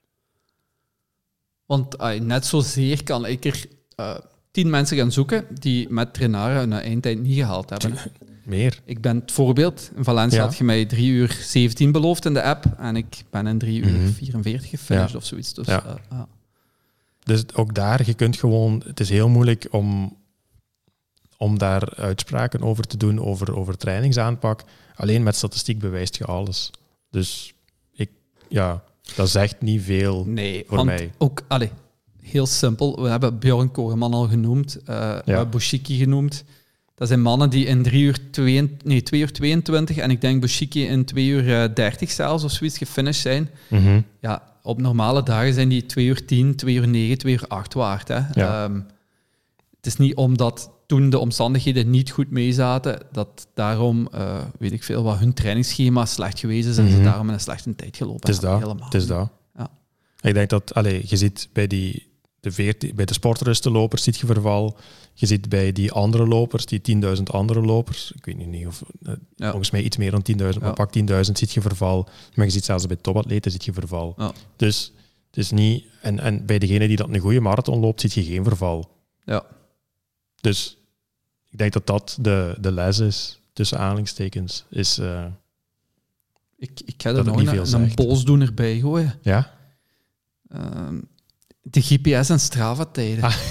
B: Want ay, net zozeer kan ik er uh, tien mensen gaan zoeken die met Trenara hun eindtijd niet gehaald hebben.
A: Meer.
B: Ik ben het voorbeeld. In Valencia ja. had je mij drie uur zeventien beloofd in de app en ik ben in drie uur mm-hmm. vierenveertig gefinished ja. of zoiets. Dus,
A: ja.
B: uh, uh.
A: dus ook daar, je kunt gewoon... Het is heel moeilijk om, om daar uitspraken over te doen, over, over trainingsaanpak. Alleen met statistiek bewijst je alles. Dus ik, ja, dat zegt niet veel
B: nee,
A: voor
B: want
A: mij.
B: Ook, allez, heel simpel. We hebben Björn Koreman al genoemd. Uh, ja. We hebben Bushiki genoemd. Dat zijn mannen die in drie uur twee, nee, twee uur tweeëntwintig en ik denk Bushiki in twee uur dertig zelfs of zoiets gefinished zijn.
A: Mm-hmm.
B: Ja, op normale dagen zijn die twee uur tien, twee uur negen, twee uur acht waard. Hè.
A: Ja.
B: Um, het is niet omdat toen de omstandigheden niet goed meezaten, dat daarom, uh, weet ik veel, wat hun trainingsschema slecht geweest is en
A: mm-hmm.
B: ze daarom in een slechte tijd gelopen
A: het is
B: hebben.
A: Dat.
B: Helemaal.
A: Het is dat.
B: Ja.
A: Ik denk dat, allez, je ziet bij die de veertien, bij de sportrustenlopers ziet je verval. Je ziet bij die andere lopers, die tienduizend andere lopers, ik weet niet of uh, ja. volgens mij iets meer dan tienduizend, ja. maar pak tienduizend ziet je verval. Maar je ziet zelfs bij topatleten ziet je verval.
B: Ja.
A: Dus het is niet... En, en bij degene die dat een goede marathon loopt, ziet je geen verval.
B: Ja.
A: Dus ik denk dat dat de, de les is, tussen aanhalingstekens, is... Uh,
B: ik, ik ga er nog een, een boosdoener bij gooien.
A: Ja?
B: Uh, de G P S en Strava-tijden. Ah.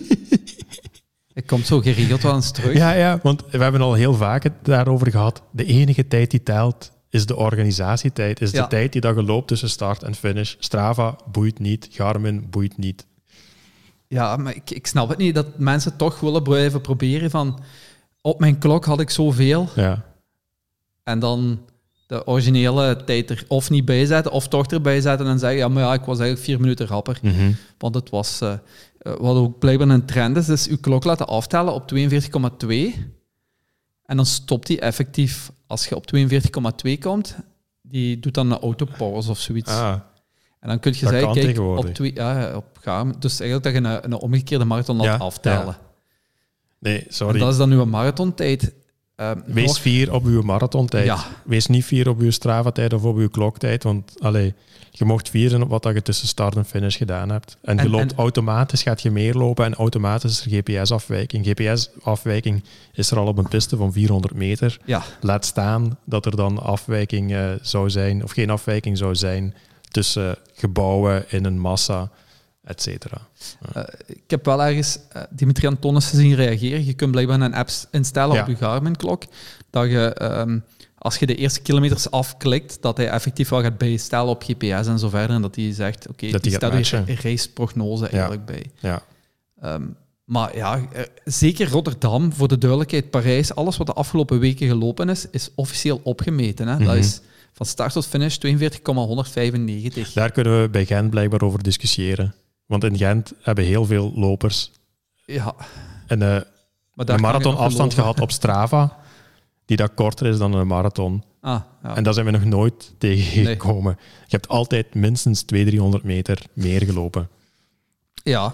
B: Het komt zo geregeld wel eens terug.
A: Ja, ja, want we hebben al heel vaak het daarover gehad. De enige tijd die telt is de organisatietijd. Is de ja. tijd die dat je loopt tussen start en finish. Strava boeit niet. Garmin boeit niet.
B: Ja, maar ik, ik snap het niet dat mensen toch willen blijven proberen van... Op mijn klok had ik zoveel.
A: Ja.
B: En dan de originele tijd er of niet bij zetten, of toch erbij zetten en zeggen, ja, maar ja, ik was eigenlijk vier minuten rapper.
A: Mm-hmm.
B: Want het was... Uh, wat ook blijkbaar een trend is, is uw klok laten aftellen op tweeënveertig komma twee. En dan stopt die effectief als je op tweeënveertig komma twee komt. Die doet dan een autopause of zoiets.
A: Ah,
B: en dan kun je zeggen, kijk, op twee, ja, op Garmin. Dus eigenlijk dat je een, een omgekeerde marathon laat ja, aftellen. Ja.
A: Nee, sorry.
B: En dat is dan uw marathontijd. Uh,
A: Wees nog... fier op uw marathontijd. Ja. Wees niet fier op uw Strava-tijd of op uw kloktijd, want allee, je mocht fier zijn op wat je tussen start en finish gedaan hebt. En, en je loopt en... automatisch, gaat je meer lopen en automatisch is er G P S-afwijking. G P S-afwijking is er al op een piste van vierhonderd meter.
B: Ja.
A: Laat staan dat er dan afwijking uh, zou zijn, of geen afwijking zou zijn tussen uh, gebouwen in een massa, et cetera.
B: Uh, ik heb wel ergens uh, Dimitri Antonissen zien reageren. Je kunt blijkbaar een app instellen ja. op je Garmin-klok, dat je, um, als je de eerste kilometers afklikt, dat hij effectief wel gaat bijstellen op G P S en zo verder, en dat hij zegt, oké, okay, die staat er een raceprognose eigenlijk ja. bij.
A: Ja.
B: Um, maar ja, uh, zeker Rotterdam, voor de duidelijkheid, Parijs, alles wat de afgelopen weken gelopen is, is officieel opgemeten. Hè? Mm-hmm. Dat is van start tot finish tweeënveertig komma honderdvijfennegentig.
A: Daar kunnen we bij Gent blijkbaar over discussiëren. Want in Gent hebben heel veel lopers
B: ja.
A: een, uh, een marathonafstand gehad op Strava, die dat korter is dan een marathon.
B: Ah, ja.
A: En daar zijn we nog nooit tegengekomen. Nee. Je hebt altijd minstens tweehonderd, driehonderd meter meer gelopen.
B: Ja.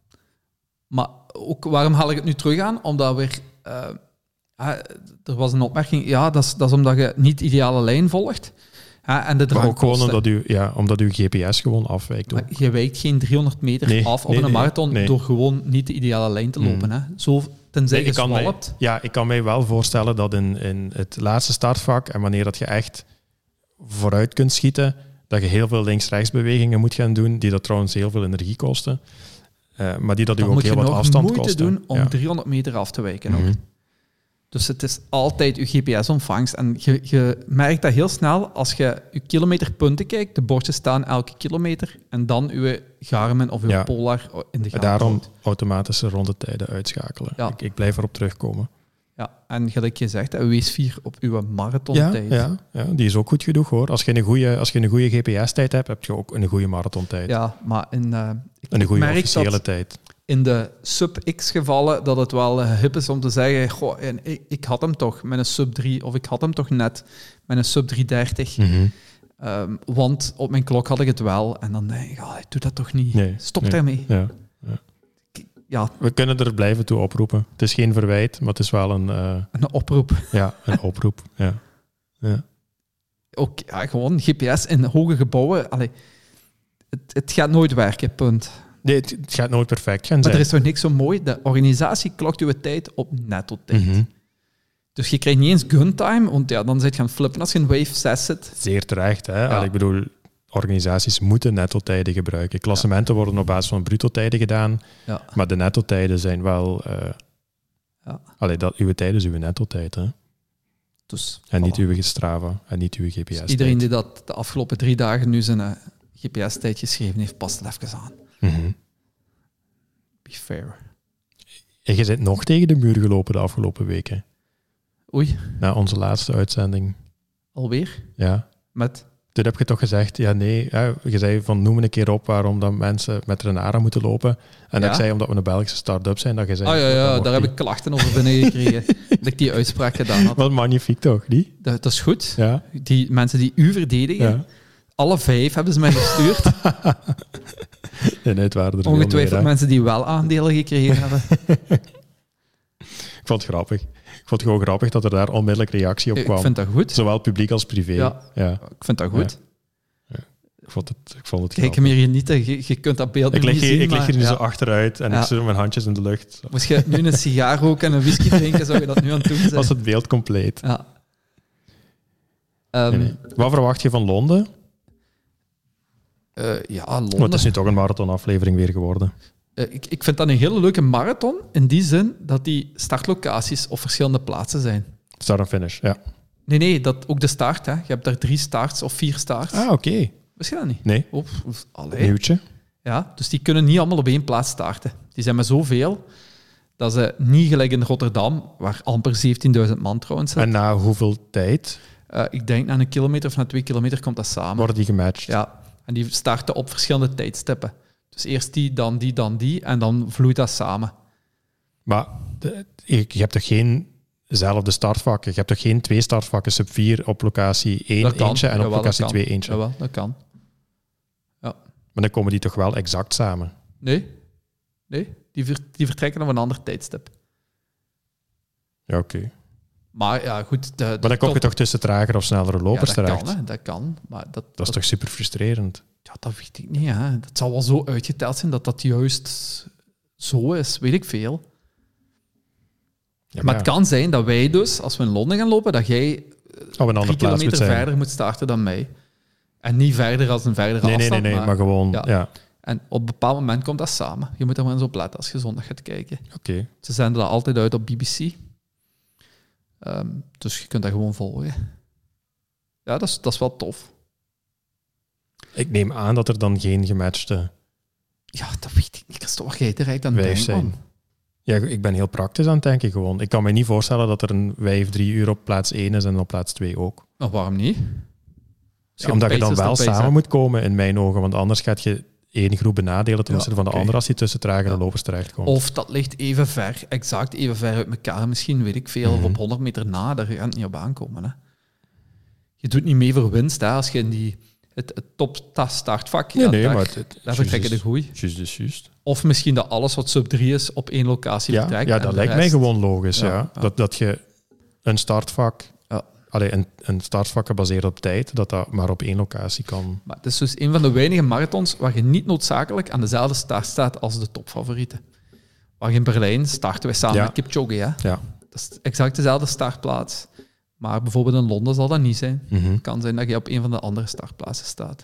B: Maar ook, waarom haal ik het nu terug aan? Omdat weer... Uh, uh, er was een opmerking, ja, dat is, dat is omdat je niet de ideale lijn volgt. Ja, en de
A: maar ook gewoon omdat u, ja, omdat uw G P S gewoon afwijkt.
B: Maar je wijkt geen driehonderd meter
A: nee,
B: af op
A: nee,
B: een
A: nee,
B: marathon
A: nee.
B: door gewoon niet de ideale lijn te lopen. Mm. Hè. Zo, tenzij nee, je zwalpt.
A: Ja, ik kan mij wel voorstellen dat in, in het laatste startvak, en wanneer dat je echt vooruit kunt schieten, dat je heel veel links-rechts bewegingen moet gaan doen, die dat trouwens heel veel energie kosten, uh, maar die dat u ook heel wat afstand kosten.
B: Dan moet je doen om ja. driehonderd meter af te wijken. Mm-hmm. Dus het is altijd je G P S-ontvangst. En je, je merkt dat heel snel als je je kilometerpunten kijkt. De bordjes staan elke kilometer. En dan je Garmin of je ja. Polar in de gaten.
A: Daarom houdt. Automatische rondetijden uitschakelen. Ja. Ik, ik blijf erop terugkomen.
B: Ja, en gelijk je zegt, wees fier op uw marathontijd.
A: Ja, ja, ja, die is ook goed genoeg hoor. Als je een goede, als je een goede G P S-tijd hebt, heb je ook een goede marathontijd.
B: Ja, maar in, uh, ik
A: een goede officiële tijd.
B: In de sub-X gevallen dat het wel uh, hip is om te zeggen, goh, ik, ik had hem toch met een sub drie, of ik had hem toch net met een sub drie dertig.
A: Mm-hmm.
B: Um, want op mijn klok had ik het wel. En dan denk ik, oh, ik doe dat toch niet. Nee, Stop
A: nee,
B: daarmee.
A: Ja, ja.
B: Ja.
A: We kunnen er blijven toe oproepen. Het is geen verwijt, maar het is wel een... Uh,
B: een oproep.
A: Ja, een oproep. Ja. Ja.
B: Ook ja, gewoon G P S in hoge gebouwen. Allee, het, het gaat nooit werken, punt.
A: Nee, het, het gaat nooit perfect gaan
B: maar
A: zijn.
B: Maar er is toch niks zo mooi? De organisatie klokt je tijd op netto-tijd.
A: Mm-hmm.
B: Dus je krijgt niet eens guntime, want ja, dan zit je gaan flippen als je in wave zes zit.
A: Zeer terecht. Hè? Ja. Allee, ik bedoel, organisaties moeten netto-tijden gebruiken. Klassementen ja. worden op basis van bruto-tijden gedaan,
B: ja.
A: maar de netto-tijden zijn wel... Uh,
B: ja.
A: allee, dat, uw tijd is uw netto-tijd. Hè?
B: Dus,
A: en
B: voilà.
A: niet uw Strava en niet uw G P S.
B: Dus iedereen die dat de afgelopen drie dagen nu zijn uh, G P S-tijd geschreven heeft, past het even aan.
A: Mm-hmm.
B: Be fair.
A: En je bent nog tegen de muur gelopen de afgelopen weken.
B: Oei.
A: Na onze laatste uitzending.
B: Alweer?
A: Ja.
B: Met?
A: Toen heb je toch gezegd, ja nee, ja, je zei van noem een keer op waarom dat mensen met Renara moeten lopen. En
B: ja?
A: ik zei omdat we een Belgische start-up zijn, dat je zei...
B: Ah ja, ja daar heb ik klachten over binnengekregen. dat ik die uitspraak gedaan had.
A: Wat magnifiek toch, die?
B: Dat, dat is goed.
A: Ja.
B: Die mensen die u verdedigen, ja. alle vijf hebben ze mij gestuurd.
A: ja, nee, het waren er
B: ongetwijfeld
A: meer,
B: mensen die wel aandelen gekregen hebben.
A: Ik vond het grappig. Ik vond het gewoon grappig dat er daar onmiddellijk reactie op kwam.
B: Ik vind dat goed.
A: Zowel publiek als privé.
B: Ja,
A: ja.
B: Ik vind dat goed.
A: Ja. Ja. Ik vond het, ik vond het
B: Kijk hem hier genieten. Je, je kunt dat beeld
A: ik
B: niet
A: lig hier,
B: zien.
A: Ik lig hier nu
B: ja.
A: zo achteruit en ja. ik zit met mijn handjes in de lucht.
B: Moest je nu een sigaar roken en een whisky drinken, zou je dat nu aan het doen zijn.
A: Was het beeld compleet.
B: Ja. Um,
A: nee. Wat verwacht je van Londen?
B: Uh, ja, Londen.
A: Maar het is nu toch een marathonaflevering weer geworden.
B: Uh, ik, ik vind dat een hele leuke marathon, in die zin dat die startlocaties op verschillende plaatsen zijn.
A: Start en finish, ja.
B: Nee, nee, dat ook de start. Hè. Je hebt daar drie starts of vier starts.
A: Ah, oké. Okay.
B: Wist je dat niet?
A: Nee.
B: Op, allee.
A: Nieuwtje.
B: Ja, dus die kunnen niet allemaal op één plaats starten. Die zijn met zoveel dat ze niet gelijk in Rotterdam, waar amper zeventienduizend man trouwens zit.
A: En na hoeveel tijd?
B: Uh, ik denk na een kilometer of na twee kilometer komt dat samen.
A: Worden die gematcht?
B: Ja, en die starten op verschillende tijdstippen. Dus eerst die, dan die, dan die, en dan vloeit dat samen.
A: Maar de, je hebt toch geen zelfde startvakken? Je hebt toch geen twee startvakken, sub vier op locatie één eentje en op
B: Jawel,
A: locatie twee eentje?
B: Jawel, dat kan. Ja.
A: Maar dan komen die toch wel exact samen?
B: Nee. Nee, die, ver, die vertrekken op een ander tijdstip.
A: Ja, oké. Okay.
B: Maar ja, goed. De, de
A: maar dan kom je toch tussen tragere of snellere lopers
B: ja, dat
A: terecht?
B: Kan, hè, dat kan. Maar dat,
A: dat is
B: dat,
A: toch super frustrerend?
B: Ja, dat weet ik niet. Hè. Dat zal wel zo uitgeteld zijn dat dat juist zo is. Weet ik veel. Ja, maar, maar het ja. kan zijn dat wij dus, als we in Londen gaan lopen, dat jij
A: oh, een
B: drie kilometer moet verder moet starten dan mij. En niet verder als een verdere
A: nee,
B: afstand.
A: Nee, nee, nee, maar, maar gewoon... Ja. Ja.
B: En op een bepaald moment komt dat samen. Je moet er maar eens op letten als je zondag gaat kijken.
A: Oké. Okay.
B: Ze zenden dat altijd uit op B B C. Um, dus je kunt dat gewoon volgen. Ja, dat is, dat is wel tof.
A: Ik neem aan dat er dan geen gematchte...
B: Ja, dat weet ik niet. Christophe, jij er echt aan
A: het denken zijn. Ja, ik ben heel praktisch aan het denken gewoon. Ik kan me niet voorstellen dat er een vijf, drie uur op plaats één is en op plaats twee ook.
B: Nou, waarom niet?
A: Ja, omdat je dan wel samen zijn. moet komen, in mijn ogen. Want anders gaat je één groep benadelen ten opzichte ja, van de okay. andere als die tussen tragere ja. lopers terechtkomt.
B: Of dat ligt even ver, exact even ver uit elkaar. Misschien, weet ik veel, mm-hmm. op honderd meter na, daar gaat het niet op aankomen. Hè. Je doet niet mee voor winst, hè, als je in die, het, het top-startvak...
A: Nee,
B: ja,
A: nee,
B: daar,
A: maar... Het,
B: daar vertrekken de groei.
A: Juist, dus juist.
B: Of misschien dat alles wat sub drie is op één locatie
A: ja,
B: vertrekt.
A: Ja, dat lijkt
B: rest...
A: mij gewoon logisch, ja. ja.
B: ja.
A: Dat, dat je een startvak...
B: Ja.
A: Allee, een, een startvak gebaseerd op tijd, dat dat maar op één locatie kan.
B: Maar het is dus een van de weinige marathons waar je niet noodzakelijk aan dezelfde start staat als de topfavorieten. Waar in Berlijn starten wij samen ja. met Kipchoge. Hè?
A: Ja.
B: Dat is exact dezelfde startplaats. Maar bijvoorbeeld in Londen zal dat niet zijn.
A: Mm-hmm.
B: Het kan zijn dat je op een van de andere startplaatsen staat.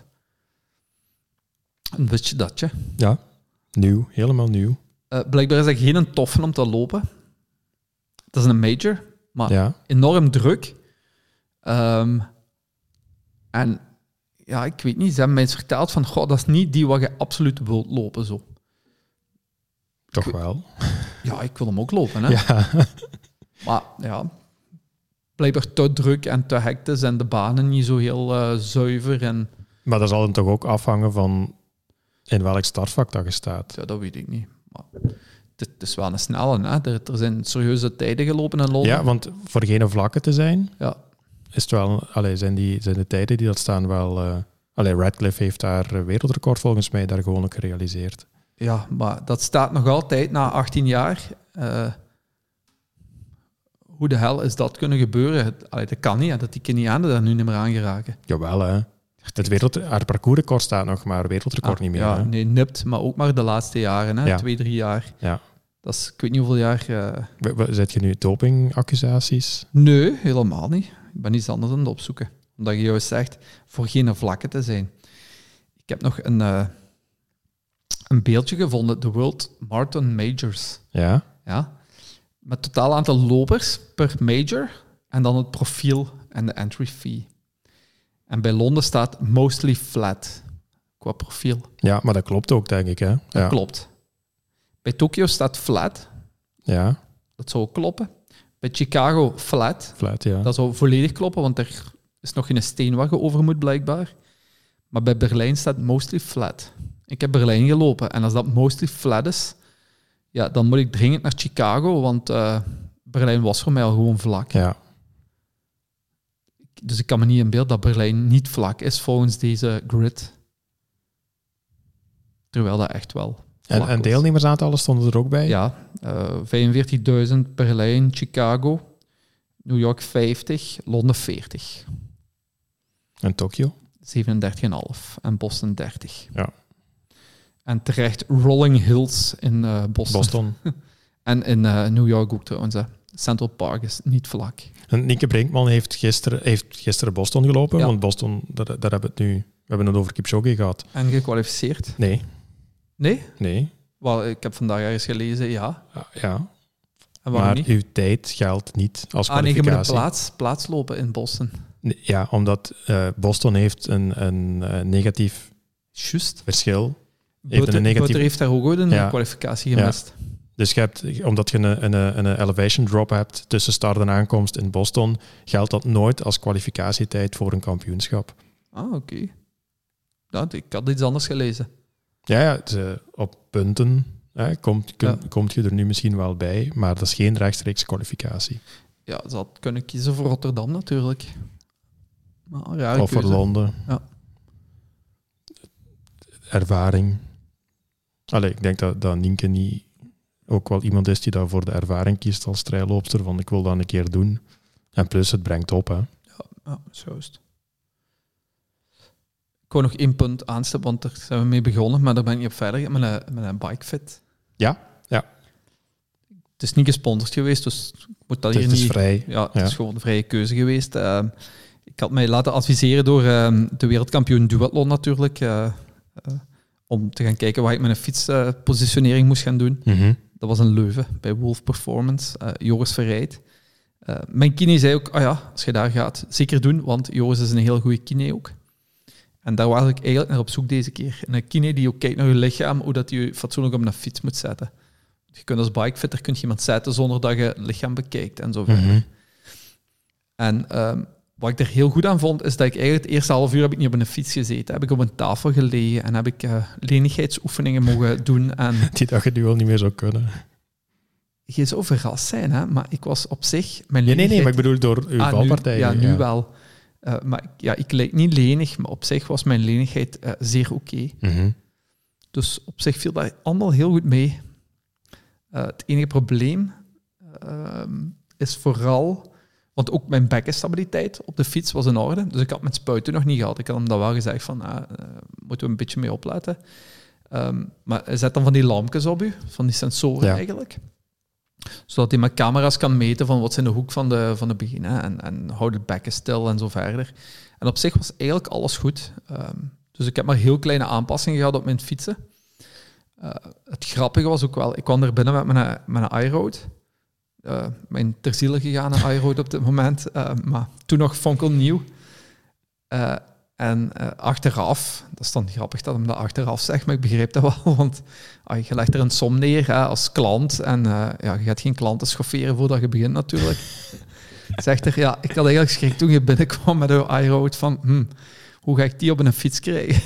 B: En wist je dat, je?
A: Ja, nieuw. Helemaal nieuw.
B: Uh, blijkbaar is dat geen toffe om te lopen. Dat is een major, maar
A: ja.
B: enorm druk. Um, en ja, ik weet niet, ze hebben mij eens verteld van, goh, dat is niet die wat je absoluut wilt lopen, zo.
A: Toch
B: ik,
A: wel?
B: Ja, ik wil hem ook lopen, hè.
A: Ja.
B: Maar ja, blijkbaar te druk en te hectisch en de banen niet zo heel uh, zuiver. En...
A: Maar dat zal dan toch ook afhangen van in welk startvak dat je staat?
B: Ja, dat weet ik niet. Maar het is wel een snelle, hè. Er, er zijn serieuze tijden gelopen in Londen.
A: Ja, want voor geen vlakken te zijn...
B: Ja.
A: Is het wel, allee, zijn, die, zijn de tijden die dat staan wel... Uh, allee, Radcliffe heeft daar wereldrecord volgens mij daar gewoon ook gerealiseerd.
B: Ja, maar dat staat nog altijd na achttien jaar. Uh, hoe de hel is dat kunnen gebeuren? Allee, dat kan niet, hè, dat die Kenianen daar nu niet meer aan geraken.
A: Jawel, hè. Het wereld, haar parcoursrecord staat nog, maar wereldrecord ah, niet meer.
B: Ja,
A: hè?
B: nee, nipt, maar ook maar de laatste jaren, hè.
A: Ja.
B: Twee, drie jaar.
A: Ja.
B: Dat is, ik weet niet hoeveel jaar... Uh...
A: Zet je nu dopingaccusaties?
B: Nee, helemaal niet. Ik ben iets anders aan het opzoeken. Omdat je juist zegt, voor geen vlakken te zijn. Ik heb nog een, uh, een beeldje gevonden, de World Marathon Majors.
A: Ja?
B: Ja. Met totaal aantal lopers per major en dan het profiel en de entry fee. En bij Londen staat mostly flat qua profiel.
A: Ja, maar dat klopt ook, denk ik. Hè?
B: Dat
A: ja.
B: klopt. Bij Tokio staat flat.
A: Ja.
B: Dat zou kloppen. Bij Chicago flat.
A: Flat, ja.
B: Dat zou volledig kloppen, want er is nog geen steen waar je over moet, blijkbaar. Maar bij Berlijn staat mostly flat. Ik heb Berlijn gelopen en als dat mostly flat is, ja, dan moet ik dringend naar Chicago, want uh, Berlijn was voor mij al gewoon vlak.
A: Ja.
B: Dus ik kan me niet in beeld dat Berlijn niet vlak is volgens deze grid. Terwijl dat echt wel.
A: En, en deelnemersaantallen stonden er ook bij?
B: Ja, uh, vijfenveertigduizend Berlijn, Chicago, New York vijftig, Londen veertig.
A: En Tokio?
B: zevenendertig komma vijf en Boston dertig.
A: Ja.
B: En terecht Rolling Hills in uh, Boston.
A: Boston.
B: En in uh, New York ook trouwens. Uh. Central Park is niet vlak.
A: En Nieke Brinkman heeft gisteren, heeft gisteren Boston gelopen, ja. Want Boston, daar, daar hebben we het nu... We hebben het over Kipchoge gehad.
B: En gekwalificeerd?
A: Nee.
B: Nee?
A: Nee.
B: Wel, ik heb vandaag ergens gelezen, ja.
A: Ja. ja.
B: En
A: maar
B: niet?
A: uw tijd geldt niet als
B: ah,
A: kwalificatie.
B: Ah nee, je moet een plaats, plaats lopen in Boston.
A: Nee, ja, omdat uh, Boston heeft een, een uh, negatief
B: Just.
A: verschil.
B: Butter heeft, negatief... heeft daar ook ooit een ja. kwalificatie gemist.
A: Ja. Dus je hebt, omdat je een, een, een elevation drop hebt tussen start en aankomst in Boston, geldt dat nooit als kwalificatietijd voor een kampioenschap.
B: Ah, oké. Okay. Nou, ik had iets anders gelezen.
A: Ja, ja het, uh, op punten hè, komt, kun, ja. komt je er nu misschien wel bij, maar dat is geen rechtstreeks kwalificatie.
B: Ja, ze had kunnen kiezen voor Rotterdam natuurlijk. Maar, ja,
A: of voor
B: keuze.
A: Londen.
B: Ja.
A: Ervaring. Allee, ik denk dat, dat Nienke niet ook wel iemand is die daar voor de ervaring kiest als strijloopster, van ik wil dat een keer doen. En plus, het brengt op, hè.
B: Ja, ja zo is het. Ik wou nog één punt aanstippen, want daar zijn we mee begonnen, maar daar ben ik niet op verder met een, met een bikefit.
A: Ja, ja.
B: Het is niet gesponsord geweest, dus ik moet dat
A: het
B: hier
A: is
B: niet...
A: Het is vrij.
B: Ja, het
A: ja.
B: is gewoon een vrije keuze geweest. Uh, ik had mij laten adviseren door uh, de wereldkampioen duathlon natuurlijk, uh, uh, om te gaan kijken waar ik met een fietspositionering uh, moest gaan doen.
A: Mm-hmm.
B: Dat was in Leuven, bij Wolf Performance, uh, Joris Verrijd. Uh, mijn kine zei ook, oh ja, als je daar gaat, zeker doen, want Joris is een heel goede kine ook. En daar was ik eigenlijk naar op zoek deze keer. Een kine die ook kijkt naar je lichaam, hoe dat je fatsoenlijk op een fiets moet zetten. Je kunt als bikefitter kun je iemand zetten zonder dat je het lichaam bekijkt en zo verder.
A: Mm-hmm.
B: En um, wat ik er heel goed aan vond, is dat ik eigenlijk het eerste half uur heb ik niet op een fiets gezeten. Heb ik op een tafel gelegen en heb ik uh, lenigheidsoefeningen mogen doen. En
A: die dat je nu al niet meer zou kunnen.
B: Je zou verrast zijn, hè? Maar ik was op zich... Mijn
A: nee, nee, nee, maar ik bedoel door uw
B: ah,
A: valpartij.
B: Nu, ja, nu
A: ja.
B: wel. Uh, maar ja, ik lijk niet lenig, maar op zich was mijn lenigheid uh, zeer oké. Okay.
A: Mm-hmm.
B: Dus op zich viel dat allemaal heel goed mee. Uh, het enige probleem uh, is vooral... Want ook mijn bekkenstabiliteit op de fiets was in orde. Dus ik had mijn spuiten nog niet gehad. Ik had hem dan wel gezegd van, ah, uh, moeten we een beetje mee opletten. Um, maar hij zet dan van die lampjes op u, van die sensoren ja. eigenlijk. Zodat hij met camera's kan meten van wat is in de hoek van de, van de benen en, en houdt het bekken stil en zo verder. En op zich was eigenlijk alles goed. Um, dus ik heb maar heel kleine aanpassingen gehad op mijn fietsen. Uh, het grappige was ook wel, ik kwam er binnen met mijn, mijn iRoad. Uh, mijn ter ziele gegaan iRoad op dit moment, uh, maar toen nog fonkelnieuw. Uh, en uh, achteraf, dat is dan grappig dat hem dat achteraf zegt, maar ik begreep dat wel, want uh, je legt er een som neer hè, als klant en uh, ja, je gaat geen klanten schofferen voordat je begint natuurlijk. Zegt er, ja, ik had eigenlijk schrik toen je binnenkwam met een iRoad van, hm, hoe ga ik die op een fiets krijgen?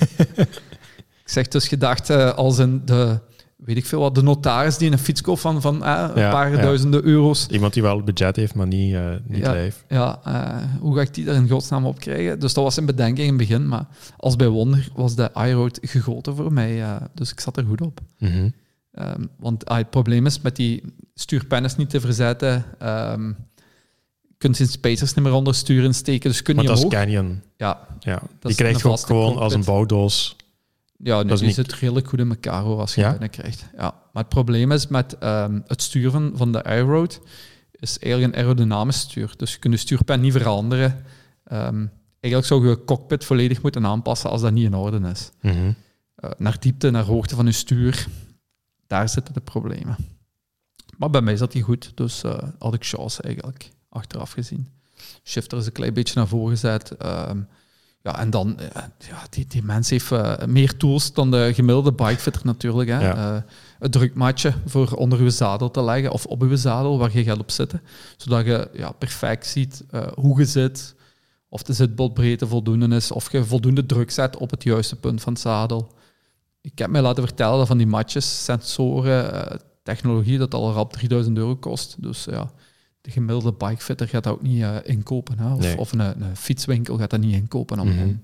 B: Ik zeg dus gedacht, uh, als in de... weet ik veel wat, de notaris die een fiets koopt van, van eh, een ja, paar ja. duizenden euro's.
A: Iemand die wel het budget heeft, maar niet, uh, niet
B: ja,
A: lijf.
B: Ja, uh, hoe ga ik die er in godsnaam op krijgen? Dus dat was een bedenking in het begin, maar als bij wonder was de iRoad gegoten voor mij. Uh, dus ik zat er goed op.
A: Mm-hmm.
B: Um, want uh, het probleem is, met die stuurpen is niet te verzetten. Um, je kunt geen spacers niet meer onder sturen steken, dus kun je
A: maar dat
B: omhoog.
A: is Canyon.
B: Ja.
A: ja. Die krijg je ook gewoon cockpit. Als een bouwdoos.
B: Ja, nu is het redelijk goed in elkaar hoor, als je ja? binnen krijgt. Ja. Maar het probleem is met um, het sturen van de iRoad is eigenlijk een aerodynamisch stuur. Dus je kunt de stuurpen niet veranderen. Um, eigenlijk zou je cockpit volledig moeten aanpassen als dat niet in orde is.
A: Mm-hmm.
B: Uh, naar diepte, naar hoogte van je stuur, daar zitten de problemen. Maar bij mij zat die goed, dus uh, had ik chance eigenlijk. achteraf gezien. Shifter is een klein beetje naar voren gezet. Um, ja, en dan, uh, ja, die, die mens heeft uh, meer tools dan de gemiddelde bikefitter natuurlijk. Hè. Ja. Uh, het drukmatje voor onder je zadel te leggen of op je zadel waar je gaat op zitten. Zodat je ja, perfect ziet uh, hoe je zit, of de zitbotbreedte voldoende is, of je voldoende druk zet op het juiste punt van het zadel. Ik heb mij laten vertellen dat van die matjes, sensoren, uh, technologie, dat al rap drieduizend euro kost. Dus ja, de gemiddelde bikefitter gaat dat ook niet uh, inkopen. Hè? Of, nee. of een, een fietswinkel gaat dat niet inkopen. Om, mm-hmm.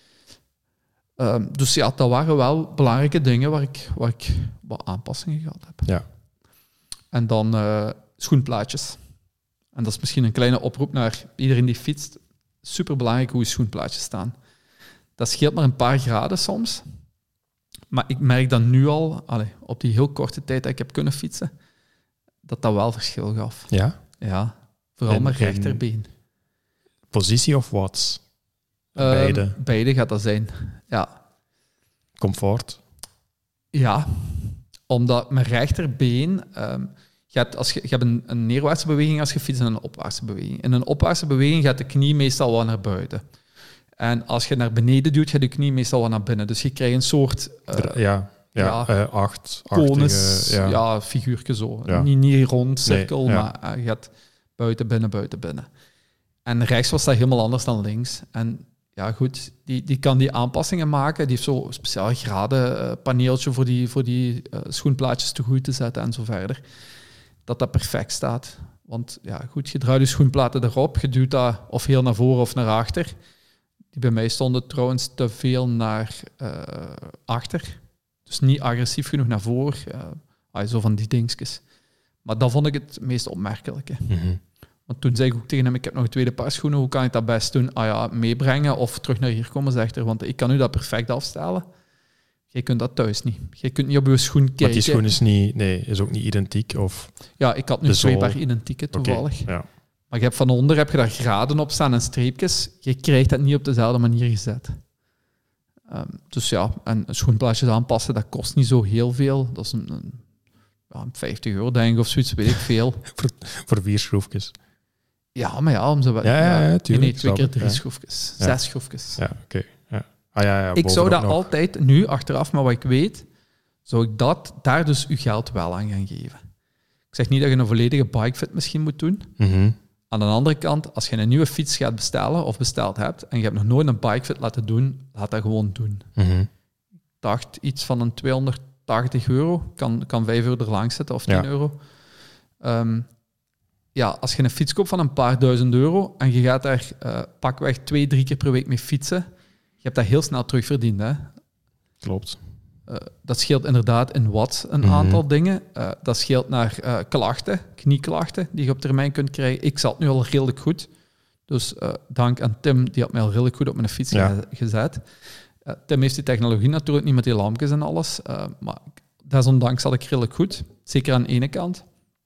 B: um, dus ja, dat waren wel belangrijke dingen waar ik, waar ik wat aanpassingen gehad heb.
A: Ja.
B: En dan uh, schoenplaatjes. En dat is misschien een kleine oproep naar iedereen die fietst. Superbelangrijk hoe je schoenplaatjes staan. Dat scheelt maar een paar graden soms. Maar ik merk dan nu al, allez, op die heel korte tijd dat ik heb kunnen fietsen, dat dat wel verschil gaf.
A: Ja?
B: Ja, vooral
A: en,
B: mijn rechterbeen.
A: Positie of watts?
B: Um,
A: beide?
B: Beide gaat dat zijn, ja.
A: Comfort?
B: Ja, omdat mijn rechterbeen... Um, je hebt, als je, je hebt een, een neerwaartse beweging als je fietst en een opwaartse beweging. In een opwaartse beweging gaat de knie meestal wel naar buiten. En als je naar beneden duwt, gaat je knie meestal wel naar binnen. Dus je krijgt een soort... Uh,
A: ja, ja, ja uh, acht.
B: Konus, ja. ja, figuurtje zo. Ja. Niet, niet rond, cirkel, nee, ja. maar uh, je gaat buiten, binnen, buiten, binnen. En rechts was dat helemaal anders dan links. En ja, goed, die, die kan die aanpassingen maken. Die heeft zo'n speciaal graden uh, paneeltje voor die, voor die uh, schoenplaatjes te goed te zetten en zo verder. Dat dat perfect staat. Want ja, goed, je draait je schoenplaten erop, je duwt dat of heel naar voren of naar achter. Die bij mij stonden trouwens te veel naar uh, achter. Dus niet agressief genoeg naar voren. Uh, ah, zo van die dingetjes. Maar dat vond ik het meest opmerkelijke.
A: Mm-hmm.
B: Want toen zei ik ook tegen hem, ik heb nog een tweede paar schoenen, hoe kan ik dat best doen? Ah ja, meebrengen of terug naar hier komen, zegt er. Want ik kan u dat perfect afstellen. Je kunt dat thuis niet. Je kunt niet op je schoen kijken.
A: Maar die schoen is, niet, nee, is ook niet identiek? Of
B: ja, ik had nu twee paar identieke toevallig. Okay, ja. Maar je hebt van onder heb je daar graden op staan en streepjes. Je krijgt dat niet op dezelfde manier gezet. Um, dus ja, en schoenplaatjes aanpassen, dat kost niet zo heel veel. Dat is een, een, ja, vijftig euro denk ik of zoiets, weet ik veel.
A: voor, voor vier schroefjes.
B: Ja, maar ja, om ze wel...
A: Ja, ja, ja, tuurlijk.
B: Nee, twee keer drie
A: ja.
B: schroefjes.
A: Ja.
B: Zes schroefjes.
A: Ja, oké. Okay. Ja. Ah, ja, ja,
B: ik zou dat
A: nog.
B: altijd, nu achteraf, maar wat ik weet, zou ik dat, daar dus uw geld wel aan gaan geven. Ik zeg niet dat je een volledige bikefit misschien moet doen.
A: Mm-hmm.
B: Aan de andere kant, als je een nieuwe fiets gaat bestellen of besteld hebt en je hebt nog nooit een bikefit laten doen, laat dat gewoon doen.
A: Mm-hmm.
B: Ik dacht iets van een tweehonderdtachtig euro, kan, kan vijf euro er langs zitten of tien
A: ja.
B: euro. Um, ja, als je een fiets koopt van een paar duizend euro en je gaat daar uh, pakweg twee, drie keer per week mee fietsen, je hebt dat heel snel terugverdiend. Hè?
A: Klopt.
B: Uh, dat scheelt inderdaad in watts een mm-hmm. aantal dingen. Uh, dat scheelt naar uh, klachten, knieklachten, die je op termijn kunt krijgen. Ik zat nu al redelijk goed. Dus uh, dank aan Tim, die had mij al redelijk goed op mijn fiets ja. gezet. Uh, Tim heeft die technologie natuurlijk niet met die lampjes en alles. Uh, maar desondanks zat ik redelijk goed. Zeker aan de ene kant.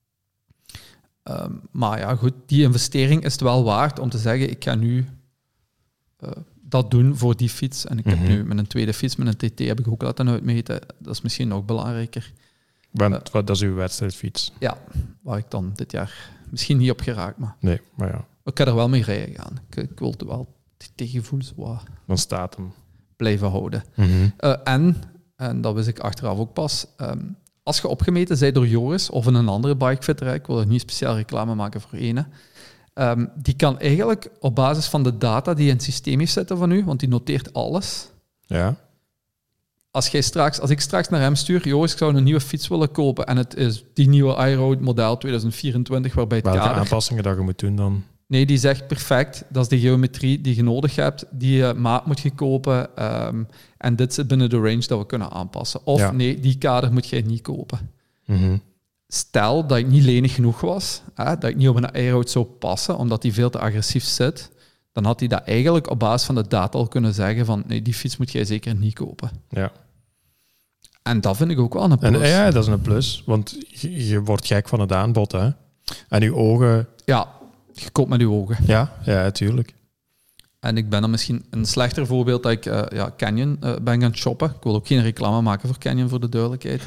B: Um, maar ja, goed, die investering is het wel waard om te zeggen, ik ga nu uh, dat doen voor die fiets. En ik heb mm-hmm. nu met een tweede fiets, met een T T, heb ik ook laten uitmeten. Dat is misschien nog belangrijker.
A: Want uh, wat, dat is uw wedstrijdfiets?
B: Ja, waar ik dan dit jaar misschien niet op geraakt, maar...
A: Nee, maar ja.
B: Ik ga er wel mee rijden gaan. Ik, ik wil wel het gevoel zo wat...
A: Dan staat hem.
B: Blijven houden.
A: Mm-hmm.
B: Uh, en, en dat wist ik achteraf ook pas... Um, als je opgemeten bent door Joris of in een andere bikefitter, ik wil er niet speciaal reclame maken voor ene, um, die kan eigenlijk op basis van de data die in het systeem heeft zitten van u, want die noteert alles.
A: Ja.
B: Als, jij straks, als ik straks naar hem stuur, Joris, ik zou een nieuwe fiets willen kopen en het is die nieuwe iRoad model tweeduizend vierentwintig, waarbij het
A: Welke
B: kader...
A: aanpassingen dat je moet doen dan?
B: Nee, die zegt perfect, dat is de geometrie die je nodig hebt, die uh, maat moet je kopen um, en dit zit binnen de range dat we kunnen aanpassen. Of ja. nee, die kader moet jij niet kopen.
A: Mm-hmm.
B: Stel dat ik niet lenig genoeg was, hè, dat ik niet op een iRoad zou passen, omdat die veel te agressief zit, dan had hij dat eigenlijk op basis van de data al kunnen zeggen van nee, die fiets moet jij zeker niet kopen.
A: Ja.
B: En dat vind ik ook wel een plus.
A: En, ja, dat is een plus, want je, je wordt gek van het aanbod, hè. En je ogen...
B: Ja. Je koopt met je ogen.
A: Ja, ja, natuurlijk.
B: En ik ben dan misschien een slechter voorbeeld dat ik uh, ja, Canyon uh, ben gaan shoppen. Ik wil ook geen reclame maken voor Canyon, voor de duidelijkheid.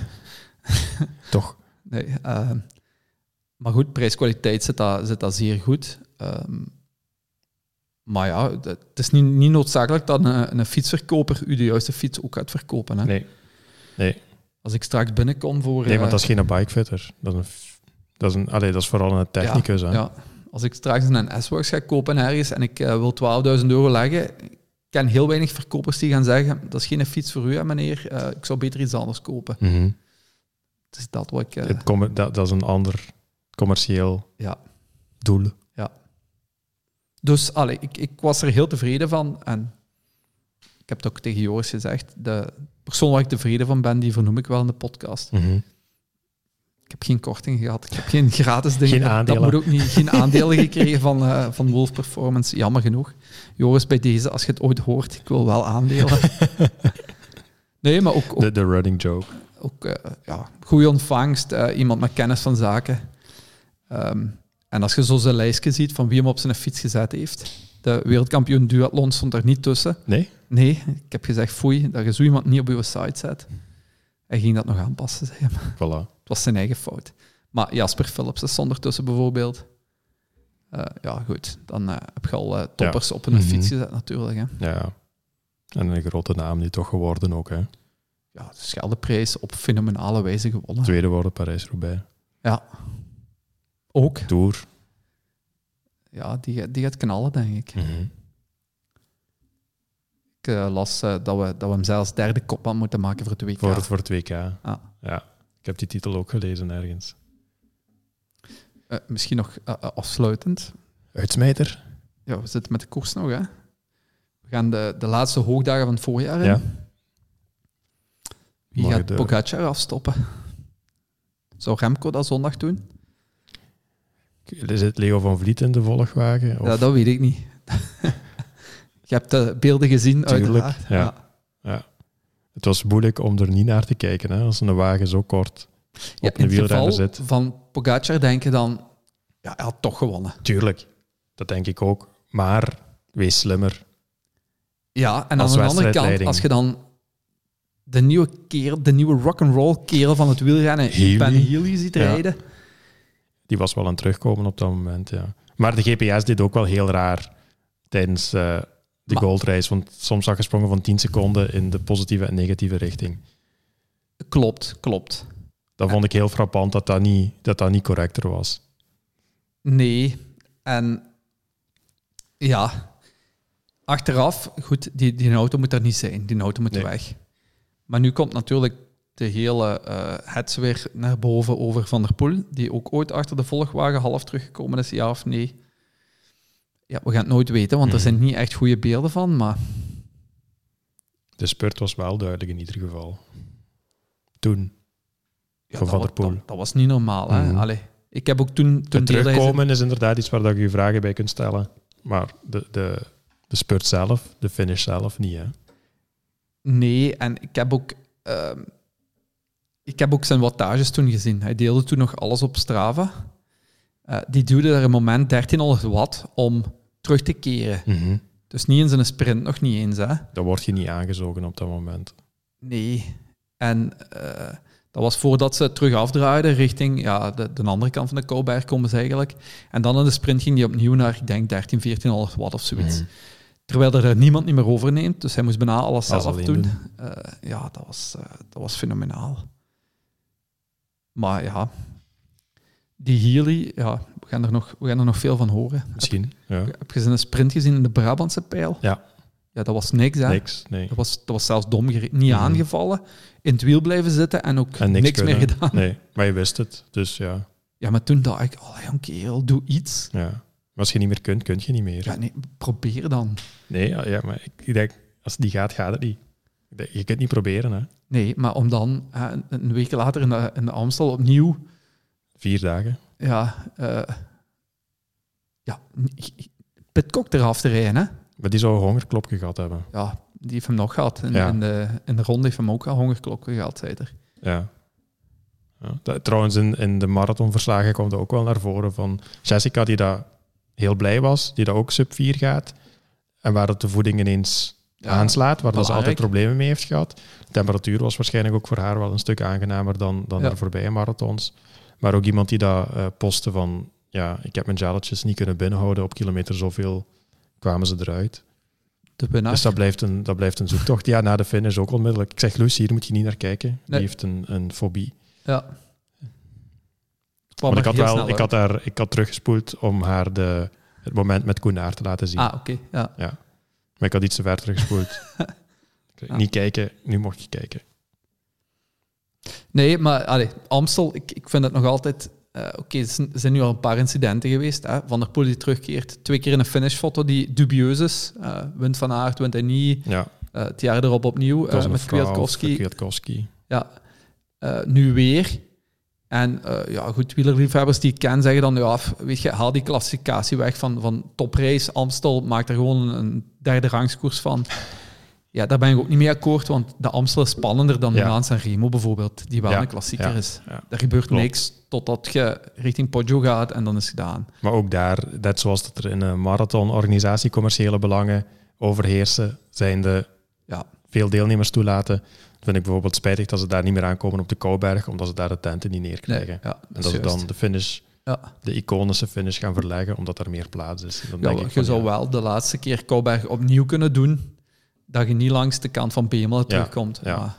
A: Toch?
B: Nee. Uh, maar goed, prijs-kwaliteit zit dat, zit dat zeer goed. Um, maar ja, het is niet, niet noodzakelijk dat een, een fietsverkoper u de juiste fiets ook gaat verkopen. Hè?
A: Nee. nee.
B: Als ik straks binnenkom voor...
A: Nee, want dat is geen bikefitter. Dat is, een, dat is, een, allee, dat is vooral een technicus.
B: Ja,
A: hè?
B: ja. Als ik straks een S-Works ga kopen ergens en ik uh, wil twaalfduizend euro leggen, ik ken heel weinig verkopers die gaan zeggen, dat is geen fiets voor u, hè, meneer. Uh, ik zou beter iets anders kopen.
A: Mm-hmm.
B: Dus dat wat ik... Uh...
A: Het com- dat, dat is een ander commercieel
B: ja.
A: doel.
B: Ja. Dus allee, ik, ik was er heel tevreden van. En ik heb het ook tegen Joris gezegd. De persoon waar ik tevreden van ben, die vernoem ik wel in de podcast.
A: Mm-hmm.
B: Ik heb geen korting gehad. Ik heb geen gratis dingen.
A: Geen aandelen.
B: Dat moet ook niet. Geen aandelen gekregen van, uh, van Wolf Performance. Jammer genoeg. Joris, bij deze, als je het ooit hoort, ik wil wel aandelen. Nee, maar ook... ook
A: de, de running joke.
B: Ook uh, ja, goede ontvangst. Uh, iemand met kennis van zaken. Um, en als je zo zijn lijstje ziet van wie hem op zijn fiets gezet heeft. De wereldkampioen duathlon stond er niet tussen.
A: Nee?
B: Nee, ik heb gezegd, foei, dat je zo iemand niet op je site zet. Hij ging dat nog aanpassen, zei hem.
A: Voilà.
B: Het was zijn eigen fout. Maar Jasper Philipsen stond ertussen bijvoorbeeld. Uh, ja, goed. Dan uh, heb je al uh, toppers ja. op een mm-hmm. fiets gezet natuurlijk. Hè.
A: Ja, en een grote naam die toch geworden ook. Hè.
B: Ja, de Scheldeprijs op fenomenale wijze gewonnen.
A: Tweede worden Parijs-Roubaix.
B: Ja. Ook.
A: Tour.
B: Ja, die, die gaat knallen, denk ik.
A: Mm-hmm.
B: Ik uh, las uh, dat, we, dat we hem zelfs derde kopman moeten maken voor het W K.
A: Voor, voor het W K.
B: Ah.
A: Ja. Ik heb die titel ook gelezen ergens.
B: Uh, misschien nog uh, uh, afsluitend.
A: Uitsmijter.
B: Ja, we zitten met de koers nog, hè. We gaan de, de laatste hoogdagen van het voorjaar in.
A: Ja.
B: Wie
A: Mag
B: gaat
A: de...
B: Pogacar afstoppen? Zou Remco dat zondag doen?
A: Zit Leo van Vliet in de volgwagen? Of?
B: Ja, dat weet ik niet. Je hebt de beelden gezien,
A: Tuurlijk,
B: uiteraard.
A: Ja. Ja. ja. Het was moeilijk om er niet naar te kijken, hè, als een wagen zo kort
B: ja,
A: op een wielrenner zit.
B: Van Pogacar denk je dan, ja, hij had toch gewonnen.
A: Tuurlijk, dat denk ik ook. Maar wees slimmer.
B: Ja, en aan de andere kant, als je dan de nieuwe kerel, de nieuwe rock'n'roll kerel van het wielrennen,
A: Healy.
B: Ben Healy ziet rijden.
A: Ja. Die was wel aan het terugkomen op dat moment, ja. Maar de G P S deed ook wel heel raar tijdens uh, de maar, goldrace. Want soms zag je sprongen van tien seconden in de positieve en negatieve richting.
B: Klopt, klopt.
A: Dat vond ik heel frappant dat dat niet, dat dat niet correcter was.
B: Nee, en ja, achteraf, goed, die, die auto moet er niet zijn. Die auto moet nee. weg. Maar nu komt natuurlijk de hele uh, hets weer naar boven over Van der Poel, die ook ooit achter de volgwagen half teruggekomen is, ja of nee. Ja, we gaan het nooit weten, want er zijn niet echt goede beelden van, maar...
A: De spurt was wel duidelijk in ieder geval. Toen.
B: Ja,
A: van Van der Poel.
B: Dat, dat was niet normaal, hè. Mm-hmm. Allee, ik heb ook toen... toen
A: het terugkomen is inderdaad iets waar je vragen bij kunt stellen. Maar de, de, de spurt zelf, de finish zelf, niet, hè.
B: Nee, en ik heb ook... Uh, ik heb ook zijn wattages toen gezien. Hij deelde toen nog alles op Strava. Uh, die duwde er een moment dertienhonderd watt om terug te keren.
A: Mm-hmm.
B: Dus niet in zijn sprint, nog niet eens. Hè.
A: Dan word je niet aangezogen op dat moment.
B: Nee. En uh, dat was voordat ze terug afdraaiden richting ja, de, de andere kant van de Kouberg komen ze eigenlijk. En dan in de sprint ging hij opnieuw naar, ik denk, dertien, veertienhonderd watt of zoiets. Mm-hmm. Terwijl er niemand niet meer overneemt. Dus hij moest bijna alles zelf doen. doen. Uh, ja, dat was, uh, dat was fenomenaal. Maar ja, die Healy, ja, we gaan er nog, we gaan er nog veel van horen.
A: Misschien, ja.
B: Heb, heb je zijn sprint gezien in de Brabantse Pijl?
A: Ja.
B: Ja, dat was niks, hè?
A: Niks, nee.
B: Dat was, dat was zelfs dom gereden. Niet mm-hmm. aangevallen, in het wiel blijven zitten en ook en niks, niks meer gedaan.
A: Nee, maar je wist het, dus ja.
B: Ja, maar toen dacht ik, oh jong kerel, doe iets.
A: Ja. Maar als je niet meer kunt, kun je niet meer.
B: Ja, nee, probeer dan.
A: Nee, ja, ja maar ik, ik denk, als het niet gaat, gaat het niet. Je kunt het niet proberen, hè.
B: Nee, maar om dan hè, een week later in de, in de Amstel opnieuw...
A: Vier dagen.
B: Ja, uh, ja Pidcock eraf te rijden, hè.
A: Maar die zou een hongerklopje gehad hebben.
B: Ja, die heeft hem nog gehad. In,
A: ja.
B: in, de, in de ronde heeft hem ook al hongerklopje gehad, zei er.
A: Ja. ja. Dat, trouwens, in, in de marathonverslagen kwam dat ook wel naar voren van Jessica, die daar heel blij was, die daar ook sub vier gaat. En waar het de voeding ineens... Ja, aanslaat, waar dat ze altijd problemen mee heeft gehad. De temperatuur was waarschijnlijk ook voor haar wel een stuk aangenamer dan, dan ja. de voorbije marathons. Maar ook iemand die dat uh, postte van ja, ik heb mijn gelletjes niet kunnen binnenhouden. Op kilometer zoveel kwamen ze eruit.
B: De winnaar.
A: Dus dat blijft, een, dat blijft een zoektocht. Ja, na de finish ook onmiddellijk. Ik zeg, Lucy, hier moet je niet naar kijken.
B: Nee.
A: Die heeft een, een fobie.
B: Ja.
A: Want ik had, wel, ik, had daar, ik had teruggespoeld om haar de, het moment met Koenaert te laten zien.
B: Ah, oké. Okay. Ja.
A: ja. Maar ik had iets te ver teruggespoeld. ja. Niet kijken, nu mocht je kijken.
B: Nee, maar allee, Amstel, ik, ik vind het nog altijd... Uh, Oké, okay, er zijn nu al een paar incidenten geweest. Hè? Van der Poel die terugkeert. Twee keer in een finishfoto die dubieus is. Uh, wint Van Aert, wint hij niet.
A: Ja.
B: Uh, het jaar erop opnieuw uh, met Kwiatkowski.
A: Kwiatkowski.
B: Ja. Uh, nu weer. En uh, ja, goed, wielerliefhebbers die ik ken zeggen dan, ja, weet je, haal die klassificatie weg van, van toprace. Amstel, maak er gewoon een derde rangskoers van. Ja, daar ben ik ook niet mee akkoord, want de Amstel is spannender dan ja. Milaan San Remo bijvoorbeeld, die wel ja. een klassieker ja. is. Ja. Daar gebeurt Klopt. niks totdat je richting Poggio gaat en dan is het gedaan.
A: Maar ook daar, net zoals dat er in een marathonorganisatie commerciële belangen overheersen, zijn de ja. veel deelnemers toelaten. Vind ik bijvoorbeeld spijtig dat ze daar niet meer aankomen op de Kouberg, omdat ze daar de tenten niet neerkrijgen. Nee, ja, dat en dat ze dan de finish, ja. de iconische finish gaan verleggen, omdat er meer plaats is. Dan
B: ja,
A: denk ik
B: je
A: van,
B: zou
A: ja.
B: wel de laatste keer Kouberg opnieuw kunnen doen, dat je niet langs de kant van Bemelen ja, terugkomt. Ja. Maar,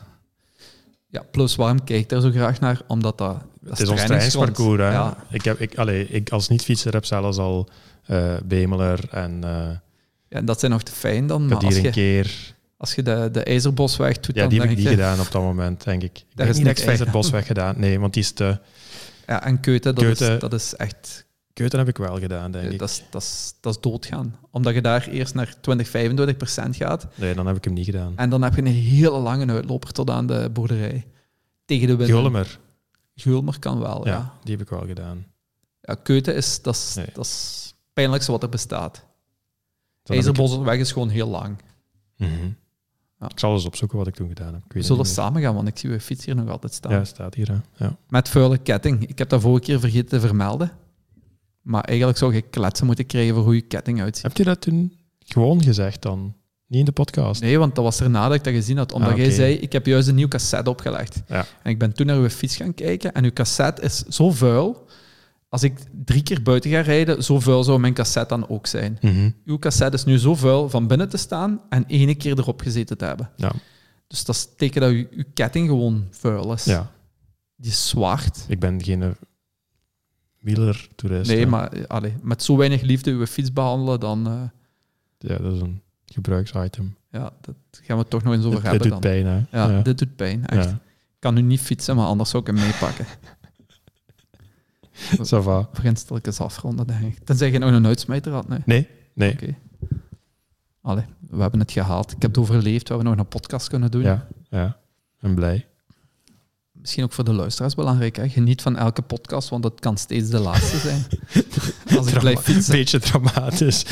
B: ja, plus waarom kijk ik daar zo graag naar? Omdat dat... dat
A: het is ons trainingsparcours. Hè? Ja. Ik heb, ik, allez, ik als niet-fietser heb zelfs al uh, Bemeler en... Uh,
B: ja, en dat zijn nog te fijn dan.
A: Maar als je, een keer...
B: als je de, de IJzerbosweg doet,
A: ja,
B: dan
A: die heb ik niet
B: je,
A: gedaan op dat moment, denk ik. Ik
B: daar
A: heb
B: is
A: niet de IJzerbosweg gedaan. Nee, want die is te...
B: Ja, en Keuten, dat,
A: Keuten,
B: is, dat is echt...
A: Keuten heb ik wel gedaan, denk ik.
B: Dat is, dat, is, dat is doodgaan. Omdat je daar eerst naar twintig, vijfentwintig procent gaat.
A: Nee, dan heb ik hem niet gedaan.
B: En dan heb je een hele lange uitloper tot aan de boerderij. Tegen de wind.
A: Gulmer.
B: Gulmer kan wel, ja.
A: ja. Die heb ik wel gedaan.
B: Ja, Keuten is, dat is, nee. dat is het pijnlijkste wat er bestaat. IJzerbosweg ik... is gewoon heel lang.
A: Mm-hmm. Ja. Ik zal eens opzoeken wat ik toen gedaan heb. Ik weet
B: We zullen samen gaan, want ik zie uw fiets hier nog altijd staan.
A: Ja, staat hier. Hè. Ja.
B: Met vuile ketting. Ik heb dat vorige keer vergeten te vermelden. Maar eigenlijk zou je kletsen moeten krijgen voor hoe je ketting uitziet.
A: Heb je dat toen gewoon gezegd dan? Niet in de podcast?
B: Nee, want dat was erna dat ik dat gezien had. Omdat ah, okay. jij zei, ik heb juist een nieuw cassette opgelegd.
A: Ja.
B: En ik ben toen naar uw fiets gaan kijken. En uw cassette is zo vuil. Als ik drie keer buiten ga rijden, zo vuil zou mijn cassette dan ook zijn.
A: Mm-hmm.
B: Uw cassette is nu zo vuil van binnen te staan en ene keer erop gezeten te hebben.
A: Ja.
B: Dus dat betekent dat uw, uw ketting gewoon vuil is.
A: Ja.
B: Die is zwart.
A: Ik ben geen wielertoerist.
B: Nee,
A: hè.
B: maar allee, met zo weinig liefde uw fiets behandelen, dan... Uh,
A: ja, dat is een gebruiksitem.
B: Ja, dat gaan we het toch nog eens over
A: dit,
B: hebben
A: dit doet
B: dan.
A: pijn, hè?
B: Ja,
A: ja,
B: dit doet pijn, echt. Ja. Ik kan nu niet fietsen, maar anders zou ik hem meepakken.
A: Ça va.
B: We gaan stilletjes afronden, denk ik. Tenzij je nog een uitsmijter had, nee?
A: Nee, nee.
B: Oké. Okay. Allee, we hebben het gehaald. Ik heb het overleefd. We hebben nog een podcast kunnen doen.
A: Ja, ja. En blij.
B: Misschien ook voor de luisteraars belangrijk. Hè? Geniet van elke podcast, want het kan steeds de laatste zijn. Als ik blijf fietsen.
A: Een beetje dramatisch.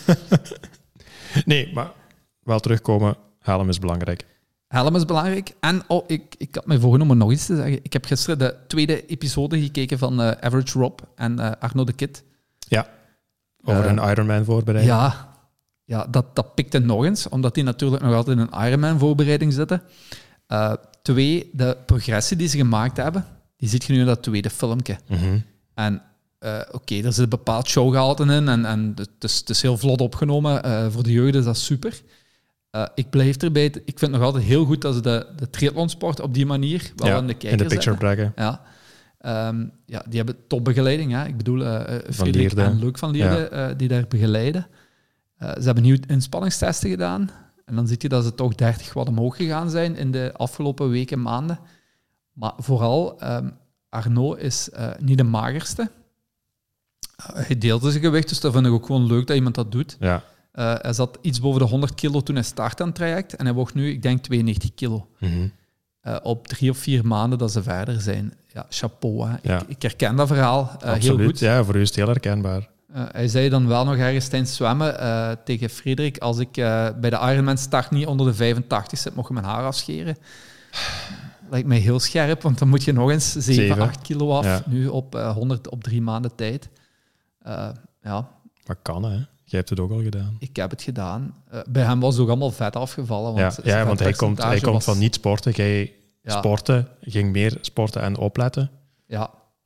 A: Nee, maar wel terugkomen. Helm is belangrijk.
B: Helm is belangrijk. En oh, ik, ik had mij voorgenomen nog iets te zeggen. Ik heb gisteren de tweede episode gekeken van uh, Average Rob en uh, Arno de Kid.
A: Ja, over uh, een Ironman voorbereiding.
B: Ja, ja dat, dat pikte nog eens, omdat die natuurlijk nog altijd in een Ironman voorbereiding zitten. Uh, twee, de progressie die ze gemaakt hebben, die ziet je nu in dat tweede filmpje.
A: Mm-hmm.
B: En uh, oké, okay, er zit een bepaald showgehalte in en, en het, is, het is heel vlot opgenomen. Uh, voor de jeugd is dat super. Uh, ik blijf erbij. Ik vind het nog altijd heel goed dat ze de, de triathlonsport op die manier wel
A: ja,
B: in de kijker
A: in de picture
B: zetten.
A: brengen.
B: Ja. Um, ja, die hebben topbegeleiding. Hè. Ik bedoel, uh, Frederik en Luc van Lierde, ja. uh, die daar begeleiden. Uh, ze hebben nieuw inspanningstesten gedaan. En dan zie je dat ze toch dertig wat omhoog gegaan zijn in de afgelopen weken, maanden. Maar vooral, um, Arno is uh, niet de magerste. Uh, hij deelt zijn gewicht, dus dat vind ik ook gewoon leuk dat iemand dat doet.
A: Ja.
B: Uh, hij zat iets boven de honderd kilo toen hij start aan het traject. En hij woog nu, ik denk, tweeënnegentig kilo.
A: Mm-hmm.
B: Uh, op drie of vier maanden dat ze verder zijn. Ja, chapeau. Hè.
A: Ja.
B: Ik, ik herken dat verhaal uh, heel goed.
A: Ja, voor u is het heel herkenbaar.
B: Uh, hij zei dan wel nog ergens tijdens zwemmen uh, tegen Frederik, als ik uh, bij de Ironman start niet onder de vijfentachtig zit, mocht je mijn haar afscheren. Lijkt mij heel scherp, want dan moet je nog eens zeven, acht kilo af, ja. nu op uh, honderd op drie maanden tijd. Uh, ja.
A: Maar kan, hè? Jij hebt het ook al gedaan.
B: Ik heb het gedaan. Uh, bij hem was het ook allemaal vet afgevallen. Want
A: ja, ja want hij komt, hij komt was... van niet sporten. Jij ja. sporten, ging meer sporten en opletten.
B: Ja.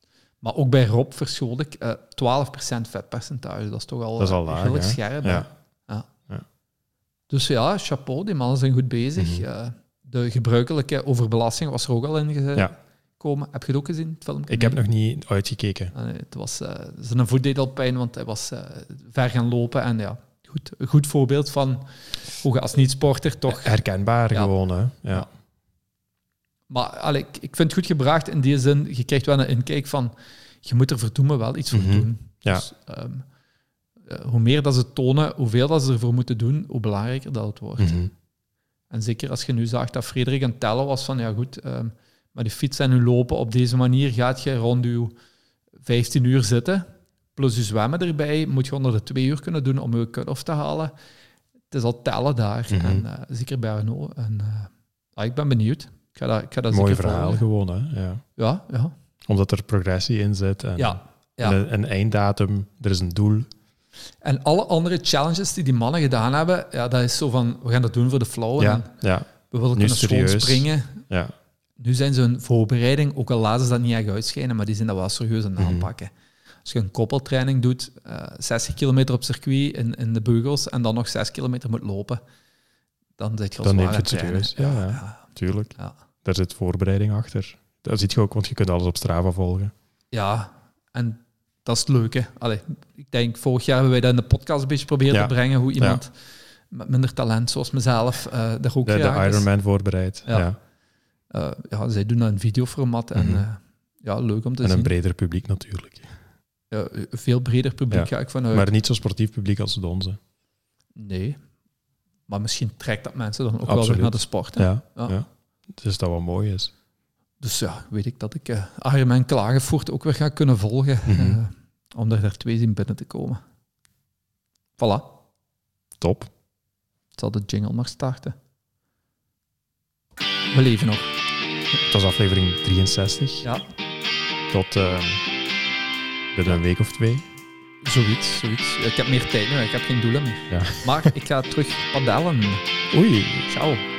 B: Maar ook bij Rob verschoot ik uh, twaalf procent vetpercentage. Dat is toch al,
A: dat is al laag,
B: heel
A: hè?
B: scherp.
A: Ja.
B: Ja.
A: Ja.
B: Dus ja, chapeau, die mannen zijn goed bezig. Mm-hmm. Uh, de gebruikelijke overbelasting was er ook al in gekomen. Ja. Heb je het ook gezien, het filmpje?
A: Ik heb nog niet uitgekeken.
B: Uh, het was uh, zijn voet deed al pijn, want hij was uh, ver gaan lopen. En ja, goed, een goed voorbeeld van hoe je als niet-sporter toch...
A: Herkenbaar ja. gewoon, hè. Ja.
B: ja. Maar allee, ik, ik vind het goed gebracht in die zin. Je krijgt wel een inkijk van... Je moet er verdoemen wel iets voor mm-hmm. doen.
A: Ja.
B: Dus, um, uh, hoe meer dat ze tonen, hoeveel dat ze ervoor moeten doen, hoe belangrijker dat het wordt.
A: Mm-hmm.
B: En zeker als je nu zag dat Frederik aan het tellen was van... Ja goed, um, maar die fiets en je lopen op deze manier gaat je rond je vijftien uur zitten. Plus je zwemmen erbij. Moet je onder de twee uur kunnen doen om je cut-off te halen. Het is al tellen daar. Mm-hmm. En uh, zeker bij Arnaud. En uh, ah, ik ben benieuwd. Ik ga dat, ik ga dat
A: Mooi
B: zeker
A: verhaal
B: volgen.
A: gewoon, hè. Ja.
B: Ja, ja.
A: Omdat er progressie in zit. En,
B: ja, ja.
A: en een, een einddatum, er is een doel.
B: En alle andere challenges die die mannen gedaan hebben, ja, dat is zo van, we gaan dat doen voor de flow.
A: Ja,
B: en
A: ja.
B: We willen
A: nu
B: kunnen schoon springen.
A: Ja.
B: Nu zijn ze hun voorbereiding, ook al laten ze dat niet echt uitschijnen, maar die zijn dat wel serieus aan het
A: mm-hmm.
B: aanpakken. Als je een koppeltraining doet, uh, zestig kilometer op circuit in, in de beugels en dan nog zes kilometer moet lopen, dan zit je al
A: dan
B: zwaar
A: neem je het serieus. Ja, ja, ja. Tuurlijk. Ja. Daar zit voorbereiding achter. Dat ziet je ook, want je kunt alles op Strava volgen.
B: Ja, en dat is het leuke. Allee, ik denk, vorig jaar hebben wij dat in de podcast een beetje proberen ja. te brengen, hoe iemand ja. met minder talent, zoals mezelf, uh, daar ook
A: de, de Ironman voorbereid. Ja.
B: Ja. Uh, ja, zij doen dat in videoformat en mm-hmm. uh, ja, leuk om te
A: en
B: zien.
A: En een breder publiek natuurlijk.
B: Ja, een veel breder publiek ja. ga ik vanuit.
A: Maar niet zo sportief publiek als de onze.
B: Nee, maar misschien trekt dat mensen dan ook Absoluut. wel weer naar de sport. Hè?
A: Ja, ja. ja, dus dat wat mooi is.
B: Dus ja, weet ik dat ik uh, Ironman Klagenvoort ook weer ga kunnen volgen, mm-hmm. uh, om er daar twee zien binnen te komen. Voilà.
A: Top.
B: Ik zal de jingle maar starten. We leven nog.
A: Het was aflevering drieënzestig.
B: Ja.
A: Tot uh, binnen een week of twee.
B: Zoiets, zoiets. Ik heb meer tijd nu, ik heb geen doelen meer.
A: Ja.
B: Maar ik ga terug padellen.
A: Oei.
B: Ciao.